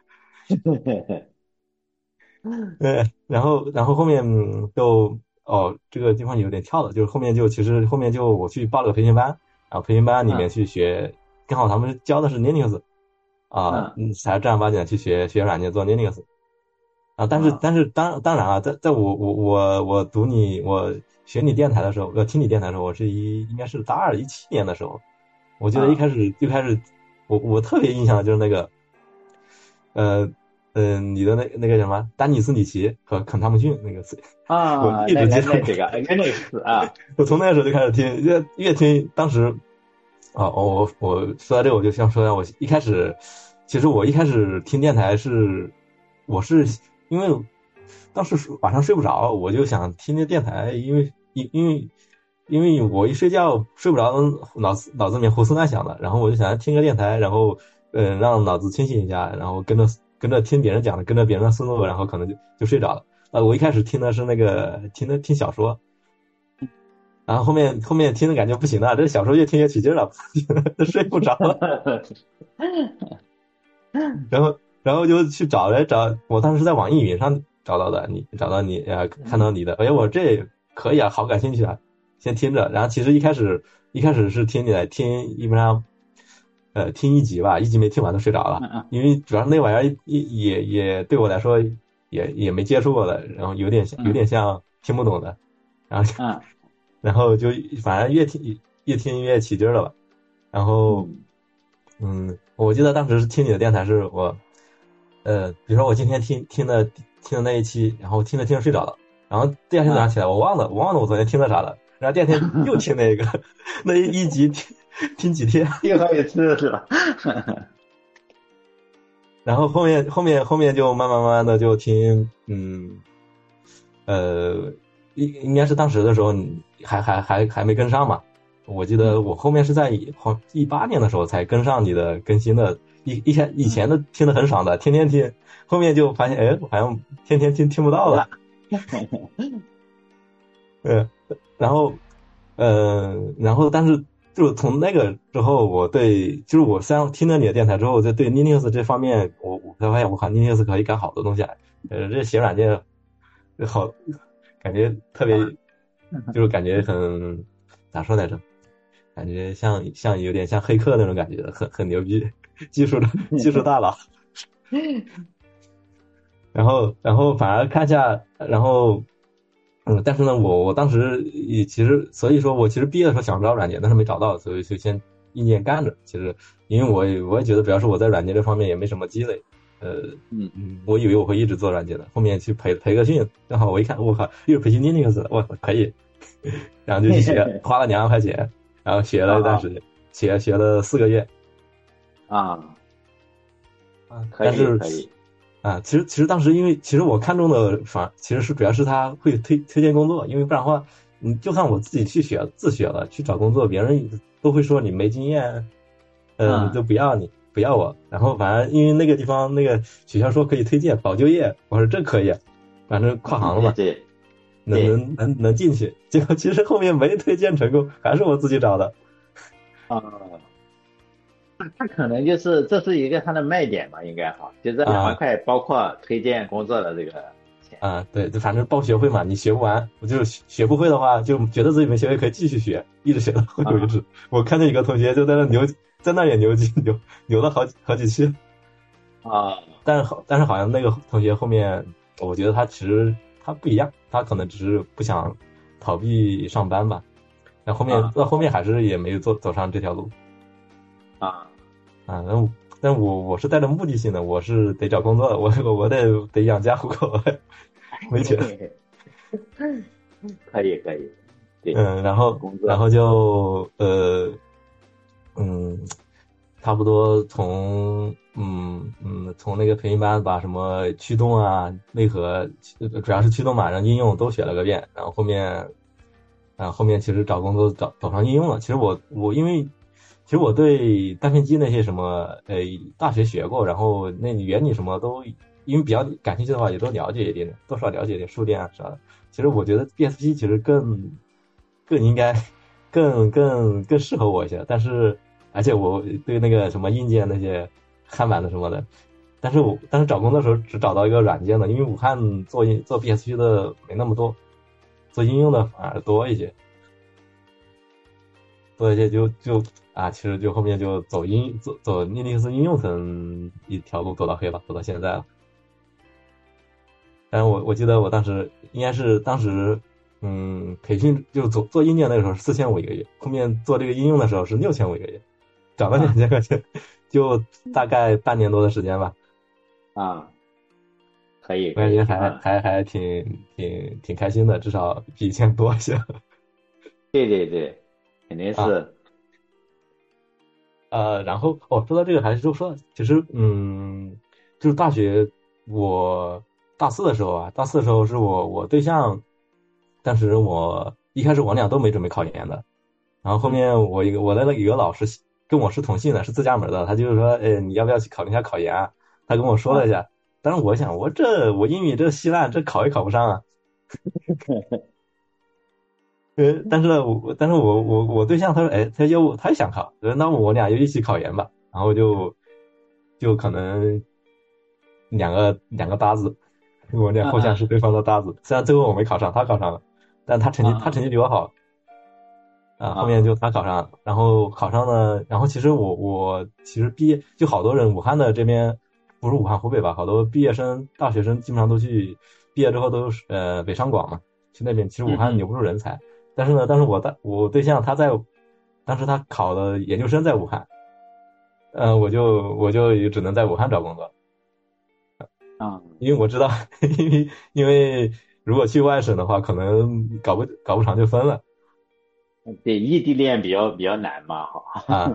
对，然后然后后面就哦，这个地方有点跳了，就是后面就其实后面就我去报了个培训班，然后培训班里面去学，嗯、刚好他们教的是 Linux 啊，嗯，才正儿八经的去学学软件做 Linux 啊，但是、嗯、但是当当然啊，在在我我我我读你我学你电台的时候，呃，听你电台的时候，我是一应该是大二一七年的时候。我记得一开始就开始，我我特别印象的就是那个，呃，嗯、呃，你的那那个什么丹尼斯里奇和肯汤姆逊那个词啊， 我一直记得这个那个词啊， 我从那个时候就开始听，越越听，当时啊，我我说到这个我就想说一下，我一开始其实我一开始听电台是，我是因为当时晚上睡不着，我就想听听电台，因为因因为。因为我一睡觉睡不着，脑子脑子里面胡思乱想的，然后我就想听个电台，然后嗯让脑子清醒一下，然后跟着跟着听别人讲的，跟着别人的思路，然后可能就就睡着了。啊，我一开始听的是那个听的听小说，然后后面后面听的感觉不行了，这小说越听越起劲了，睡不着了。然后然后就去找来找，我当时在网易云上找到的，你找到你呃看到你的，哎我这可以啊，好感兴趣啊。先听着，然后其实一开始一开始是听你来听，基本上，呃，听一集吧，一集没听完都睡着了，因为主要是那玩意儿也也也对我来说也也没接触过的，然后有点有点像听不懂的，然后嗯， 然后就反正越听越听越起劲了吧，然后嗯，我记得当时听你的电台是我，呃，比如说我今天听听的听的那一期，然后听着听着睡着了，然后第二天早上起来我忘了我忘了我昨天听的啥了。然后第二天又听那个，那一集听听几天， 听好几次是吧？ 然后后面后面后面就慢慢慢慢的就听，嗯，呃， 应应该是当时的时候你还还还还没跟上嘛。我记得我后面是在一八年的时候才跟上你的更新的，以以前以前的听得很爽的，天天听，后面就发现哎，好像天天听听不到了。嗯，然后，呃，然后但是就从那个之后，我对就是我虽然听了你的电台之后，就对 Linux 这方面，我我才发现我靠 Linux 可以干好多东西啊。呃，这写软件好，感觉特别，就是感觉很咋说来着？感觉像像有点像黑客那种感觉，很很牛逼，技术的技术大佬。然后然后反而看下，然后嗯，但是呢，我我当时也其实，所以说我其实毕业的时候想找软件，但是没找到，所以就先硬件干着。其实因为我也我也觉得，主要是我在软件这方面也没什么积累。呃，嗯嗯，我以为我会一直做软件的，后面去培培个训，正好我一看，我靠，又是培训 Linux，我可以，然后就去学，花了两万块钱。然后学了一段时间，学学了四个月， 啊， 啊， 可以但是可以啊，其实其实当时因为其实我看中的反其实是主要是他会推推荐工作，因为不然的话，你就算我自己去学自学了去找工作，别人都会说你没经验，嗯， 嗯就不要你不要我。然后反正因为那个地方那个学校说可以推荐保就业，我说这可以，反正跨行了嘛。 对对能能能能进去，结果其实后面没推荐成功，还是我自己找的。 啊，他可能就是这是一个他的卖点吧，应该哈，就这两万块包括推荐工作的这个钱。 啊，对，就反正报学会嘛，你学不完，我就学不会的话，就觉得自己没学会，可以继续学，一直学到会为止。啊、我看见一个同学就在那牛，在那也牛几牛牛了好几好几期。 啊， 但是好，但是好像那个同学后面，我觉得他其实。他不一样，他可能只是不想逃避上班吧。那后面、啊、到后面还是也没有走走上这条路。 啊啊，那但我我是带着目的性的，我是得找工作的，我我得得养家糊口，没钱。 可以可以，对， 嗯，然后然后就呃嗯。差不多从嗯嗯从那个培训班把什么驱动啊、内核，主要是驱动嘛，然后应用都学了个遍，然后后面，啊后面其实找工作找找上应用了。其实我我因为其实我对单片机那些什么呃大学学过，然后那原理什么都因为比较感兴趣的话也都了解一点，多少了解一点数电啊啥的。其实我觉得 B S P 其实更更应该更更更适合我一些，但是。而且我对那个什么硬件那些汉版的什么的，但是我但是找工作的时候只找到一个软件的，因为武汉做做 B S P 的没那么多，做应用的反而多一些，多一些就就啊，其实就后面就走应走走 Linux 应用层一条路走到黑了，走到现在了。但是我我记得我当时应该是当时。嗯，培训就做做硬件那个时候是四千五一个月，后面做这个应用的时候是六千五一个月，涨了两千块钱，就大概半年多的时间吧。 啊，可以， 我感觉还还还挺挺挺开心的，至少比以前多一些。 对对对，肯定是。啊、 呃，然后哦，说到这个还是就说，其实嗯，就是大学我大四的时候啊，大四的时候是我我对象。当时我一开始我俩都没准备考研的，然后后面我一个我的那一个老师跟我是同姓的，是自家门的，他就是说，哎，你要不要去考虑一下考研啊？他跟我说了一下，但是我想，我这我英语这稀烂，这考也考不上啊。呃，但是呢，我但是我我我对象他说，哎，他又他也想考，那我俩就一起考研吧，然后就就可能两个两个搭子，我俩互相是对方的搭子，虽然最后我没考上，他考上了。但他成绩他成绩比我好，啊，后面就他考上，然后考上了，然后其实我我其实毕业就好多人，武汉的这边不是武汉湖北吧，好多毕业生大学生基本上都去毕业之后都是呃北上广嘛，去那边其实武汉留不住人才，嗯、但是呢，但是我大我对象他在当时他考的研究生在武汉，呃，我就我就也只能在武汉找工作， 啊， 因为我知道，因为因为。如果去外省的话，可能搞不搞不长就分了。 对，异地恋比较比较难嘛，哈。 啊。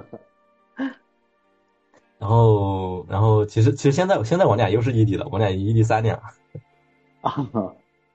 然后，然后，其实其实现在现在我俩又是异地了，我俩异地三年了。 啊。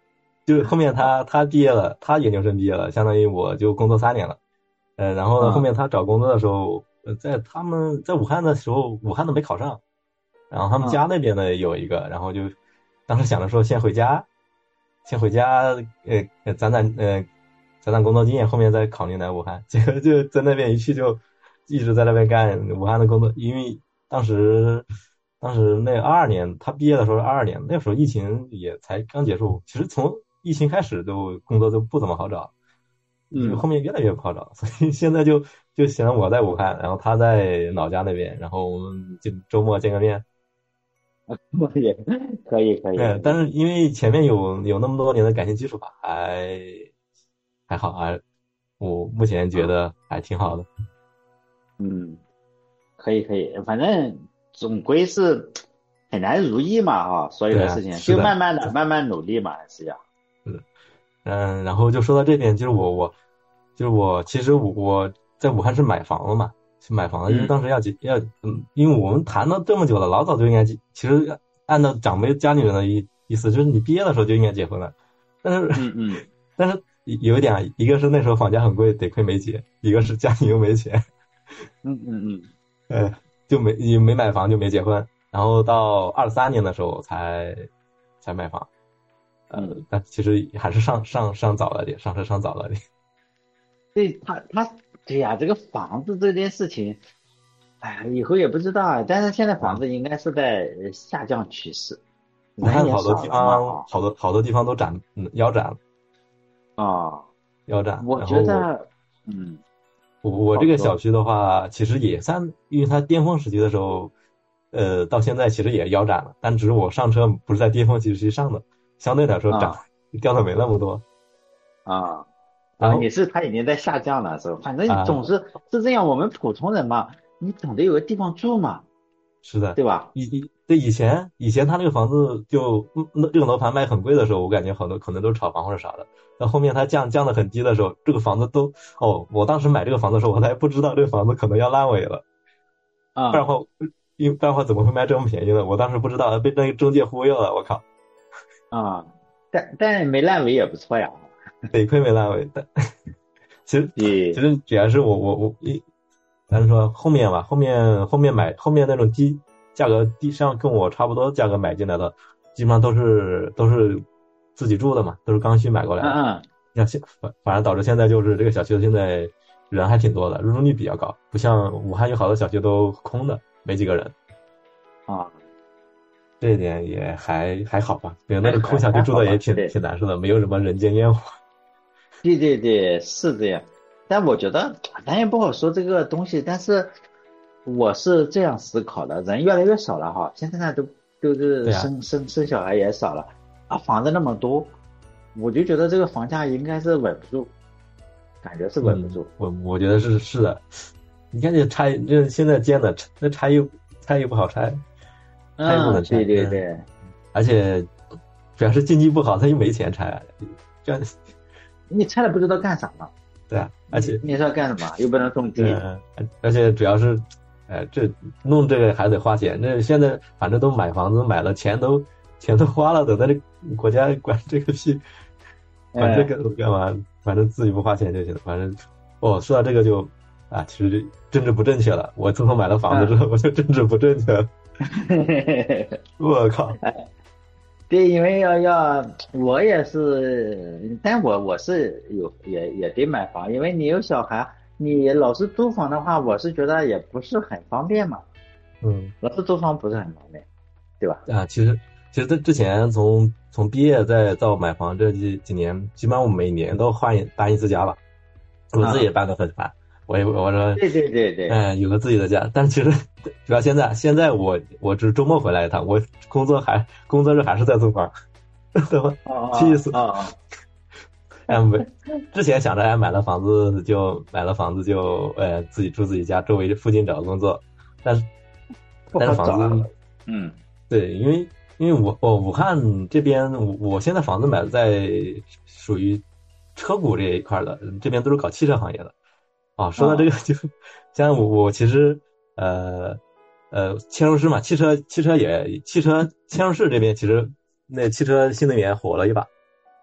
就是后面他他毕业了，他研究生毕业了，相当于我就工作三年了。呃，然后呢，后面他找工作的时候，呃，在他们在武汉的时候，武汉都没考上，然后他们家那边呢有一个，然后就当时想着说先回家，先回家，呃，攒攒呃攒攒工作经验，后面再考虑来武汉。结果就在那边一去就一直在那边干武汉的工作，因为当时当时那二二年他毕业的时候是二二年，那时候疫情也才刚结束，其实从疫情开始都工作都不怎么好找。就后面越来越不好找，所以现在就就想我在武汉，然后他在老家那边，然后我们就周末见个面。 可以可以可以。 对，但是因为前面有有那么多年的感情基础吧，还还好啊，我目前觉得还挺好的。 嗯，可以可以，反正总归是很难如意嘛啊，所有的事情就慢慢的慢慢努力嘛，是呀。 嗯嗯，然后就说到这边，就是我我就是我其实我我在武汉是买房了嘛，是买房了，因为当时要结要嗯，因为我们谈了这么久了，老早就应该结，其实按照长辈家里人的意意思，就是你毕业的时候就应该结婚了，但是嗯嗯， 但是有一点，一个是那时候房价很贵，得亏没结，一个是家里又没钱， 嗯嗯嗯， 呃，就没也没买房就没结婚，然后到二三年的时候才才买房。呃，但其实还是上上上早了点，上车上早了点。 对他他对呀，这个房子这件事情，哎呀，以后也不知道啊。但是现在房子应该是在下降趋势， 武汉好多地方，好多好多地方都涨，嗯，腰斩了。 啊， 腰斩。 我觉得，嗯， 我我这个小区的话，其实也算，因为它巅峰时期的时候，呃，到现在其实也腰斩了，但只是我上车不是在巅峰时期上的。相对来说涨、啊、掉的没那么多啊啊！你是它已经在下降了，是吧？反正总是、啊、是这样，我们普通人嘛，你总得有个地方住嘛。 是的， 对吧？ 以以对以前以前他那个房子就那这个楼盘卖很贵的时候，我感觉很多可能都是炒房或者啥的。到后面它降降的很低的时候，这个房子都哦，我当时买这个房子的时候，我还不知道这个房子可能要烂尾了啊， 不然的话，因为不然的话怎么会卖这么便宜呢？我当时不知道，被那个中介忽悠了，我靠。 啊，但但没烂尾也不错呀， 得亏没烂尾。但其实其实主要是我我我一，咱说后面吧，后面后面买后面那种低价格低，像跟我差不多价格买进来的，基本上都是都是自己住的嘛，都是刚需买过来的。 嗯嗯。现反反而导致现在就是这个小区现在人还挺多的，入住率比较高，不像武汉有好多小区都空的，没几个人。 啊。 这一点也还还好吧，对，那个空小区住的也挺挺难受的，没有什么人间烟火。 对对对，是这样。但我觉得咱也不好说这个东西，但是我是这样思考的，人越来越少了哈，现在呢都都是生、啊、生生小孩也少了啊，房子那么多，我就觉得这个房价应该是稳不住，感觉是稳不住。 嗯、我我觉得是是的，你看这拆这现在建的那拆又拆又不好拆。拆不能拆， 对对对， 而且主要是经济不好，他又没钱拆，这样你拆了不知道干啥嘛？ 对啊，而且你是要干什么？又不能种地， 嗯，而且主要是，呃，这弄这个还得花钱。那现在反正都买房子买了，钱都钱都花了，等在这国家管这个屁，管这个干嘛？反正自己不花钱就行了。反正哦，说到这个就啊，其实政治不正确了。我自从买了房子之后，我就政治不正确了。我靠！ 对，因为要要，我也是，但我我是有也也得买房，因为你有小孩，你老是租房的话，我是觉得也不是很方便嘛。 嗯， 老是租房不是很方便，对吧？ 啊，其实其实在之前从从毕业再到买房这几几年，基本上我每年都换一搬一次家吧，我自己也搬得很烦。啊我也我说对对对对， 嗯，有个自己的家，但其实主要现在现在我我只周末回来一趟，我工作还工作日还是在租房，对吧？气死啊！ 哎，没，之前想着哎买了房子就买了房子就呃自己住自己家，周围附近找工作，但是但是房子嗯对，因为因为我我武汉这边我现在房子买的在属于车股这一块的，这边都是搞汽车行业的。啊，说到这个就，像我我其实呃呃嵌入式嘛，汽车汽车也汽车嵌入式这边其实那汽车新能源火了一把，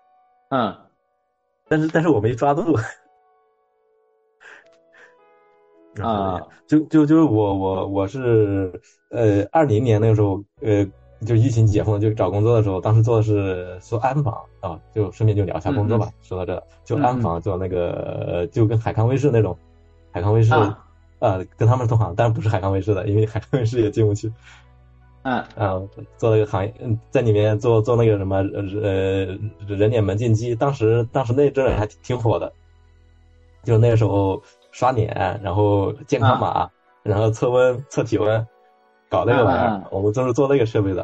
嗯， 但是但是我没抓住。 啊， 就就就是我我我是呃二零年那个时候呃就疫情解封就找工作的时候，当时做的是做安防啊，就顺便就聊一下工作吧。 嗯嗯说到这，就安防做那个、呃、就跟海康威视那种，海康威视啊呃跟他们同行，但不是海康威视的，因为海康威视也进不去。 嗯啊，做那个行业，嗯，在里面做做那个什么呃人脸门禁机，当时当时那阵儿还挺火的，就那个时候刷脸，然后健康码， 啊然后测温测体温，搞那个玩意儿， 啊啊我们都是做那个设备的。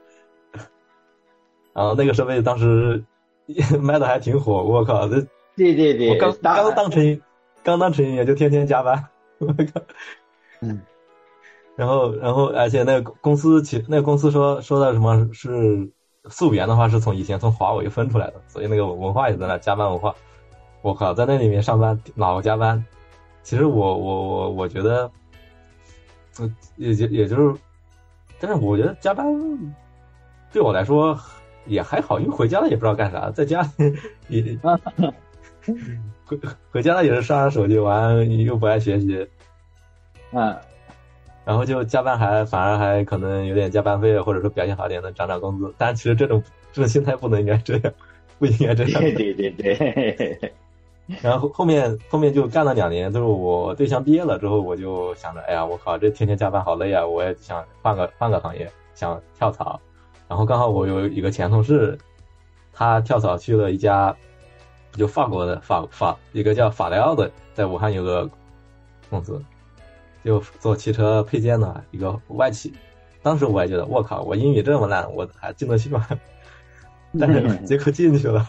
然后那个设备当时卖的还挺火，我靠，这对对对， 我刚当刚当成刚当成员就天天加班，我靠。 嗯然后，然后，而且那个公司其那个公司说说的什么是溯源的话，是从以前从华为分出来的，所以那个文化也在那加班文化。我靠，在那里面上班老加班。其实我我我我觉得，嗯，也也也就是，但是我觉得加班对我来说也还好，因为回家了也不知道干啥，在家里也回回家了也是刷刷手机玩，又不爱学习。 嗯。 然后就加班还反而还可能有点加班费，或者说表现好点能涨涨工资。但其实这种这种心态不能应该这样，不应该这样。 对对对对。 然后后面后面就干了两年，就是我对象毕业了之后，我就想着，哎呀，我靠，这天天加班好累啊！我也想换个换个行业，想跳槽。然后刚好我有一个前同事，他跳槽去了一家就法国的法法一个叫法莱奥的，在武汉有个公司。就做汽车配件的一个外企，当时我还觉得我靠，我英语这么烂，我还进得去吗？但是结果进去了。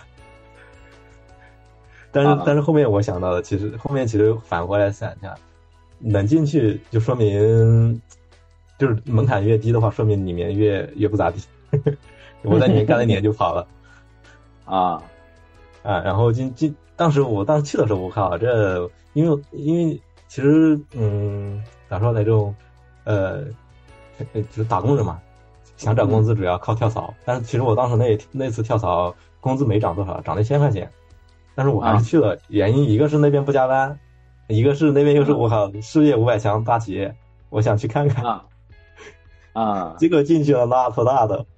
但是但是后面我想到了，其实后面其实反过来想一下，能进去就说明就是门槛越低的话，说明里面越越不咋地。我在里面干了一年就跑了。 啊啊，然后进进，当时我当时去的时候，我靠，这因为因为。其实，嗯，咋说呢？这种，呃，就是打工人嘛，想涨工资主要靠跳槽。但是其实我当时那那次跳槽，工资没涨多少，涨了一千块钱。但是我还是去了，原因一个是那边不加班，一个是那边又是我靠世界五百强大企业，我想去看看。 啊啊！ 结果进去了，那头大的。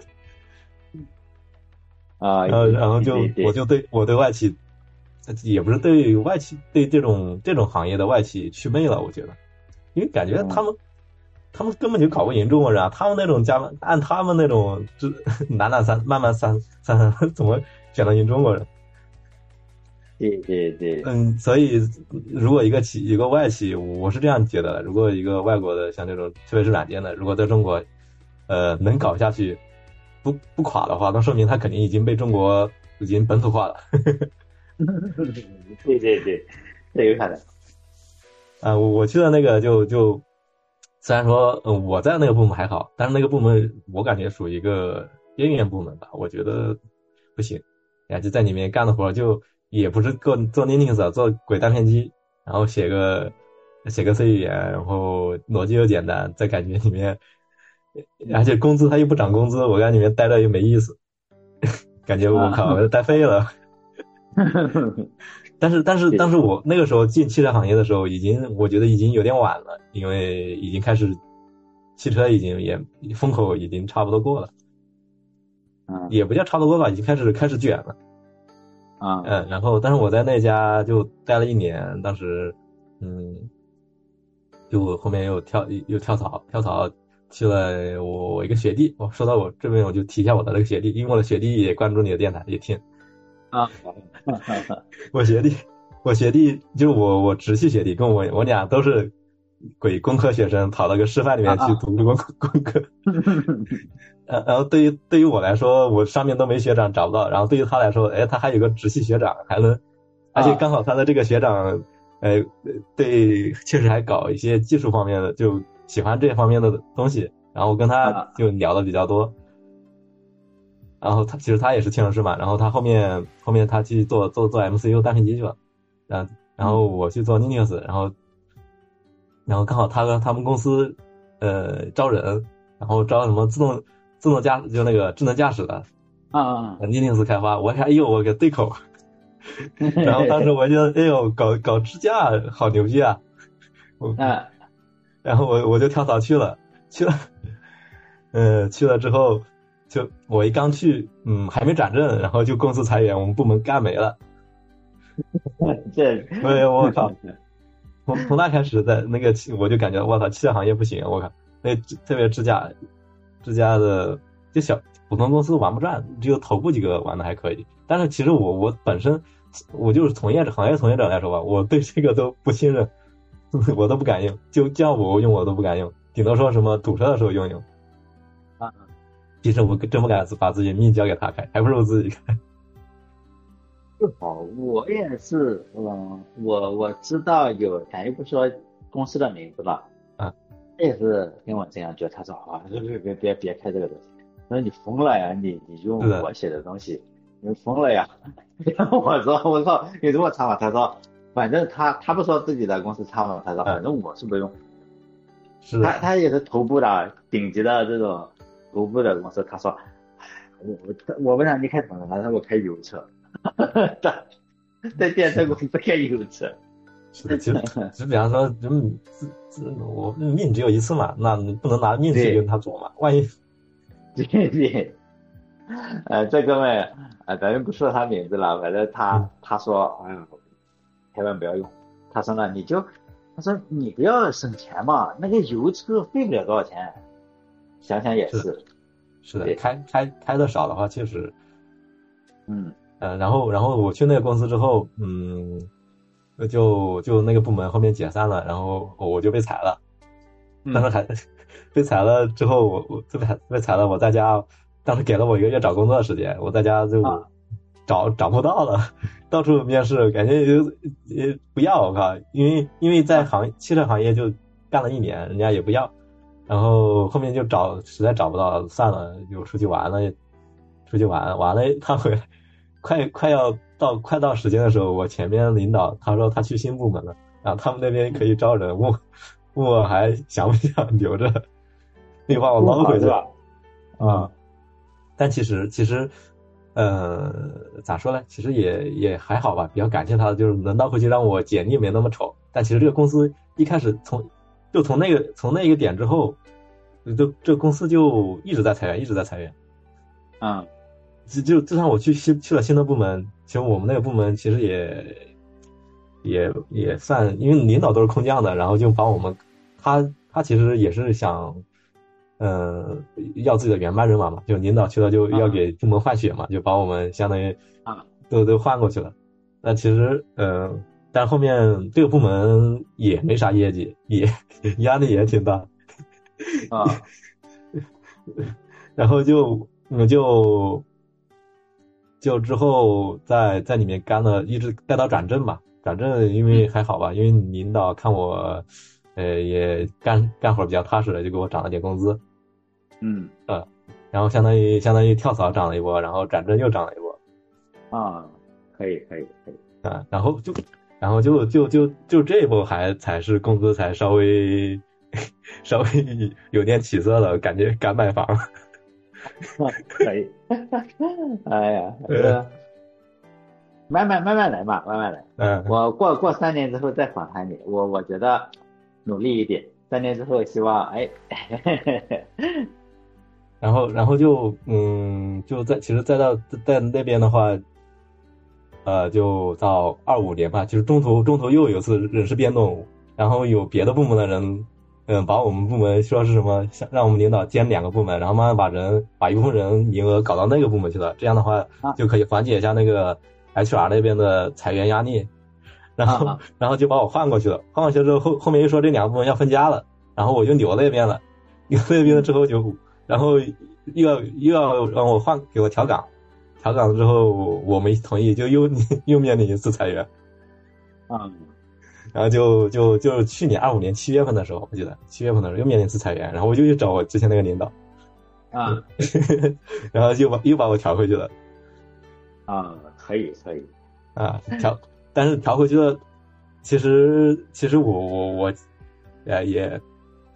啊， 然后然后就我就对我对外企。也不是对外企对这种这种行业的外企祛魅了，我觉得，因为感觉他们、嗯、他们根本就搞不赢中国人啊，他们那种加班按他们那种就懒懒散慢慢散散怎么选得赢中国人？ 对对对， 嗯，所以如果一个企一个外企，我是这样觉得的，如果一个外国的像这种特别是软件的，如果在中国呃能搞下去不不垮的话，那说明他肯定已经被中国已经本土化了。 对对对，这有可能。 啊、呃，我我去的那个就就，虽然说嗯我在那个部门还好，但是那个部门我感觉属于一个边缘部门吧，我觉得不行。然后就在里面干的活就也不是做做 Linux 做鬼单片机，然后写个写个 C 语言，然后逻辑又简单，在感觉里面，而且工资他又不涨工资，我在里面待着又没意思，感觉我靠，我待废了。但是但是但是我那个时候进汽车行业的时候，已经我觉得已经有点晚了，因为已经开始汽车已经也风口已经差不多过了， 嗯， 也不叫差不多过吧，已经开始开始卷了， 啊， 嗯，然后但是我在那家就待了一年，当时嗯，就后面又跳又跳槽跳槽去了我我一个学弟，我说到我这边我就提一下我的那个学弟，因为我的学弟也关注你的电台也听。 啊， 我学弟，我学弟就我我直系学弟，跟我我俩都是鬼工科学生，跑到个师范里面去读工工科。呃，然后对于对于我来说，我上面都没学长找不到，然后对于他来说，哎，他还有个直系学长，还能，而且刚好他的这个学长，呃，对，确实还搞一些技术方面的，就喜欢这方面的东西，然后跟他就聊的比较多。然后他其实他也是嵌入式嘛，然后他后面后面他去做做做 M C U 单片机去了，然后然后我去做 Linux， 然后然后刚好他他们公司呃招人，然后招什么自动自动驾就那个智能驾驶的， 啊啊 ，Linux 开发，我看哎呦我个对口，然后当时我就哎呦搞搞支架好牛逼啊，我啊， 然后我我就跳槽去了，去了，嗯、呃，去了之后就我一刚去，嗯，还没转正，然后就公司裁员，我们部门干没了， 这哎呦我靠！从从那开始，在那个我就感觉我操，汽车行业不行，我靠，那特别支架，支架的就小普通公司玩不转，只有头部几个玩的还可以。但是其实我我本身我就是从业者行业从业者来说吧，我对这个都不信任，我都不敢用，就叫我用我都不敢用，顶多说什么堵车的时候用用。 啊， 其实我真不敢把自己命交给他开，还不如自己开。 好，我也是，嗯，我我知道有，咱就不说公司的名字了， 啊， 也是跟我这样觉得，他说啊，别别别别开这个东西，他说你疯了呀，你你用我写的东西，你疯了呀，然后我说我说你这么差吗？他说反正他他不说自己的公司差吗？他说反正我是不用， 是他他也是头部的顶级的这种头部的公司，他说，我我我问他你开什么？他说我开油车。在在电车公司开油车， 是的，其实就比方说，人自自我命只有一次嘛，那你不能拿命去跟他赌嘛，万一对对，呃，这哥们呃，咱就不说他名字了，反正他、嗯、他说，哎呀，千万不要用。他说呢，你就他说你不要省钱嘛，那个油车费不了多少钱，想想也是， 是的，是的开开开的少的话，确实， 嗯。 呃，然后，然后我去那个公司之后，嗯，就就那个部门后面解散了，然后我就被裁了。当时还、嗯、被裁了之后，我我被被裁了，我在家，当时给了我一个月找工作的时间，我在家就找、啊、找不到了，到处面试，感觉也也不要，我靠，因为因为在行汽车行业就干了一年，人家也不要，然后后面就找实在找不到，算了，就出去玩了，出去玩完了，他回来。快快要到快到时间的时候，我前面领导他说他去新部门了，然后他们那边可以招人，问问我还想不想留着，可以把我捞回去吧？啊、嗯，但其实其实，呃，咋说呢？其实也也还好吧，比较感谢他，就是能捞回去，让我简历没那么丑。但其实这个公司一开始从就从那个从那个点之后，就这公司就一直在裁员，一直在裁员。 嗯。 就就就算我去新去了新的部门，其实我们那个部门其实也也也算，因为领导都是空降的，然后就把我们，他他其实也是想，呃，要自己的原班人马嘛，就领导去了就要给部门换血嘛，就把我们相当于啊都都换过去了。那其实呃，但后面这个部门也没啥业绩，也压力也挺大啊， 然后就我就。就之后在在里面干了，一直干到转正吧。转正因为还好吧，因为领导看我，呃，也干干活比较踏实了，就给我涨了点工资。 嗯呃，然后相当于相当于跳槽涨了一波，然后转正又涨了一波。 啊，可以可以可以啊，然后就然后就就就就这一波还才是工资才稍微稍微有点起色了，感觉敢买房。 可以，哎呀，呃，慢慢慢慢来嘛，慢慢来。 嗯， 我过过三年之后再访谈你，我我觉得努力一点，三年之后希望哎。 然后然后就嗯就在其实再到在那边的话，呃，就到二五年吧，就是中途中途又有一次人事变动，然后有别的部门的人。嗯，把我们部门说是什么，想让我们领导兼两个部门，然后慢慢把人把一部分人名额搞到那个部门去了，这样的话就可以缓解一下那个 H R 那边的裁员压力。然后、啊、然后就把我换过去了，换过去之后后后面又说这两个部门要分家了，然后我就留那边了，留那边了之后就，然后又要又要让我换给我调岗，调岗之后我没同意，就又又面临一次裁员。 嗯。 然后就就就去年二五年七月份的时候，我记得七月份的时候又面临一次裁员，然后我就去找我之前那个领导， 啊， 然后又把又把我调回去了， 啊，可以可以， 啊调，但是调回去了，其实其实我我我，呃也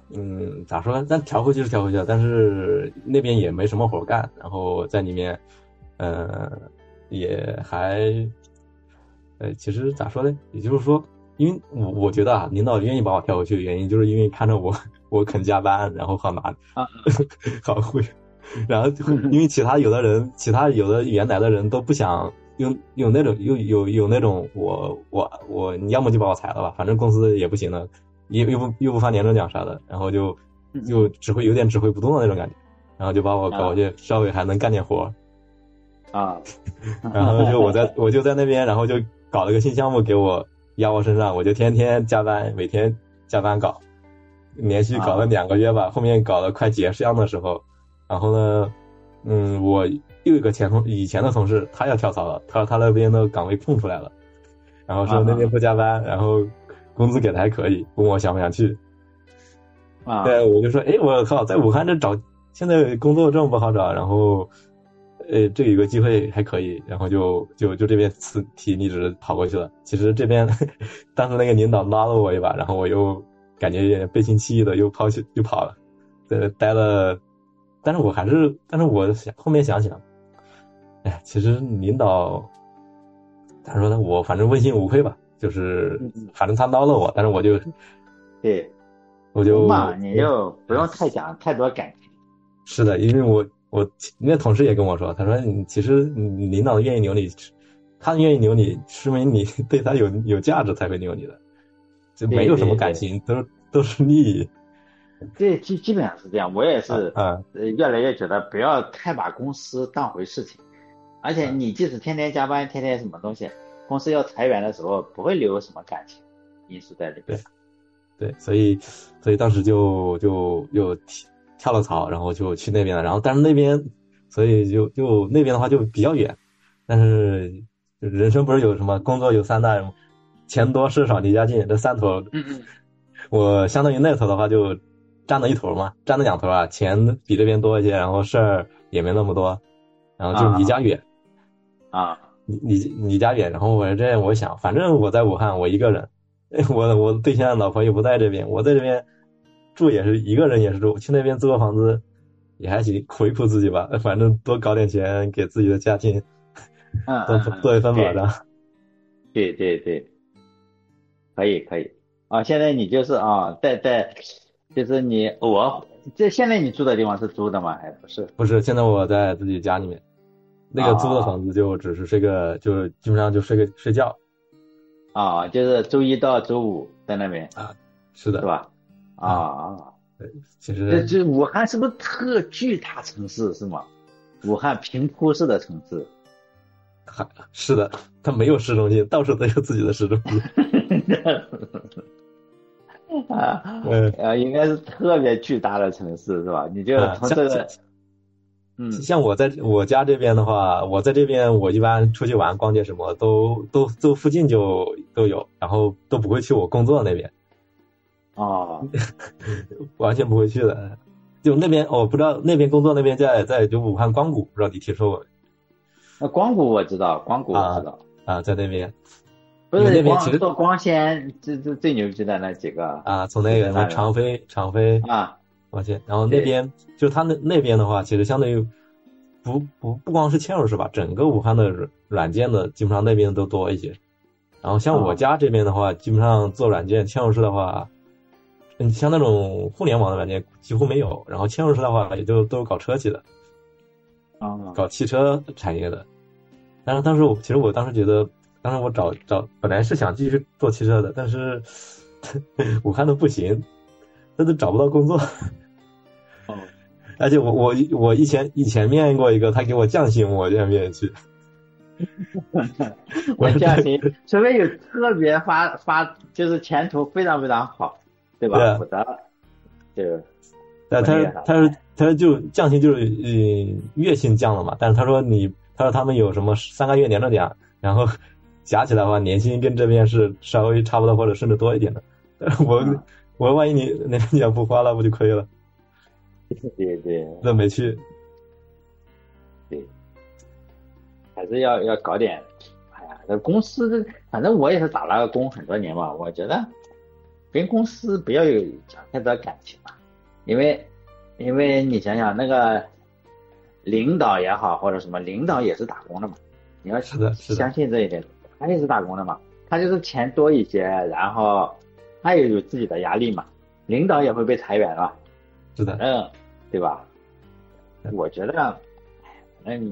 嗯，咋说呢？但调回去是调回去了，但是那边也没什么活干，然后在里面，呃，也还，呃，其实咋说呢？也就是说，因为我我觉得啊，领导愿意把我调回去的原因，就是因为看着我我肯加班，然后好拿啊， 好会，然后因为其他有的人，其他有的原来的人都不想用有那种有有有那种我我我你要么就把我裁了吧，反正公司也不行了。又又不又不发年终奖啥的，然后就就指挥有点指挥不动的那种感觉，然后就把我搞去稍微还能干点活啊， 然后就我在我就在那边，然后就搞了个新项目给我压我身上，我就天天加班，每天加班搞，连续搞了两个月吧，后面搞得快结项的时候，然后呢，嗯，我又有个前同以前的同事他要跳槽了，他说他那边的岗位空出来了，然后说那边不加班，然后工资给的还可以，问我想不想去。 啊， 对，我就说，哎，我靠，在武汉这找，现在工作这么不好找，然后，呃，这有个机会还可以，然后就就就这边辞提离职跑过去了。其实这边当时那个领导拉了我一把，然后我又感觉有点背信弃义的，又抛弃又跑了，在待了，但是我还是，但是我想后面想想，哎，其实领导，他说呢，我反正问心无愧吧。就是反正他捞了我，但是我就对， 我就嘛，你就不用太讲太多感情。 是的，因为我我那同事也跟我说，他说你其实你领导愿意留你，他愿意留你，说明你对他有有价值才会留你的，就没有什么感情，都都是利益。 对，基基本上是这样。我也是， 啊， 呃，越来越觉得不要太把公司当回事情，而且你即使天天加班，天天什么东西。公司要裁员的时候，不会留什么感情因素在里边。 对，对，所以，所以当时就就又跳了槽，然后就去那边了。然后，但是那边，所以就就那边的话就比较远。但是人生不是有什么工作有三大，钱多事少离家近这三头。 嗯嗯。 我相当于那头的话就占了一头嘛，占了两头啊，钱比这边多一些，然后事儿也没那么多，然后就离家远。 啊。啊你你离家远，然后我这我想，反正我在武汉，我一个人，我我对象老婆又不在这边，我在这边住也是一个人也是住，去那边租个房子也还行，苦一苦自己吧，反正多搞点钱给自己的家庭， 嗯， 多做一份保障。 对对对，可以可以啊，现在你就是啊，在在，就是你我这现在你住的地方是租的吗？还不是？ 不是，现在我在自己家里面。那个租的房子就只是睡个，就基本上就睡个睡觉。 啊，就是周一到周五在那边啊，是的， 是吧？啊啊， 对，其实这这武汉是不是特巨大城市是吗？武汉平铺式的城市。 是的，它没有市中心，到处都有自己的市中心。 啊，呃，应该是特别巨大的城市是吧？你就从这个。 嗯，像我在我家这边的话，我在这边我一般出去玩、逛街什么都都都附近就都有，然后都不会去我工作那边。 哦， 完全不会去的。就那边，我、哦、不知道那边工作那边在在就武汉光谷，不知道你听说过没？ 那光谷我知道，光谷我知道啊，啊在那边。 不是那边其实做光纤，这这最牛逼的那几个啊，从那个什么长飞、长飞啊。 抱歉，然后那边就他那那边的话，其实相对于不不不光是嵌入式吧，整个武汉的软件的基本上那边都多一些。然后像我家这边的话，基本上做软件嵌入式的话，嗯，像那种互联网的软件几乎没有。然后嵌入式的话，也就都是搞车企的， 啊， 搞汽车产业的。但是当时我其实我当时觉得，当时我找找本来是想继续做汽车的，但是武汉的不行。他都找不到工作， 哦， 而且我我我以前以前面过一个，他给我降薪，我愿不愿意去？ 我降薪，除非有特别发发，就是前途非常非常好，对吧？否则，对。 呃，他他是他就降薪就是嗯月薪降了嘛，但是他说你他说他们有什么三个月年终奖，然后加起来的话年薪跟这边是稍微差不多或者甚至多一点的，我。嗯我万一你那年不花了，不就亏了？ 对对， 那没去。 对，还是要要搞点。哎呀，这公司，反正我也是打了个工很多年嘛，我觉得跟公司不要有讲太多感情嘛， 因为因为你想想那个领导也好或者什么，领导也是打工的嘛，你要是的是的相信这一点，他也是打工的嘛，他就是钱多一些，然后他也有自己的压力嘛，领导也会被裁员了， 是的， 嗯，对吧？我觉得，嗯，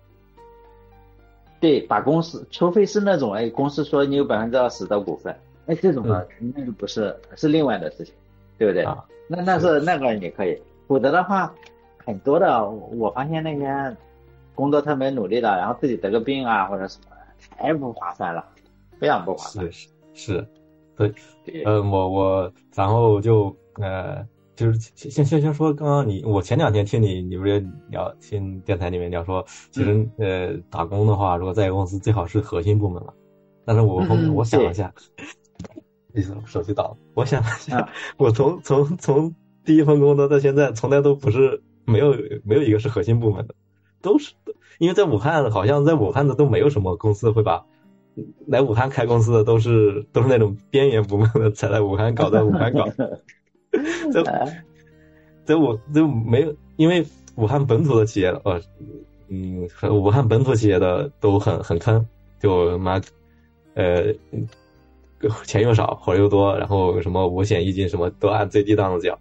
对，把公司，除非是那种哎，公司说你有百分之二十的股份，哎，这种呢，嗯、那就不是是另外的事情，对不对？ 啊、 那那是那个你可以，否则的话，很多的我发现那些工作特别努力的，然后自己得个病啊或者什么，太不划算了，非常不划算。 是是，对，呃，我我然后就呃。就是先先先说，刚刚你我前两天听你你不是聊听电台里面聊说，其实、嗯、呃打工的话，如果在公司最好是核心部门了。但是我后面、嗯、我想了一下，意思手机倒了，我想了一下，啊、我从从从第一份工作到现在，从来都不是没有没有一个是核心部门的，都是因为在武汉，好像在武汉的都没有什么公司会把来武汉开公司的都是都是那种边缘部门的才来武汉搞，在武汉搞。这这我就没有，因为武汉本土的企业，呃，嗯，武汉本土企业的都很很坑，就妈，呃，钱又少，活又多，然后什么五险一金什么都按最低档的缴，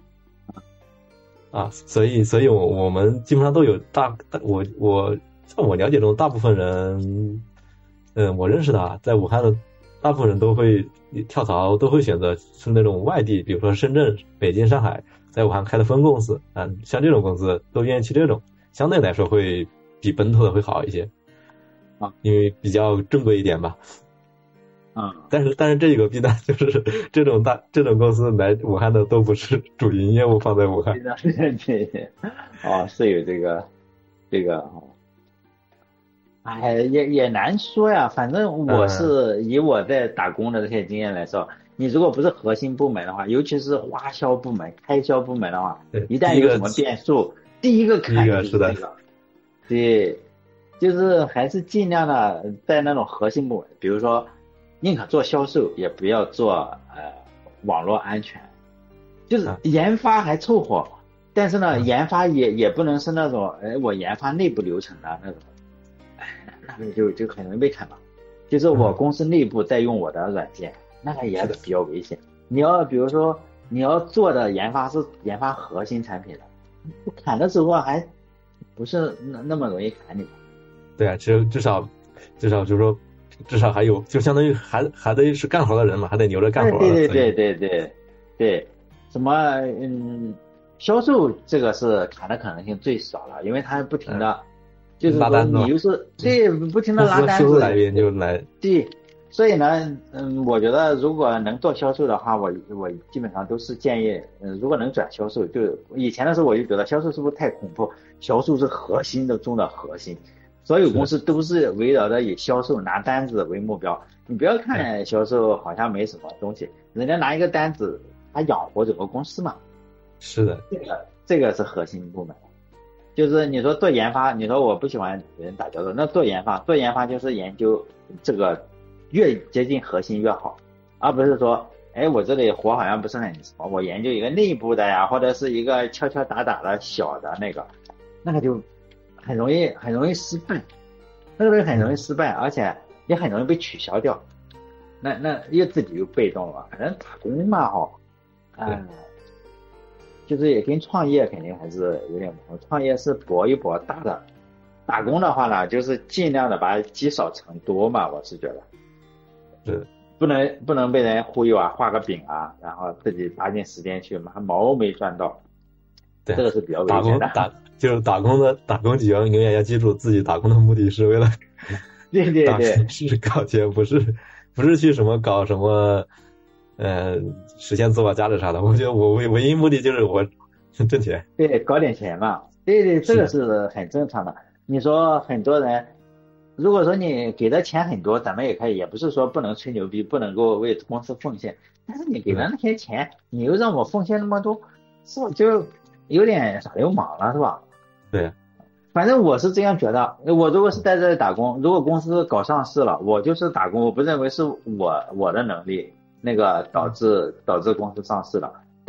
啊，所以所以我我们基本上都有大，我我在我了解中，大部分人，嗯，我认识的啊，在武汉的。大部分人都会跳槽，都会选择是那种外地，比如说深圳、北京、上海，在武汉开的分公司啊，像这种公司都愿意去这种，相对来说会比本土的会好一些啊， 因为比较正规一点吧。 啊、嗯， 但是但是这个弊端就是这种大这种公司来武汉的都不是主营业务放在武汉。 对对对，哦，是有这个这个哦。哎，也也难说呀。反正我是以我在打工的这些经验来说，嗯、你如果不是核心部门的话，尤其是花销部门、开销部门的话，一旦有什么变数，第一个砍就是这个。 是的对，就是还是尽量的在那种核心部门，比如说，宁可做销售，也不要做呃网络安全。就是研发还凑合，嗯、但是呢，嗯、研发也也不能是那种，哎，我研发内部流程的那种。那个就就很容易被砍嘛，就是我公司内部在用我的软件，嗯、那个也比较危险。你要比如说你要做的研发是研发核心产品的，砍的时候还不是那那么容易砍你。 对啊，至至少至少就是说至少还有，就相当于还还得是干活的人嘛，还得留着干活的。 对对对对对对，什么嗯，销售这个是砍的可能性最少了，因为他不停的。嗯就是说你又是对不停的拉单子， 来源就来对，所以呢，嗯，我觉得如果能做销售的话，我我基本上都是建议，嗯，如果能转销售，就以前的时候我就觉得销售是不是太恐怖？销售是核心的中的核心，所有公司都是围绕着以销售拿单子为目标。你不要看销售好像没什么东西，人家拿一个单子，他养活整个公司嘛。 是的， 这个这个是核心部门。就是你说做研发，你说我不喜欢人打交道，那做研发，做研发就是研究这个越接近核心越好，而不是说，哎，我这里活好像不是很什么，我研究一个内部的呀，或者是一个敲敲打打的小的那个，那个就很容易很容易失败，那个东西很容易失败，而且也很容易被取消掉，那那又自己又被动了，反正打工嘛哈，嗯。就是也跟创业肯定还是有点不同，创业是搏一搏大的，打工的话呢，就是尽量的把积少成多嘛，我是觉得， 是不能不能被人忽悠啊，画个饼啊，然后自己搭进时间去，妈毛没赚到， 对， 这个是比较危险的。打工打就是打工的打工几个永远要记住，自己打工的目的是为了， 对对对， 是搞钱，不是不是去什么搞什么。呃，实现自我价值啥的，我觉得我唯唯一目的就是我挣钱， 对，搞点钱嘛，对对，这个是很正常的。你说很多人，如果说你给的钱很多，咱们也可以，也不是说不能吹牛逼，不能够为公司奉献，但是你给了那些钱，你又让我奉献那么多，是不就有点耍流氓了，是吧？ 对， 反正我是这样觉得。我如果是在这里打工，如果公司搞上市了，我就是打工，我不认为是我我的能力。那个导致导致公司上市了，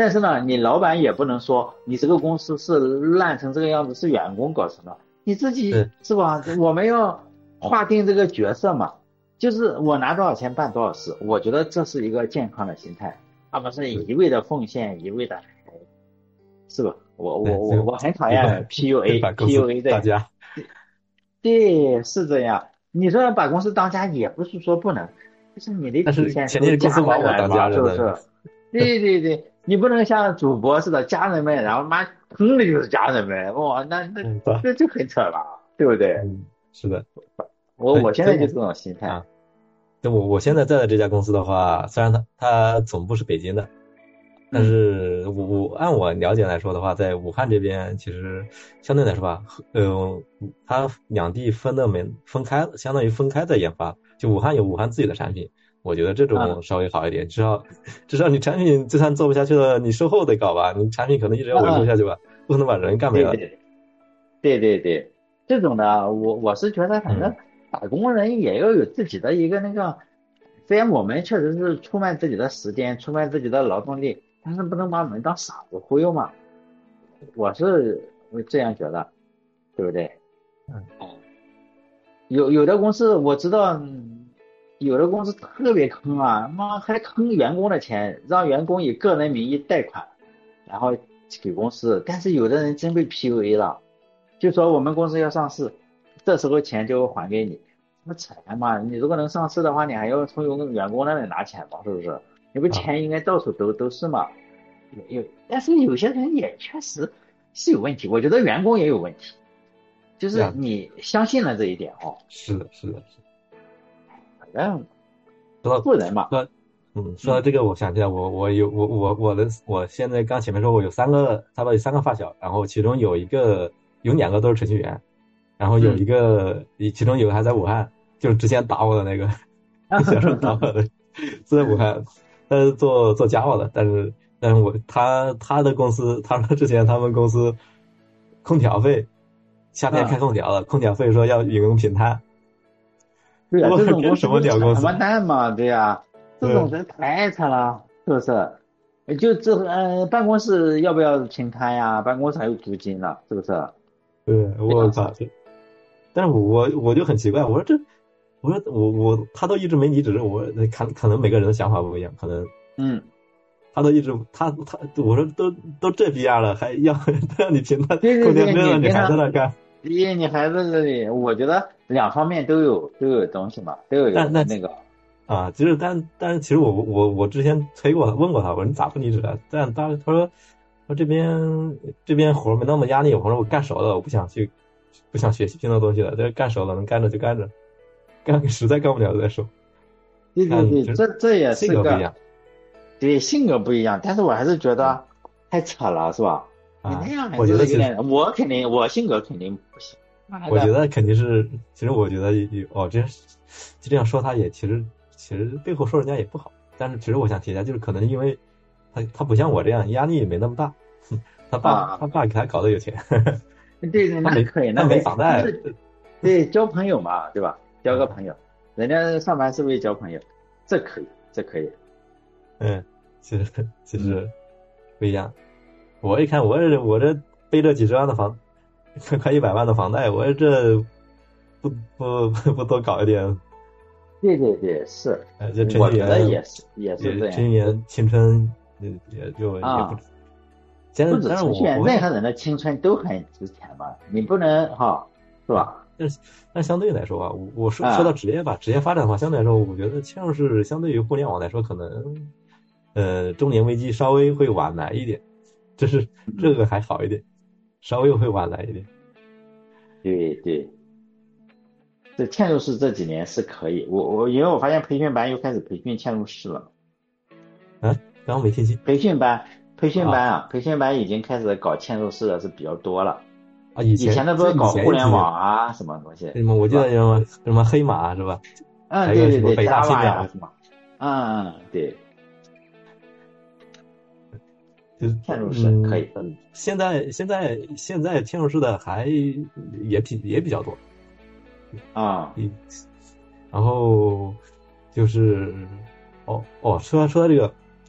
但是呢，你老板也不能说你这个公司是烂成这个样子是员工搞成的，你自己是吧？我们要划定这个角色嘛，就是我拿多少钱办多少事，我觉得这是一个健康的心态，而不是一味的奉献，一味的，是吧？我我我我很讨厌 P U A，P U A 的，对，是这样。你说把公司当家也不是说不能，就是你的底线是家人嘛， 是不是？对对对，你不能像主播似的家人们，然后妈坑的就是家人们，哇，那那那就很扯了，对不对？ 嗯，是的， 我我现在就这种心态。 啊，就我我现在在的这家公司的话，虽然它它总部是北京的，但是我我按我了解来说的话，在武汉这边其实相对来说吧，呃，它两地分的没分开，相当于分开在研发。就武汉有武汉自己的产品，我觉得这种稍微好一点，至少至少你产品就算做不下去了，你售后得搞吧，你产品可能一直要维护下去吧，不可能把人干没了。 对对对，这种的我我是觉得，反正打工人也要有自己的一个那个，虽然我们确实是出卖自己的时间，出卖自己的劳动力，但是不能把我们当傻子忽悠嘛。我是这样觉得，对不对？ 嗯。 有有的公司我知道，有的公司特别坑啊，妈还坑员工的钱，让员工以个人名义贷款，然后给公司。但是有的人真被 P U A 了，就说我们公司要上市，这时候钱就还给你，那扯淡嘛！你如果能上市的话，你还要从员工那里拿钱嘛，是不是？你不钱应该到处都都是嘛。有，但是有些人也确实是有问题，我觉得员工也有问题。就是你相信了这一点哦。 是的，是的，是的。 反正说到富人嘛， 说嗯，说到这个，我想起来，我我有我我我的，我现在刚前面说，我有三个，差不多有三个发小，然后其中有一个有两个都是程序员，然后有一个，嗯、其中有个还在武汉，就是之前打我的那个，小时候打我的，是在武汉，他是做做 Java 的，但是但是我他他的公司，他说之前他们公司空调费。夏天开空调了，嗯、空调费说要引用平摊。 对呀、啊，这种公司什么鸟公司？ 完蛋嘛，对呀、啊，这种人太惨了，是不是？就这呃，办公室要不要平摊呀？办公室还有租金呢，是不是？ 对，我操！但是我我就很奇怪，我说这，我说我我他都一直没离职，我可可能每个人的想法不一样，可能嗯。 他都一直他他我说都都这逼样了，还要让你平摊， 对对对， 你还在那干？ 因为你还在这里，我觉得两方面都有都有东西嘛，都有那那个啊。其实但但是其实我我我之前催过他，问过他，我说你咋不离职啊？但他他说说这边这边活没那么压力，我说我干熟了，我不想去不想学习新的东西了，这干熟了能干着就干着，干实在干不了再说。 对对对，这这也是个。 对，性格不一样，但是我还是觉得太扯了，是吧？ 啊， 你那样我觉得有点，我肯定，我性格肯定不行。 我觉得肯定是，其实我觉得哦，这就这样说他也其实其实背后说人家也不好，但是其实我想提一下，就是可能因为他他不像我这样压力也没那么大，他爸、啊、他爸给他搞得有钱， 对对，那可以，那他没房贷， 对，交朋友嘛，对吧？交个朋友，人家上班是为交朋友，这可以，这可以。 嗯，其实其实不一样。我一看，我这我这背着几十万的房，快一百万的房贷，我这不不不多搞一点？ 对对对，是。 呃，这我觉得也是也是这样。 这一年青春也也就也不。现在， 不止程序员，任何人的青春都很值钱嘛，你不能哈，是吧？ 但是但相对来说啊，我我说说到职业吧，职业发展的话，相对来说，我觉得嵌入式相对于互联网来说，可能。呃，中年危机稍微会晚来一点，就是这个还好一点，稍微会晚来一点。 对对，这嵌入式这几年是可以，我我因为我发现培训班又开始培训嵌入式了。 啊，刚刚没听清。 培训班，培训班啊，啊培训班已经开始搞嵌入式的是比较多了。 啊，以前以前的都是搞互联网啊，什么东西。 什么？我记得什么什么黑马是吧？ 嗯，对对对，Java呀什么？嗯，对。嵌入式可以， 嗯，现在现在现在嵌入式的还也比也比较多啊， 嗯，然后就是哦哦，说到说到这个，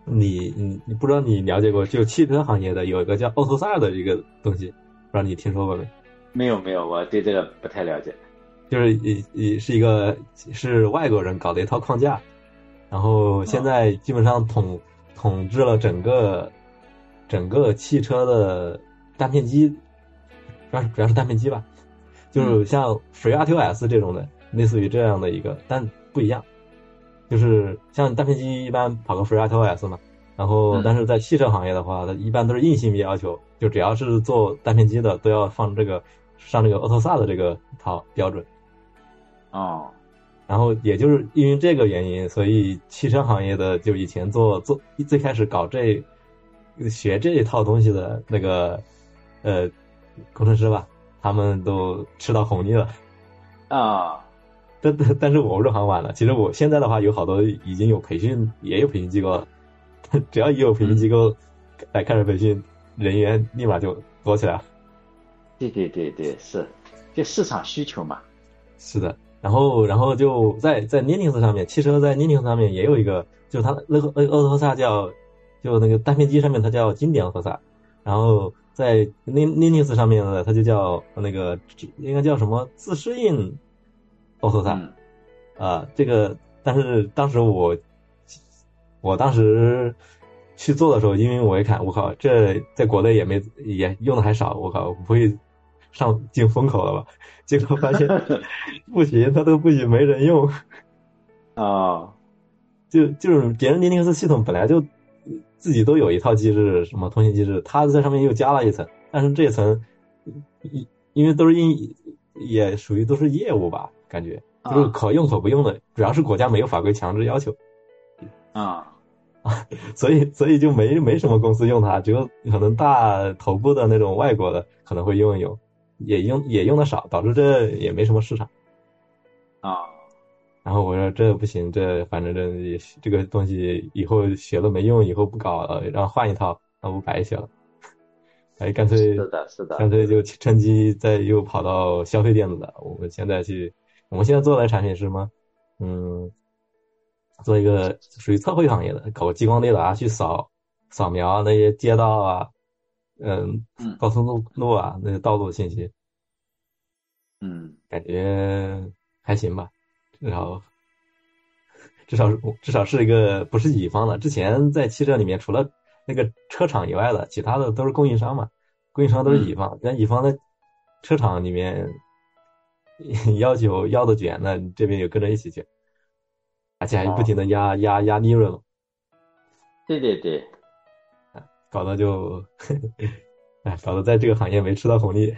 你你你不知道你了解过，就汽车行业的有一个叫 AutoSAR 的一个东西，不知道你听说过没？ 没有没有，我对这个不太了解。 就是一一是一个是外国人搞的一套框架，然后现在基本上统、哦、统治了整个整个汽车的单片机，主要是主要是单片机吧，就是像 FreeRTOS 这种的，嗯、类似于这样的一个，但不一样。就是像单片机一般跑个 FreeRTOS 嘛，然后但是在汽车行业的话，它一般都是硬性要求，就只要是做单片机的都要放这个上这个 AutoSAR 的这个套标准。 哦， 然后也就是因为这个原因，所以汽车行业的就以前做做最开始搞这学这一套东西的那个呃工程师吧，他们都吃到红利了啊。 但但是我入行晚了，其实我现在的话有好多已经有培训，也有培训机构了，只要一有培训机构来开始培训，人员立马就多起来了。 对对对对，是，就市场需求嘛。 是的，然后然后就在在 Linux 上面，汽车在 Linux 上面也有一个，就它那个那个 AutoSAR 叫，就那个单片机上面它叫经典 AutoSAR，然后在 Linux 上面呢，它就叫那个应该叫什么自适应AutoSAR，啊、嗯呃，这个但是当时我我当时去做的时候，因为我一看，我靠，这在国内也没也用的还少，我靠，我不会上进风口了吧？结果发现不行，它都不行，没人用。 哦， 就就是别人 Linux 系统本来就自己都有一套机制，什么通信机制，它在上面又加了一层，但是这层因为都是因也属于都是业务吧，感觉就是可用可不用的，主要是国家没有法规强制要求啊。 所以所以就没没什么公司用它，只有可能大头部的那种外国的可能会用一用，也用也用的少，导致这也没什么市场啊。 然后我说这不行，这反正这这个东西以后学了没用，以后不搞了，然后换一套，那不白学了。哎，干脆是的，是的， 干脆就趁机再又跑到消费电子的。我们现在去，我们现在做的产品是什么？嗯。做一个属于测绘行业的，搞激光雷达去扫扫描那些街道啊，嗯，高速路路啊那些道路信息， 嗯， 感觉还行吧，至少至少至少是一个不是乙方的。之前在汽车里面，除了那个车厂以外的，其他的都是供应商嘛，供应商都是乙方，但、嗯、乙方的车厂里面要求要的卷，那这边也跟着一起卷。而且还不停的压、哦、压压利润了， 对对对， 搞得就，哎，搞得在这个行业没吃到红利。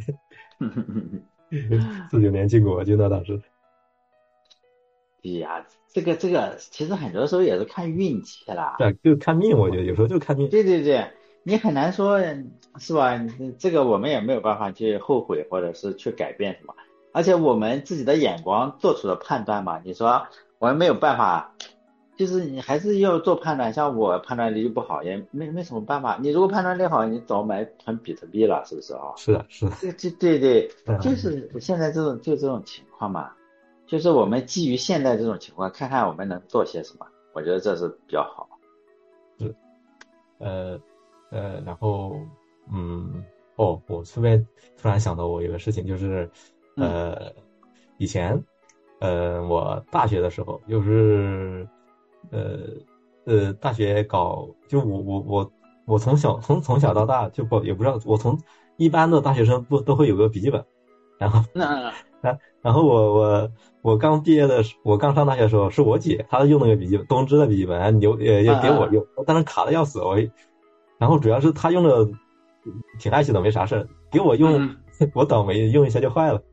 四九年进国军的当时。 哎呀，这个这个其实很多时候也是看运气啦。 对，就看命，我觉得有时候就看命。 对对对，你很难说，是吧？这个我们也没有办法去后悔或者是去改变什么，而且我们自己的眼光做出的判断嘛，你说。我们没有办法，就是你还是要做判断。像我判断力就不好，也没没什么办法。你如果判断力好，你早买囤比特币了，是不是啊？ 是的，是的。 对对对对，就是现在这种就这种情况嘛，就是我们基于现在这种情况，看看我们能做些什么。我觉得这是比较好。 是，呃呃，然后嗯，哦，我顺便突然想到我有个事情，就是呃，嗯、以前。呃，我大学的时候，就是呃呃，大学搞，就我我我我从小从从小到大就不也不知道，我从一般的大学生不都会有个笔记本，然后那然然后我我我刚毕业的时，我刚上大学的时候，是我姐她用那个笔记本，东芝的笔记本，留也也给我用，但是卡的要死，我，然后主要是她用的挺爱惜的，没啥事，给我用，嗯、我倒霉，用一下就坏了。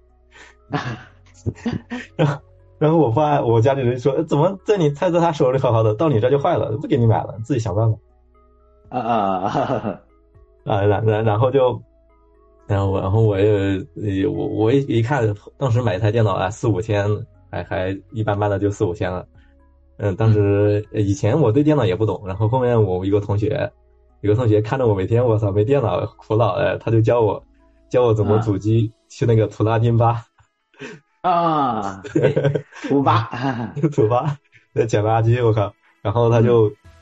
然后，然后我发我家里人说，怎么在你猜在他手里好好的，到你这就坏了，不给你买了，自己想办法。 啊啊啊！然然然后就，然后我然后我也我我一一看，当时买一台电脑啊，四五千，还还一般般的就四五千了。嗯，当时以前我对电脑也不懂，然后后面我一个同学，一个同学看着我每天我操没电脑苦恼的，他就教我教我怎么主机，去那个图拉丁吧。 啊，图吧， 图吧，那捡垃圾，我靠！然后他就，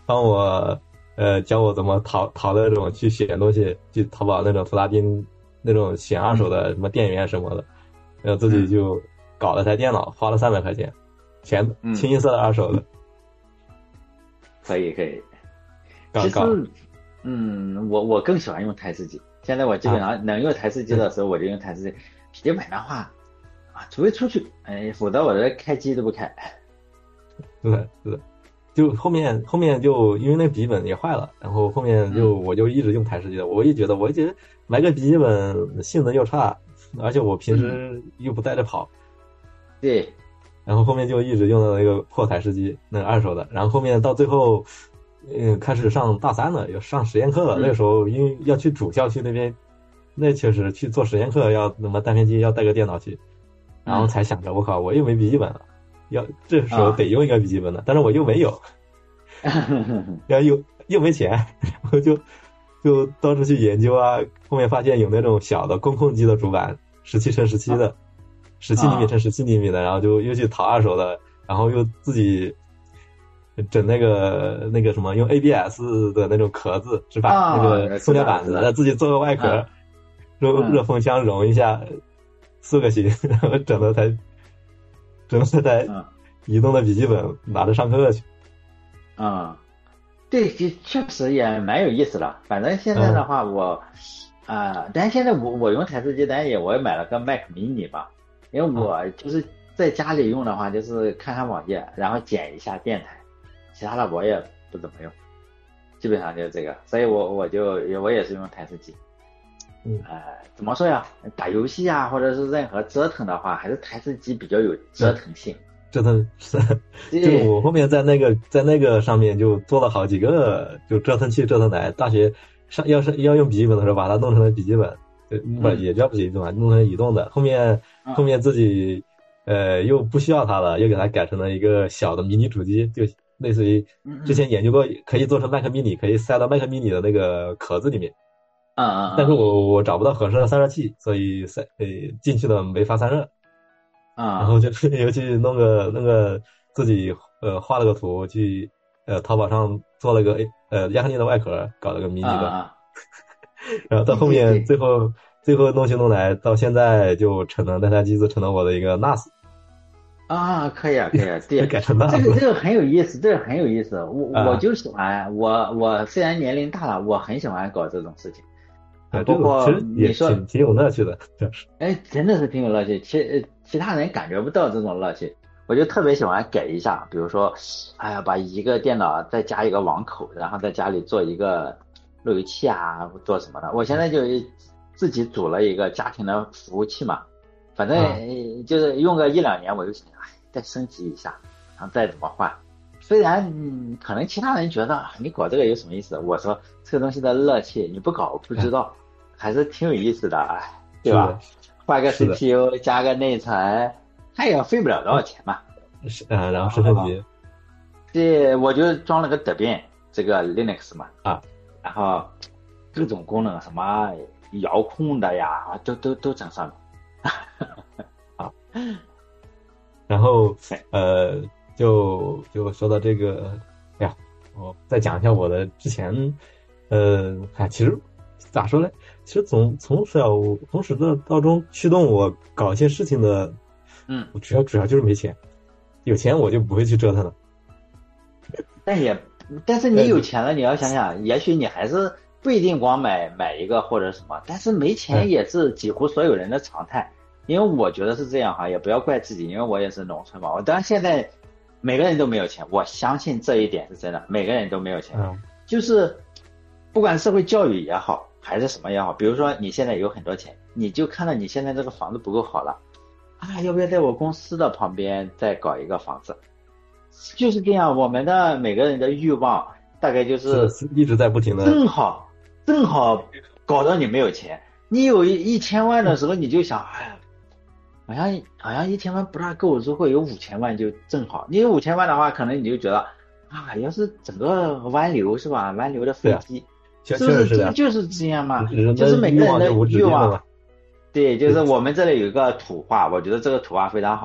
帮我呃教我怎么淘淘那种去选东西，去淘宝那种图拉丁那种选二手的什么电源什么的，然后自己就搞了台电脑，花了三百块钱，全清一色的二手的。 可以可以。其实，嗯，我我更喜欢用台式机。现在我基本上能用台式机的时候，我就用台式机。笔记本的话，啊，除非出去，哎，否则我这开机都不开。 是的，是的。就后面后面就因为那笔记本也坏了，然后后面就我就一直用台式机的。我也觉得，我觉得买个笔记本性能又差，而且我平时又不带着跑。 对。 然后后面就一直用的那个破台式机，那个二手的。然后后面到最后。嗯，开始上大三了，要上实验课了。嗯、那个时候因为要去主校区那边，那确实去做实验课要那么单片机要带个电脑去，然后才想着我靠，我又没笔记本了，要这时候得用一个笔记本了，啊、但是我又没有，然后又又没钱，然后就就到处去研究啊。后面发现有那种小的工控机的主板，十七乘十七的，十七厘米乘十七厘米的，然后就又去淘二手的，然后又自己。整那个那个什么，用 A B S 的那种壳子是吧？ 啊、 那个塑料板子，自己做个外壳，热、啊、热风箱融一下，四个型，然后整了台，整了台移动的笔记本，拿着上课去。 啊，对，确实也蛮有意思的。反正现在的话我，我、嗯、啊，但是现在我我用台式机，但也我也买了个 Mac mini 吧，因为我就是在家里用的话，就是看看网页，然后剪一下电台。其他的我也不怎么用，基本上就是这个，所以我我就我也是用台式机。 嗯， 呃，怎么说呀？打游戏啊，或者是任何折腾的话，还是台式机比较有折腾性。 嗯、折腾是，就我后面在那个在那个上面就做了好几个就折腾器、折腾台。大学上要是要用笔记本的时候，把它弄成了笔记本，不、嗯、也叫笔记本，弄成移动的。后面、嗯、后面自己呃又不需要它了，又给它改成了一个小的迷你主机，就。类似于之前研究过，可以做成 Mac mini， 可以塞到 Mac mini 的那个壳子里面。 啊啊！ 但是我我找不到合适的散热器，所以塞呃进去的没法散热。 啊。 然后就又去弄个那个自己呃画了个图，去呃淘宝上做了个呃亚克力的外壳，搞了个迷你的。 啊。 然后到后面最后最后弄起弄来，到现在就成了那台机子成了我的一个 N A S。 啊，可以啊，可以啊，对， 改成那这个这个很有意思，这个很有意思。我、啊、我就喜欢，我我虽然年龄大了，我很喜欢搞这种事情。 啊， 包括你说挺挺有乐趣的，就是。 哎，真的是挺有乐趣，其其他人感觉不到这种乐趣，我就特别喜欢改一下，比如说，哎呀，把一个电脑再加一个网口，然后在家里做一个路由器啊，做什么的。我现在就自己组了一个家庭的服务器嘛。反正就是用个一两年，我就想，哎，再升级一下，然后再怎么换。虽然嗯，可能其他人觉得你搞这个有什么意思？我说这个东西的乐趣，你不搞不知道，还是挺有意思的，哎，对吧？换个 C P U 加个内存，它也费不了多少钱嘛。 是啊，然后是升级。 对，我就装了个德变这个 Linux 嘛， 啊， 然后各种功能什么遥控的呀，都都都整上了。 啊，然后呃，就就说到这个，哎呀，我再讲一下我的之前，呃，哎，其实咋说呢？其实从从小从始到到终驱动我搞一些事情的， 嗯， 主要主要就是没钱，有钱我就不会去折腾了。 但也，但是你有钱了，你要想想，也许你还是不一定光买买一个或者什么，但是没钱也是几乎所有人的常态。因为我觉得是这样哈，也不要怪自己，因为我也是农村嘛。我当然现在每个人都没有钱，我相信这一点是真的，每个人都没有钱。 嗯， 就是不管社会教育也好，还是什么也好，比如说你现在有很多钱，你就看到你现在这个房子不够好了，啊，要不要在我公司的旁边再搞一个房子？就是这样，我们的每个人的欲望大概就是一直在不停的， 正好正好搞到你没有钱，你有一一千万的时候，你就想，哎呀。好像好像一千万不大够，如果有五千万就正好。你有五千万的话，可能你就觉得啊，要是整个湾流是吧？湾流的飞机， 是不是是的， 就是这样嘛？就是每个人的欲望。对，就是我们这里有一个土话，我觉得这个土话非常好。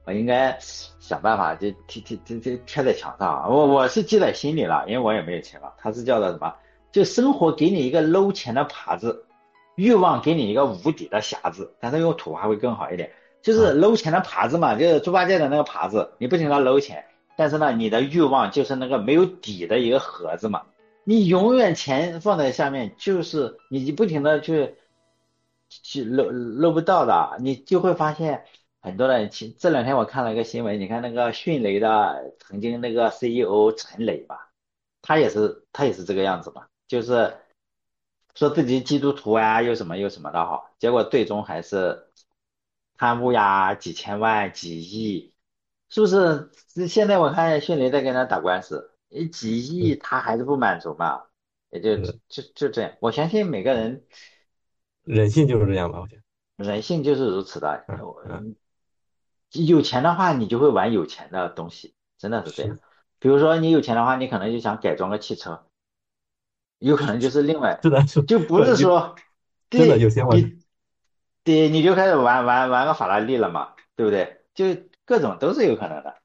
我应该想办法就贴贴贴贴贴在墙上。我我是记在心里了，因为我也没有钱了。它是叫做什么？就生活给你一个搂钱的耙子，欲望给你一个无底的匣子。但是用土话会更好一点，就是搂钱的耙子嘛，就是猪八戒的那个耙子，你不停的搂钱，但是呢，你的欲望就是那个没有底的一个盒子嘛。你永远钱放在下面，就是你不停的去去搂搂不到的，你就会发现很多人。其这两天我看了一个新闻，你看那个迅雷的曾经那个 C E O 陈磊吧，他也是他也是这个样子嘛，就是说自己基督徒啊，又什么又什么的哈，结果最终还是贪污呀，几千万、几亿，是不是？现在我看迅雷在跟他打官司，诶几亿嗯， 他还是不满足嘛，也就是就就这样。我相信每个人人性就是这样吧，我觉得。 人性就是如此的。 嗯我嗯， 有钱的话，你就会玩有钱的东西，真的是这样。 是比如说你有钱的话，你可能就想改装个汽车，有可能就是另外， 是的，是就不不有是说， 真的有对， 些我你，对，你就开始玩玩玩个法拉利了嘛，对不对？就各种都是有可能的。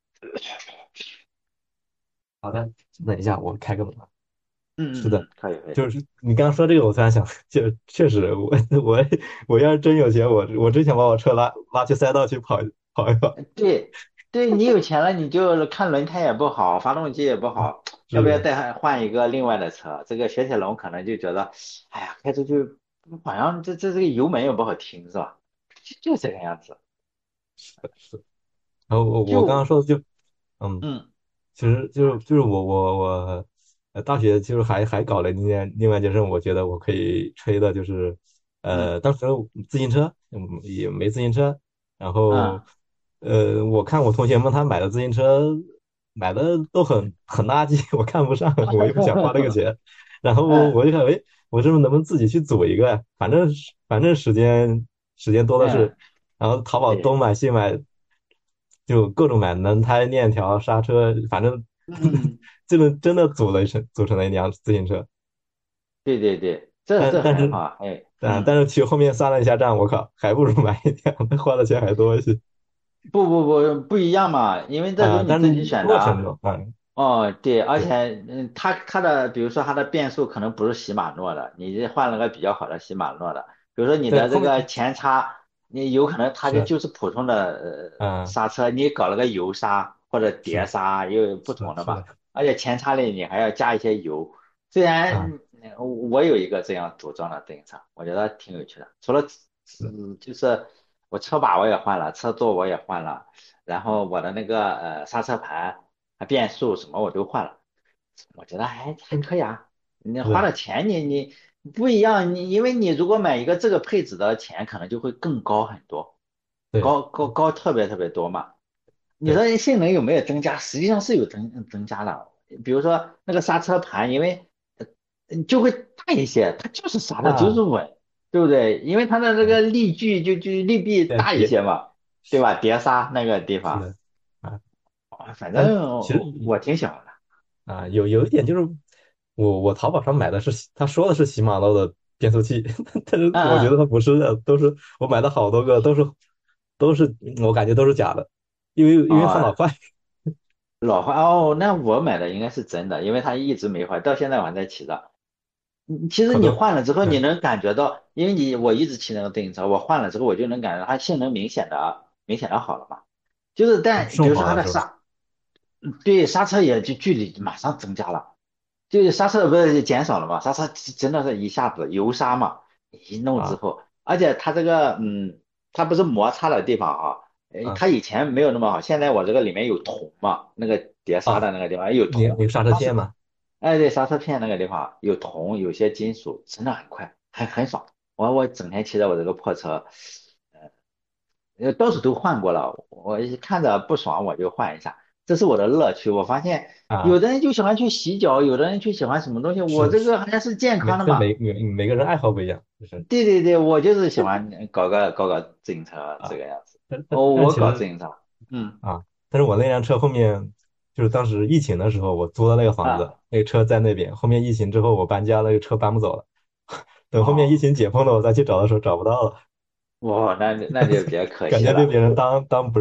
好的，等一下我开个门啊。是的， 嗯嗯嗯，可以可以。 就是你刚刚说这个，我突然想，就确实我我我要是真有钱，我我真想把我车拉拉去赛道去跑一跑一跑。 对，对你有钱了，你就看轮胎也不好，发动机也不好，要不要是再换一个另外的车？这个雪铁龙可能就觉得，哎呀，开出去好像这这这个油门也不好听，是吧？就就这个样子。 是的是的。然后我我刚刚就说的就嗯。 嗯其实就是就是我我我，呃，大学就是还还搞了另外另外一件事，我觉得我可以吹的，就是嗯呃，当时自行车嗯也没自行车，然后嗯呃，我看我同学们他买的自行车买的都很很垃圾，我看不上，我又不想花这个钱，然后嗯我就想，哎，我是不是能不能自己去组一个呀？反正反正时间时间多的是， 嗯， 然后淘宝东对， 买西买，就各种买轮胎、链条、刹车，反正嗯， 真的真的组了一成组成了一辆自行车。 对对对，这这但但是很好。哎， 啊， 嗯。 但是其实后面算了一下账，我靠，还不如买一辆，花的钱还多一些不不不不一样嘛，因为这是啊。但是你自己选的啊。 过程中啊， 哦，对，而对且嗯，它它的比如说它的变速可能不是禧玛诺的，你这换了个比较好的禧玛诺的，比如说你对，后面的这个前叉，你有可能它就是就是普通的呃啊， 刹车，你搞了个油刹或者碟是刹，又有不是的， 同的嘛， 是的而且前叉里你还要加一些油。虽啊， 然嗯我有一个这样组装的自行车，我觉得挺有趣的。除了是的嗯，就是我车把我也换了，车座我也换了，然后我的那个呃刹车盘、啊变速什么我都换了，我觉得还还嗯可以啊。你是的， 花了钱，你你不一样，你因为你如果买一个这个配置的钱，可能就会更高很多， 对高高高特别特别多嘛。你对说性能有没有增加？实际上是有增增加的。比如说那个刹车盘，因为呃就会大一些，它就是刹的就是啊， 稳，对不对？因为它的这个嗯， 力矩就就力臂大一对碟些嘛，对吧？碟刹那个地方， 是的啊， 啊反但正其实我挺喜欢的。 啊，有有一点就是，我我淘宝上买的是喜他说的是禧玛诺的变速器，但是嗯嗯， 我觉得它不是的，都是我买的好多个都是都是我感觉都是假的，因为因为它老哦， 坏。 老花哦，那我买的应该是真的，因为它一直没坏，到现在我还在骑着。嗯其实你可能换了之后，你对能感觉到，因为你我一直骑那个自行车，我换了之后，我就能感觉到它性能明显的明显的好了嘛。就是但比顺如说滑了是吧？ 它的刹，嗯对刹车也就距离马上增加了，就是刹车不是减少了嘛，刹车真的是一下子油刹嘛，一弄之啊后，而且它这个嗯，它不是摩擦的地方啊，呃， 啊它以前没有那么好，现在我这个里面有铜嘛，那个碟刹啊， 的那个地方有铜， 那个那个刹车当时片嘛， 哎对，刹车片那个地方有铜，有些金属，真的很快，很很爽。我我整天骑着我这个破车，呃，到处都换过了，我一看着不爽我就换一下，这是我的乐趣。我发现有啊， 的人就喜欢去洗脚，有的人就喜欢什么东西，我这是是， 个还是健每康的嘛。 这每每每个人爱好不一样，就是对对对，我就是喜欢搞个搞搞自行车这啊， 个样子。 但但哦，我但其实搞自行车，嗯啊，但是我那辆车后面就是当时疫情的时候，我租的那个房子， 啊那个车在那边，后面疫情之后我搬家，那个车搬不走了，等后面疫哦， 情解封了，我再去找的时候找不到了， 哇，那那就比较可感觉被别惜了。 人当当不是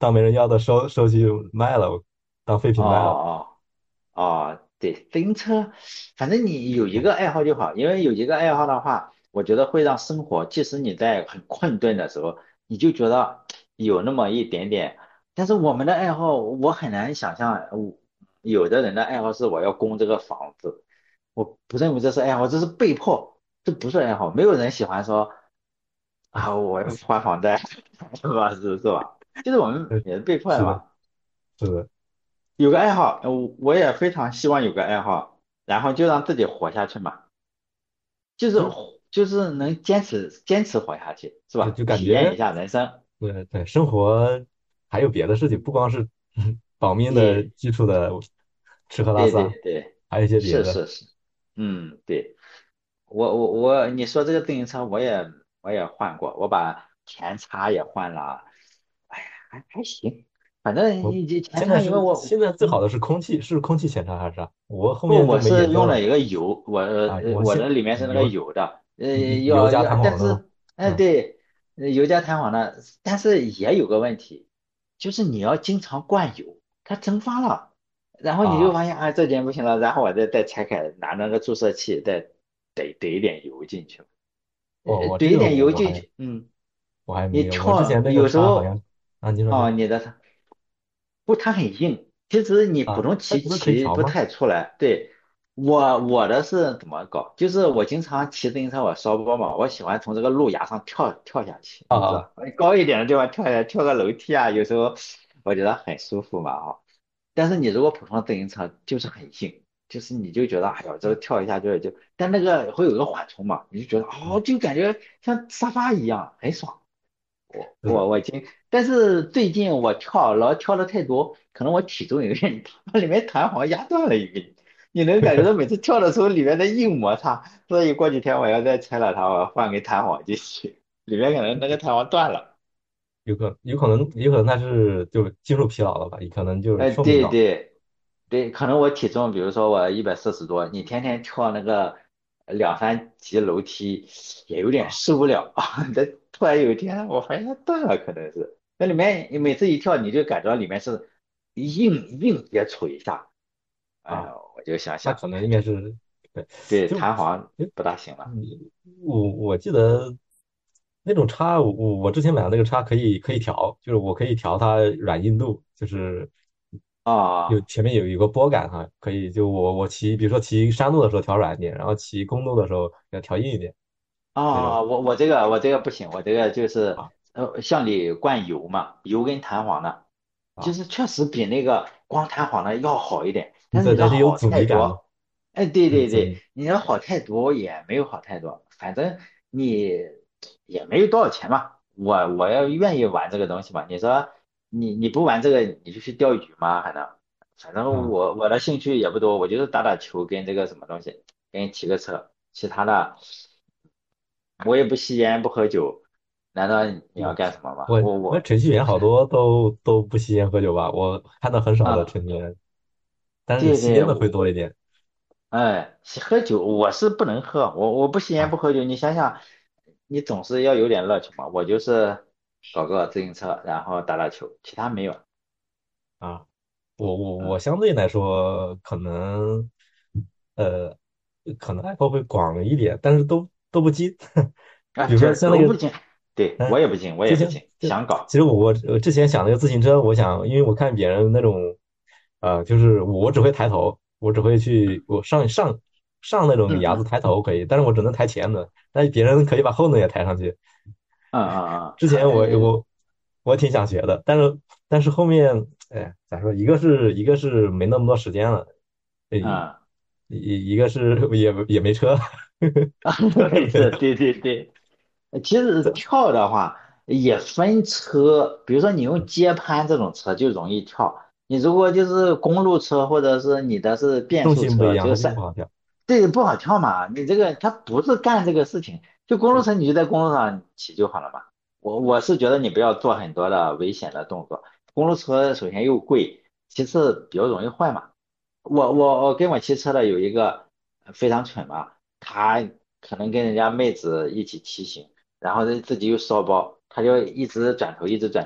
当没人要的收收去卖了，当废哦品卖了。 哦哦，对，自行车，反正你有一个爱好就好，因为有一个爱好的话，我觉得会让生活，即使你在很困顿的时候，你就觉得有那么一点点。但是我们的爱好，我很难想象，我有的人的爱好是我要供这个房子，我不认为这是爱好，这是被迫，这不是爱好。没有人喜欢说啊，我要还房贷，是吧？是是吧？就是我们嗯， 也是被迫的是的， 嘛。 是的， 有个爱好，呃我我也非常希望有个爱好，然后就让自己活下去嘛，就是就活就是能坚持坚持活下去，是吧？ 就就感体验一觉， 下人生。 对对，生活还有别的事情，不光是保命的对基础的吃喝拉对对撒， 对， 还有一些别的。 是是是，嗯，对，我我我，你说这个自行车我也我也换过，我把前叉也换了，哎呀，还还行，反正我你这前叉因为现在是我。 现在最好嗯。 的是空气，是空气检查还是啥？我后不， 面就我没研究了是用了一个油，我呃啊。 呃我的我现里面是那个油油的，呃油加要要， 弹簧的吗？ 但是哎嗯对，呃油加弹簧的，但是也有个问题，就是你要经常灌油，它蒸发了，然后你就啊， 发现啊这点不行了，然后我再再拆开，拿那个注射器再怼怼一点油进去，呃我我这个怼一点我我还油进去，嗯，你我还没有，我之前跳那个有时候叉好像啊，你说你哦说， 你的。不，它很硬。其实你普啊， 通骑它不是可以骑不调吗？ 太出来。对，我我的是怎么搞？就是我经常骑自行车，我烧包嘛，我喜欢从这个路牙上跳跳下去， 啊啊， 你知道，高一点的地方跳下来，跳个楼梯啊，有时候我觉得很舒服嘛啊。但是你如果普通的自行车就是很硬，就是你就觉得哎呦，这个跳一下就就，但那个会有个缓冲嘛，你就觉得哦，就感觉像沙发一样，很爽。我是的， 我我今，但是最近我跳老跳的太多，可能我体重有点大，把里面弹簧压断了一根，你能感觉到每次跳的时候里面的硬摩擦，所以过几天我要再拆了它，我要换根弹簧进去，里面可能那个弹簧断了。 有可有可能有可能它是就技术疲劳了吧，有可能就是哎， 寿命到了。 对对对，可能我体重，比如说我一百四十多，你天天跳那个两三级楼梯，也有点啊受不了啊。这突然有一天，我发现它断了，可能是那里面你每次一跳，你就感觉到里面是硬硬接触一下，哎啊， 呀，我就想想， 那可能应该是对， 对， 就弹簧就不大行了你我我记得那种叉，我我我之前买的那个叉可以可以调，就是我可以调它软硬度，就是有啊。 前面有一个拨杆哈，可以就我我骑，比如说骑山路的时候调软一点，然后骑公路的时候要调硬一点那种啊，我我这个我这个不行，我这个就是啊呃向里灌油嘛，油跟弹簧的，就啊， 是确实比那个光弹簧的要好一点，但是对对，它有你说好阻尼感嘛， 太多，哎，对对对， 有阻尼你要好太多也没有好太多，反正你也没有多少钱嘛，我我要愿意玩这个东西嘛，你说你你不玩这个你就去钓鱼吗？还能，反正啊。 我我的兴趣也不多，我就是打打球跟这个什么东西，跟骑个车。其他的我也不吸烟不喝酒，难道你要我干什么吗？ 我我我我程序员好多都都不吸烟喝酒吧，我看到很少的啊， 程序员，但是对对， 吸烟的会我多一点哎，喝酒我是不能喝，我我不吸烟不啊喝酒，你想想，你总是要有点乐趣嘛。我就是搞个自行车，然后打打球，其他没有。 啊。我我我嗯， 相对来说可能呃可能爱好会广一点，但是都都不精。 啊， 比如说这像那个都不行，对我嗯， 也不行，我也之前不行， 就想搞。 其实我我我之前想那个自行车，我想因为我看别人那种呃，就是我只会抬头，我只会去我上上上那种牙子嗯嗯抬头可以，但是我只能抬前轮，但是别人可以把后轮也抬上去。 嗯嗯之前我嗯， 我我挺想学的，但是但是后面，哎，咋说？一个是一个是没那么多时间了，呃一嗯一一个是也也没车， 嗯， 车也没事， 没了。 对对对。其实跳的话也分车，比如说你用街拍这种车就容易跳。你如果就是公路车或者是你的是变重速车， 心不一样，它就不就是好跳。 这个不好跳嘛。你这个它不是干这个事情，就公路车你就在公路上骑就好了嘛。我我是觉得你不要做很多的危险的动作。公路车首先又贵，其次比较容易坏嘛。我我我跟我骑车的有一个非常蠢嘛，他可能跟人家妹子一起骑行。然后他自己又烧包，他就一直转头，一直转头，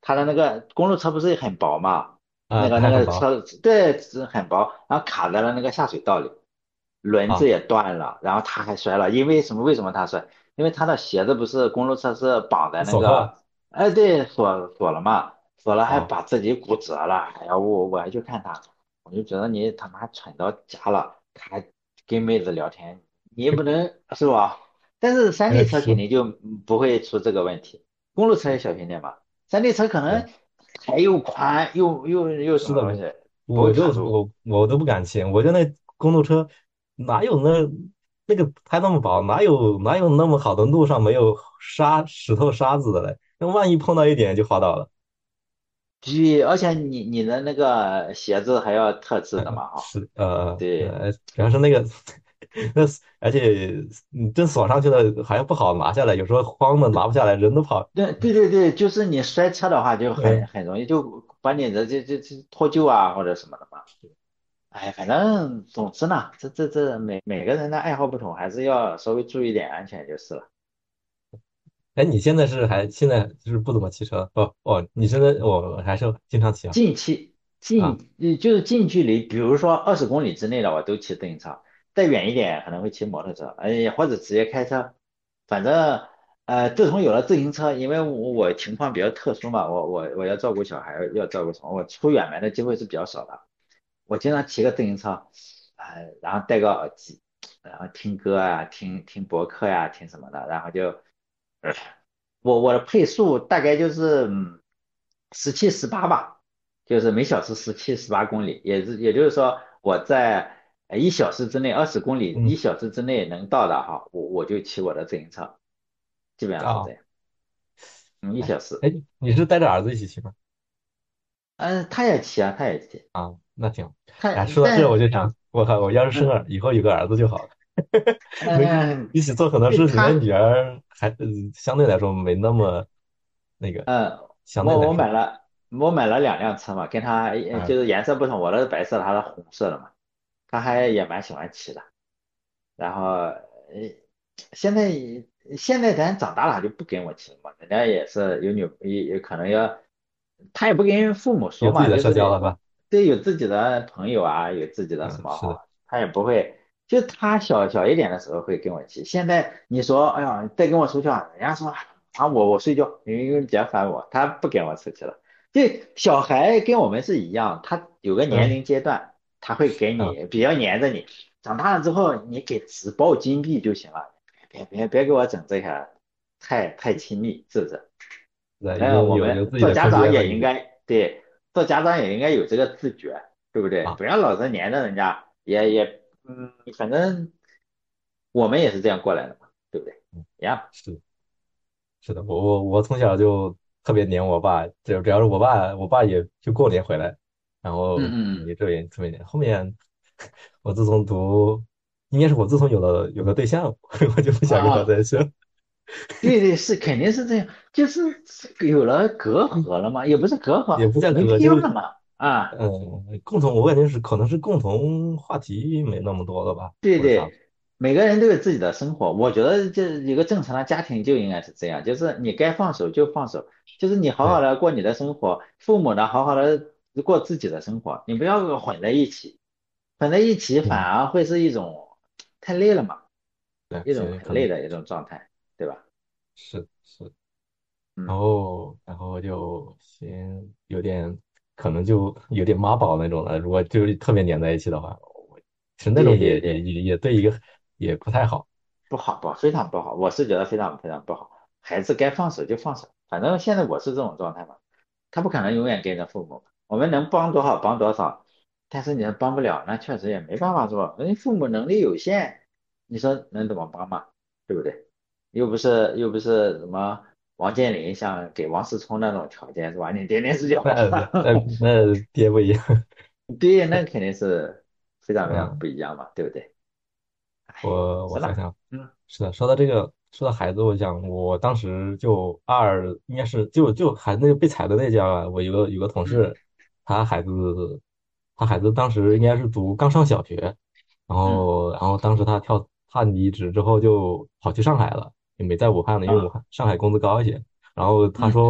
它的那个公路车不是很薄嘛， 啊， 那个它还很薄。 那个车对是很薄，然后卡在了那个下水道里，轮子啊， 也断了，然后他还摔了，因为什么？为什么他摔？因为他的鞋子不是公路车是绑在那锁扣。 个，哎，对，锁锁了嘛，锁了还啊， 把自己骨折了。哎呀，我我还去看他，我就觉得你他妈蠢到家了，他还跟妹子聊天，你也不能是吧？但是山地车肯呃是。 定就不会出这个问题，公路车也小心点嘛，山地车可对， 能还又宽又又又什是的，我么东西，不会我就卡住。 我我都不敢骑，我觉得那公路车哪有那那个胎那么薄，哪有哪有那么好的路上没有沙石头沙子的嘞？那万一碰到一点就滑倒了。 对，而且你你的那个鞋子还要特制的嘛，哈， 是呃对， 呃，主要是那个那而且你真锁上去了还不好拿下来，有时候慌的拿不下来，人都跑。 对对对对，就是你摔车的话就很嗯。 很容易就把你的这这这脱臼啊或者什么的嘛。哎，反正总之呢，这这这每每个人的爱好不同，还是要稍微注意点安全就是了。 哎，你现在是还现在就是不怎么骑车？哦哦，你现在我还是经常骑啊。 近期啊。 近呃就是近距离，比如说二十公里之内的我都骑自行车，再远一点可能会骑摩托车，哎，或者直接开车。反正呃，自从有了自行车，因为我我情况比较特殊嘛，我我我要照顾小孩，要照顾什么，我出远门的机会是比较少的。我经常骑个自行车，呃，然后戴个耳机，然后听歌啊，听听博客呀、听什么的，然后就，我我的配速大概就是嗯十七十八吧，就是每小时十七十八公里，也是也就是说我在呃一小时之内二十公里一嗯。 小时之内能到的哈，我我就骑我的自行车，基本上是这啊。 样，嗯，一哎小时， 哎，你是带着儿子一起去吗？ 嗯，他也骑啊，他也骑， 啊，那挺好。 他哎，说到这我但就想，我靠，我要是生嗯儿以后有个儿子就好了。没嗯， 一起做很多对事情，那他。 女儿还嗯相对来说没那么那个， 嗯，我我买相对来说。 了我买了两辆车嘛，跟他呃啊。 就是颜色不同，我的是白色的，他是红色的嘛，他还也蛮喜欢骑的。然后呃，现在现在咱长大了就不跟我骑了嘛，人家也是有女也也可能要，他也不跟父母说嘛， 有自己的就是你社交了吧？ 对有自己的朋友啊，有自己的什嗯，是的。 么哈，他也不会。就他小小一点的时候会跟我骑，现在你说，哎呀，再跟我出去啊，人家说啊，我我睡觉，因为别烦我，他不跟我出去了。就小孩跟我们是一样，他有个年嗯。 龄阶段，他会给嗯。 你比较黏着你，长大了之后，你给纸包金币就行了，别别别给我整这些太太亲密，是不是？ 对， 哎， 有我有有自己的们做家长空间了已经。 也应该对，做家长也应该有这个自觉，对不对？ 啊。 不要老是黏着人家，也也嗯，反正我们也是这样过来的嘛，对不对？一样， 是是的，我我我从小就特别黏我爸，只只要是我爸，我爸也就过年回来，然后嗯嗯你这边特别黏。后面我自从读，应该是我自从有了有了对象，我就不嗯想跟他啊， 在一起了。 对对是肯定是这样，就是有了隔阂了嘛，也不是隔阂， 也不叫哥， 没必就是要了嘛，啊。 嗯，共同，我感觉是可能是共同话题没那么多了吧，或者啥。 对对，每个人都有自己的生活，我觉得这一个正常的家庭就应该是这样，就是你该放手就放手，就是你好好对。 的过你的生活，父母呢好好的过自己的生活，你不要混在一起，混在一起反嗯。 而会是一种太累了嘛， 对， 一种行，可能很累的一种状态，对吧？ 是是。然嗯后然后就先有点，可能就有点妈宝那种的。如果就是特别黏在一起的话，我其实那种对对对。 也也也也对一个也不太好。 不好，不好，非常不好，我是觉得非常非常不好。孩子该放手就放手，反正现在我是这种状态嘛，他不可能永远跟着父母，我们能帮多少帮多少，但是你要帮不了，那确实也没办法做，人家父母能力有限，你说能怎么帮嘛，对不对？又不是又不是什么王健林像给王思聪那种条件是吧？你天天睡觉， 那那那爹不一样。 对，那肯定是非常非常嗯。 不一样嘛，对不对？哎， 我我是了， 想想， 嗯是的，说到这个，说到孩子，我想我当时就二，应该是就就孩子那个被裁的那家啊，我有个有个同嗯事，他孩子他孩子当时应该是读刚上小学，然嗯后然后当时他跳他离职之后就跑去上海了，也没在武汉了，因为武啊汉上海工资高一些。然后他嗯说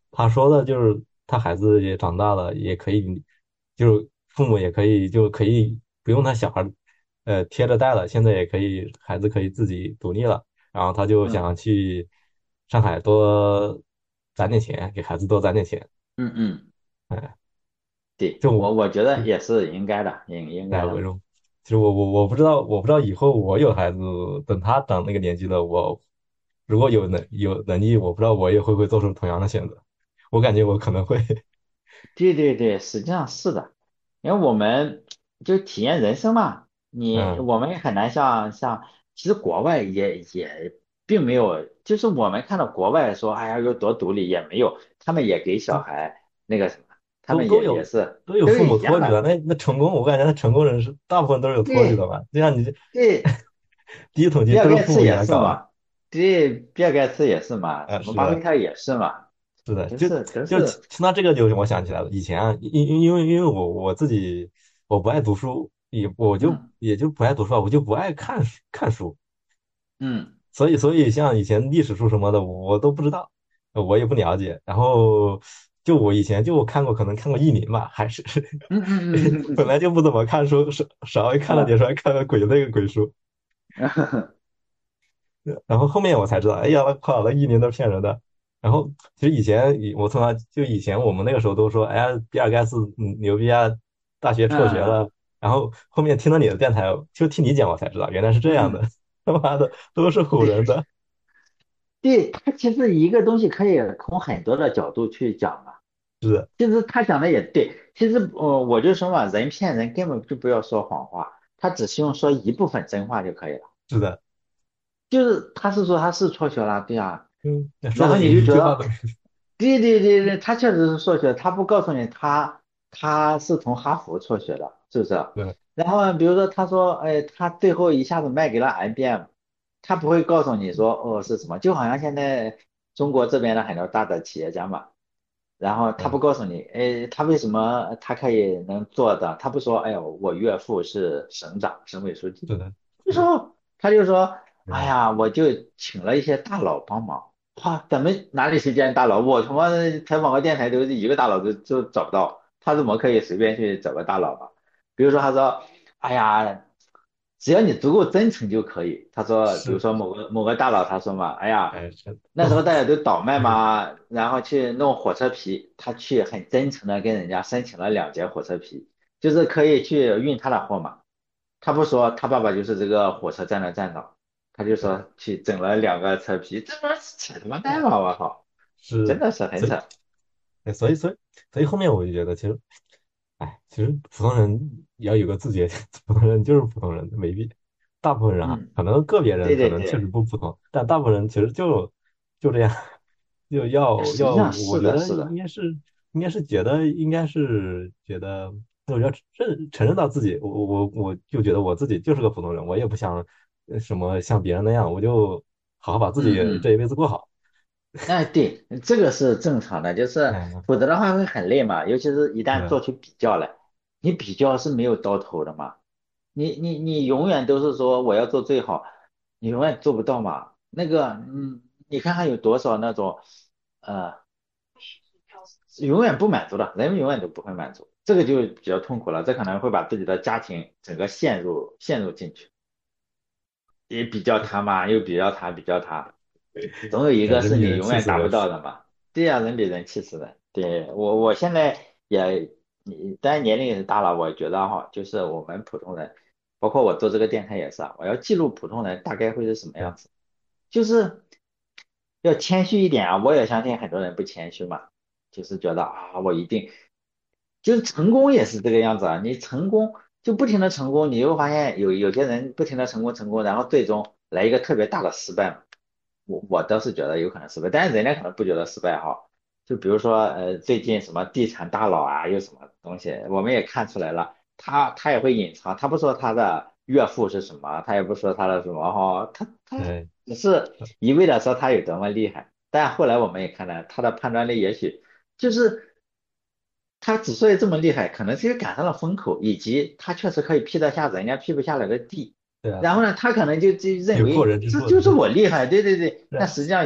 他说的就是他孩子也长大了，也可以，就是父母也可以就可以不用他小孩呃贴着带了，现在也可以孩子可以自己独立了，然后他就嗯想去上海多攒点钱，给孩子多攒点钱。 嗯嗯， 哎， 对， 就我我我觉得就也是应该的，应应该的。 来为荣。其实我我我不知道，我不知道以后我有孩子，等他长那个年纪了，我如果有能有能力，我不知道我也会不会做出同样的选择。我感觉我可能会。 对对对，实际上是的，因为我们就体验人生嘛，你嗯， 我们也很难像像，其实国外也也并没有，就是我们看到国外说，哎呀有多独立也没有，他们也给小都孩那个什么，他们也也都都有是都是都有父母一样的， 托举的。那那成功，我感觉那成功人士大部分都是有托举的对嘛。就像你这对， 第一桶金比尔都是父母给盖茨也他搞的。 是嘛，对，比尔盖茨也是嘛， 啊， 什么是的。 巴菲特也是嘛， 是的，就都是都就是， 听到这个就我想起来了。以前啊，因因因为因为我我自己我不爱读书，也我就嗯也就不爱读书啊，我就不爱看书看书。 嗯所以所以像以前历史书什么的，我都不知道，呃我也不了解。然后就我以前就看过，可能看过一年吧，还是嗯嗯嗯嗯本来就不怎么看书，稍稍微看了点嗯书，还看了鬼那个鬼书。 嗯。 然后后面我才知道，哎呀，我靠，那一年都是骗人的。然后其实以前以我从来就以前我们那个时候都说，哎呀，比尔盖茨嗯牛逼啊，大学辍学嗯了。然后后面听了你的电台，就听你讲，我才知道原来是这样的。 嗯， 他妈的都是唬人的。 对，他其实一个东西可以从很多的角度去讲嘛。 是的。 其实他讲的也对，其实呃，我就说嘛，人骗人根本就不要说谎话，他只需要说一部分真话就可以了。 是的。 就是他是说他是辍学了，对啊， 嗯，说的然后你就觉得， 一句话都对对对对，他确实是辍学，他不告诉你他他是从哈佛辍学的，是不是？ 对。 然后比如说他说，哎，他最后一下子卖给了 I B M，他不会告诉你说，哦是什么，就好像现在中国这边的很多大的企业家嘛，然后他不嗯， 告诉你，哎，他为什么他可以能做的，他不说，哎呦，我岳父是省长、省委书记， 是的。 就说他就说，哎嗯， 呀，我就请了一些大佬帮忙。哇，咱们哪里去见大佬？我他妈采访个电台都是一个大佬都都找不到，他怎么可以随便去找个大佬嘛？比如说他说，哎呀，只要你足够真诚就可以。他说，比如是。 说某个某个大佬他说嘛，哎呀， 哎，这那时候大家都倒卖那个嘛，然后去弄火车皮，他去很真诚的跟人家申请了两节火车皮，就是可以去运他的货嘛。他不说他爸爸就是这个火车站的站长。他就说去整了两个车皮，这玩意儿扯他妈蛋嘛！我靠，真是。 的是很所以扯。 哎所以所以所以后面我就觉得，其实，哎，其实普通人也要有个自觉。普通人就是普通人，没必大部分人啊， 嗯， 可能个别人对可能确实对对， 不普通，但大部分人其实就就这样。就要要， 实际上是的， 我觉得是的， 应该是应该是觉得应该是觉得，我要认承认到自己，我我我就觉得我自己就是个普通人，我也不想呃什么像别人那样，我就好好把自己嗯嗯， 这一辈子过好。 哎，对，这个是正常的，就是嗯， 否则的话会很累嘛，尤其是一旦对。 做出比较来，你比较是没有到头的嘛，你你你永远都是说我要做最好，你永远做不到嘛。那个，嗯，你看看有多少那种，呃。永远不满足的，人们永远都不会满足，这个就比较痛苦了，这可能会把自己的家庭整个陷入陷入进去，也比较他嘛，又比较他，比较他，总有一哎， 个是人比人你永远达不气死人。 到的嘛。对呀，人比人气死人。对，我我现在也，你当然年龄也是大了，我觉得哈，就是我们普通人，包括我做这个电台也是啊，我要记录普通人大概会是什么对。 样子，就是要谦虚一点啊。我也相信很多人不谦虚嘛，就是觉得啊，我一定。就是成功也是这个样子啊，你成功就不停的成功，你会发现有有些人不停的成功成功，然后最终来一个特别大的失败嘛。我我倒是觉得有可能失败，但是人家可能不觉得失败哈。就比如说呃最近什么地产大佬啊，又什么东西，我们也看出来了，他他也会隐藏，他不说他的岳父是什么，他也不说他的什么哈，他他对。 只是一味的说他有多么厉害，但后来我们也看到他的判断力也许。就是他之所以这么厉害，可能是因为赶上了风口，以及他确实可以批得下人家批不下来的地。 对啊， 然后呢，他可能就就认有过为人之处。 这就是我厉害，对对对。 对啊。 但实际上也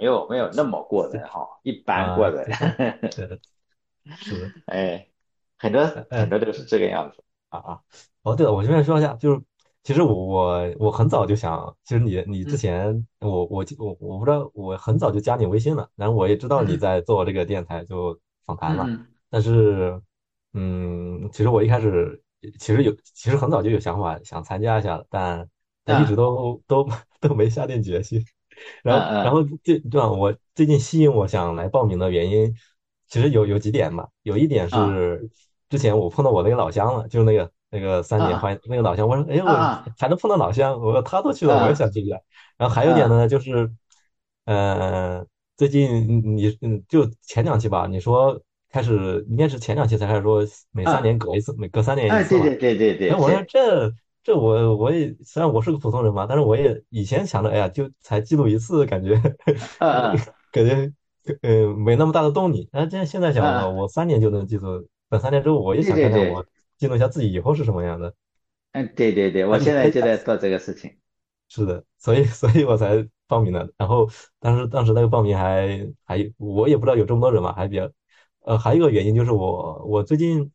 没有没有那么过人哈，一般啊， 过人。 对对对，是的。 哎，很多呃呃很多都是这个样子。 啊啊，哦对了，我这边说一下，就是其实我我我很早就想，其实你你之嗯前我我我我不知道，我很早就加你微信了，然后我也知道你嗯在做这个电台就访谈嘛， 嗯嗯但是嗯，其实我一开始其实有其实很早就有想法想参加一下了，但但一直嗯都都都没下定决心。然后，然嗯后这对吧？我最近吸引我想来报名的原因，其实有有几点吧。有一点嗯是之前我碰到我那个老乡了，就是那个那个三年嗯欢那个老乡，我说，哎，我嗯还能碰到老乡，我说他都去了，我也嗯想去一下。然后还有一点嗯呢，就是，呃，最近你你嗯，就前两期吧，你说开始应该是前两期才开始说每三嗯年隔一次，每隔三年一嗯， 次嘛。 对对对对哎，我说对对。 这这我我也虽然我是个普通人嘛，但是我也以前想着，哎呀，就才记录一次，感觉嗯嗯感觉呃没那么大的动力。然后现现在想了， 嗯我三年就能记住，等三年之后，我也嗯，对想看看我对对。 记录一下自己以后是什么样的。 嗯，对对对，我现在而且哎， 就在做这个事情。 是的，所以所以我才报名的。然后当时当时那个报名还还我也不知道有这么多人嘛，还比较呃还有一个原因就是我我最近。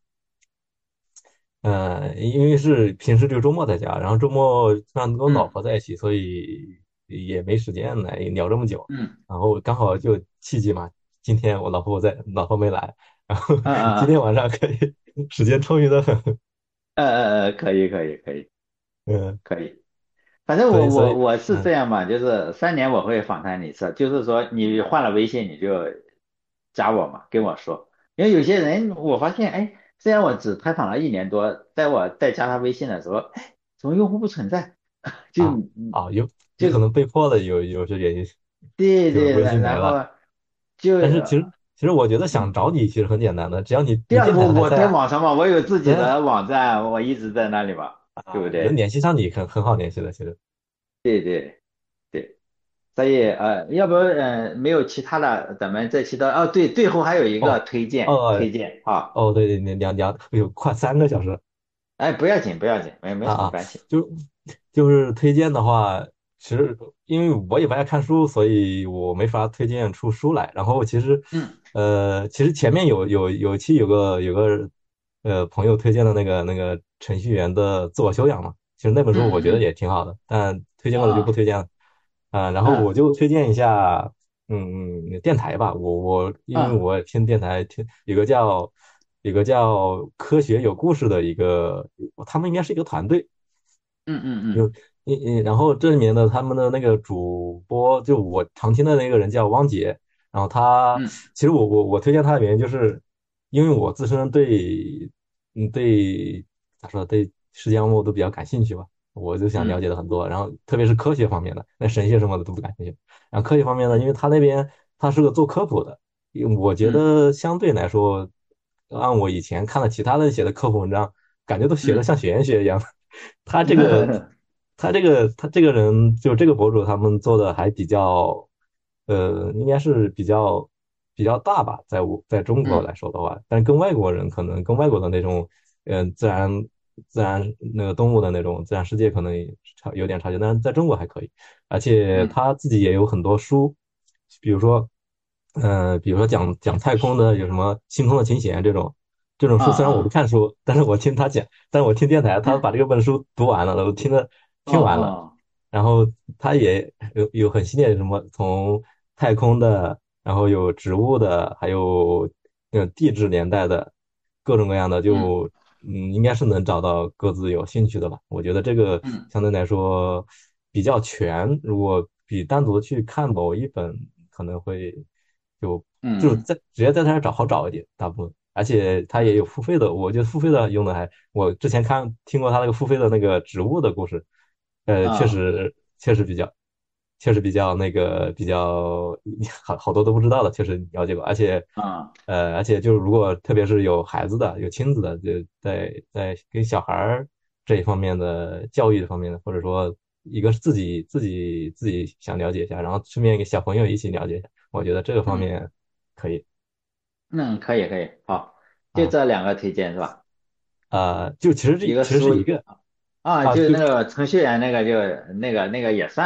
呃，因为是平时就周末在家，然后周末经常跟我老嗯婆在一起，所以也没时间来聊这么久。 嗯然后刚好就契机嘛，今天我老婆在，老婆没来，然后嗯今嗯天晚上可以时间充裕的很。 嗯嗯嗯，可以可以可以嗯， 可以。反正我所以所以我我是这嗯样嘛，就是三年我会访谈你一次，就是说你换了微信你就加我嘛，跟我说。因为有些人我发现，哎，虽然我只采访了一年多，在我再加他微信的时候，哎，怎么用户不存在？就啊啊有有就可能被迫的有有些原因，就对对， 微信没了。 然然后就但是其实其实我觉得想嗯， 找你其实很简单的，只要你第二你电台我我在还在啊， 网上嘛，我有自己对的网站，我一直在那里嘛，对不啊，能对？ 联系上你很很好联系的，其实。 对对对。所以呃，要不呃没有其他的，咱们这期的哦，对，最后还有一个哦推荐推哦荐啊。 哦，对对，两两两，哎呦，快三个小时哎，不要紧不要紧，没没啊啊！ 什么关系。 就就是推荐的话，其实因为我也不爱看书，所以我没法推荐出书来。然后其实， 嗯呃，其实前面有有有一期有个有个呃朋友推荐的那个那个程序员的自我修养嘛，其实那本书我觉得嗯嗯也挺好的，但推荐过了就不嗯推荐了啊。然后我嗯就推荐一下，嗯嗯，电台吧。我我因为嗯我听电台听有个叫有个叫科学有故事的一个，他们应该是一个团队。 嗯嗯就嗯嗯嗯，然后这里面的他们的那个主播，就我常听的那个人叫汪杰，然后他嗯其实我我我推荐他的原因就是，因为我自身对嗯对咋说对世界万物都比较感兴趣吧，我就想了嗯解的很多，然后特别是科学方面的，那神仙什么的都不感兴趣。然后科学方面呢，因为他那边他是个做科普的，因为我觉嗯得相对来说，按我以前看了其他的写的科普文章，感觉都写的嗯像玄学一样。他这个， 嗯他这个，他这个人，就这个博主，他们做的还比较，呃，应该是比较比较大吧，在我在中国嗯来说的话，但跟外国人可能跟外国的那种，嗯、自然自然那个动物的那种自然世界可能差有点差距，但是在中国还可以，而且嗯他自己也有很多书，比如说，嗯、比如说讲讲太空的有什么星空的琴弦这种。这种书虽然我不嗯看书，但是我听他讲，但是我听电台，他把嗯这个本书读完了，我听了嗯听完了， 嗯然后他也有有很系列什么从太空的，然后有植物的，还有呃地质年代的，各种各样的， 嗯就嗯应该是能找到各自有兴趣的吧。我觉得这个嗯相对来说比较全，如果比单独去看某一本可能会就就是嗯在直接在那儿找好找一点，大部分。而且它也有付费的，我觉得付费的用的还，我之前看听过他那个付费的那个植物的故事，呃，确嗯实确实比较，确实比较那个比较好好多都不知道的，确实了解过，而且嗯呃，而且就是如果特别是有孩子的、有亲子的，就在在跟小孩儿这一方面的教育方面的，或者说一个是自己自己自己想了解一下，然后顺便给小朋友一起了解一下，我觉得这个方嗯面可以嗯，可以可以，好，就啊。 这两个推荐是吧？ 呃，就其实这其实一个书是一个啊， 啊，就就那个程序员那个就那个那个也算吧，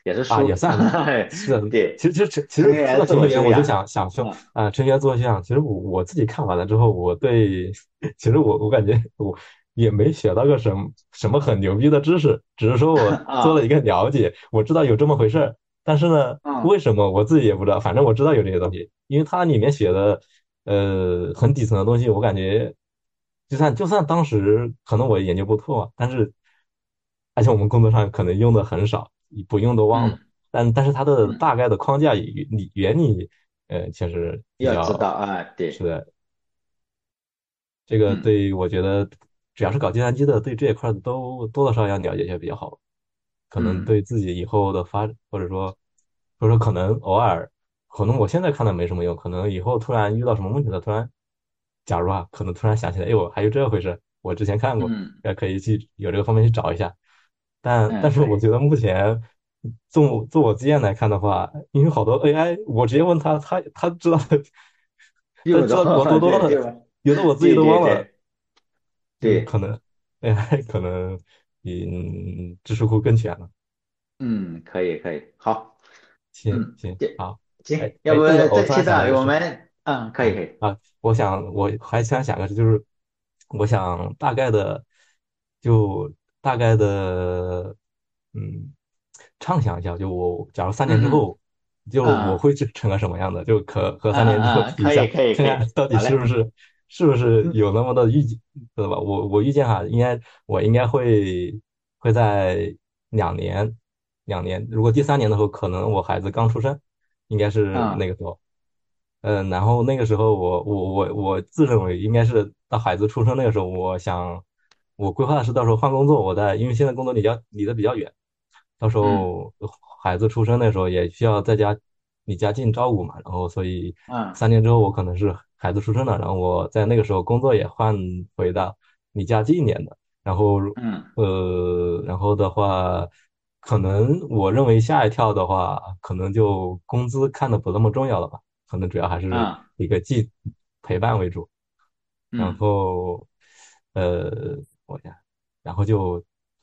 也是啊， 书。 也算是的。 对， 其实其实其实说成员自到程序员，我就我修养。 想想说嗯啊，程序员自我修养。其实我我自己看完了之后，我对其实我我感觉我也没学到个什么什么很牛逼的知识，只是说我做了啊一个了解，我知道有这么回事儿。但是呢， 嗯为什么我自己也不知道，反正我知道有这些东西，因为它里面写的呃很底层的东西，我感觉就算就算当时可能我研究不透啊，但是而且我们工作上可能用的很少，不用都忘了。 嗯但但是它的嗯， 大概的框架与理原理，呃，确实比要知道较啊，对。 是的。这个嗯对我觉得，只要是搞计算机的，对这一块儿都多多少少要了解一下比较好。可能嗯对自己以后的发，或者说，或者说可能偶尔，可能我现在看的没什么用，可能以后突然遇到什么问题了，突然，假如啊，可能突然想起来，哎呦，还有这回事，我之前看过， 嗯呃，可以去有这个方面去找一下。但但嗯， 是可以。 我觉得目前从从我经验来看的话，因为好多 A I，我直接问他，他他知道的，他用的， 知道比我多多了， 对对吧？ 有的我自己对都忘了。 对对嗯，可对。 能 A I 可能比嗯知识库更全了。 嗯，可以可以，好。嗯， 行行， 行好。哎行，要哎， 不这个我突然这期的想到一个事。 我们嗯，可以嗯可以。 啊，我想我还想想个事，就是我想大概的，就大概的，嗯，畅想一下，就我假如三年之嗯后，就我嗯会成成个什么样的，就和和嗯三年之后嗯嗯， 比一下， 可以可以看可以， 看到底好嘞。 是不是是不是嗯有那么的预计，对吧？我我预见哈，应该我应该会会在两年两年，如果第三年的时候，可能我孩子刚出生，应该是那嗯个时候。嗯，然后那个时候我我我我自认为应该是到孩子出生那个时候，我想我规划的是到时候换工作，我在因为现在工作离家离得比较远，到时嗯候孩子出生那时候也需要在家离家近照顾嘛，然后所以嗯三年之后我可能是孩子出生了，然后我在那个时候工作也换回到离家近一点的，然后嗯呃然后的话。可能我认为下一跳的话，可能就工资看的不那么重要了吧。可能主要还是嗯一个既陪伴为主，然嗯后呃，我想，然后就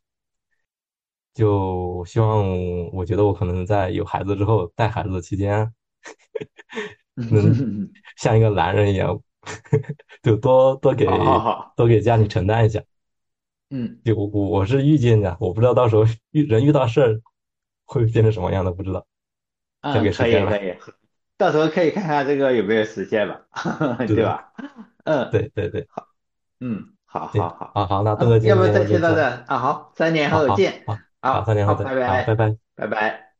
就希望，我觉得我可能在有孩子之后，带孩子的期间，能嗯， 像一个男人一样，就多多好好给好。 多给家里承担一下。 嗯就我我是预见的，我不知道到时候遇人遇到事儿会变成什么样的，不知道，交嗯， 给时间了。 可以可以，到时候可以看看这个有没有实现吧， 是的， 对吧？嗯， 对对对， 好。嗯，好行， 好好。 好好，那东哥嗯，要今不这天就这样。 期到这啊，好，三年好好后见。 好好， 好好， 三年后再，好，拜拜拜， 拜。 拜拜。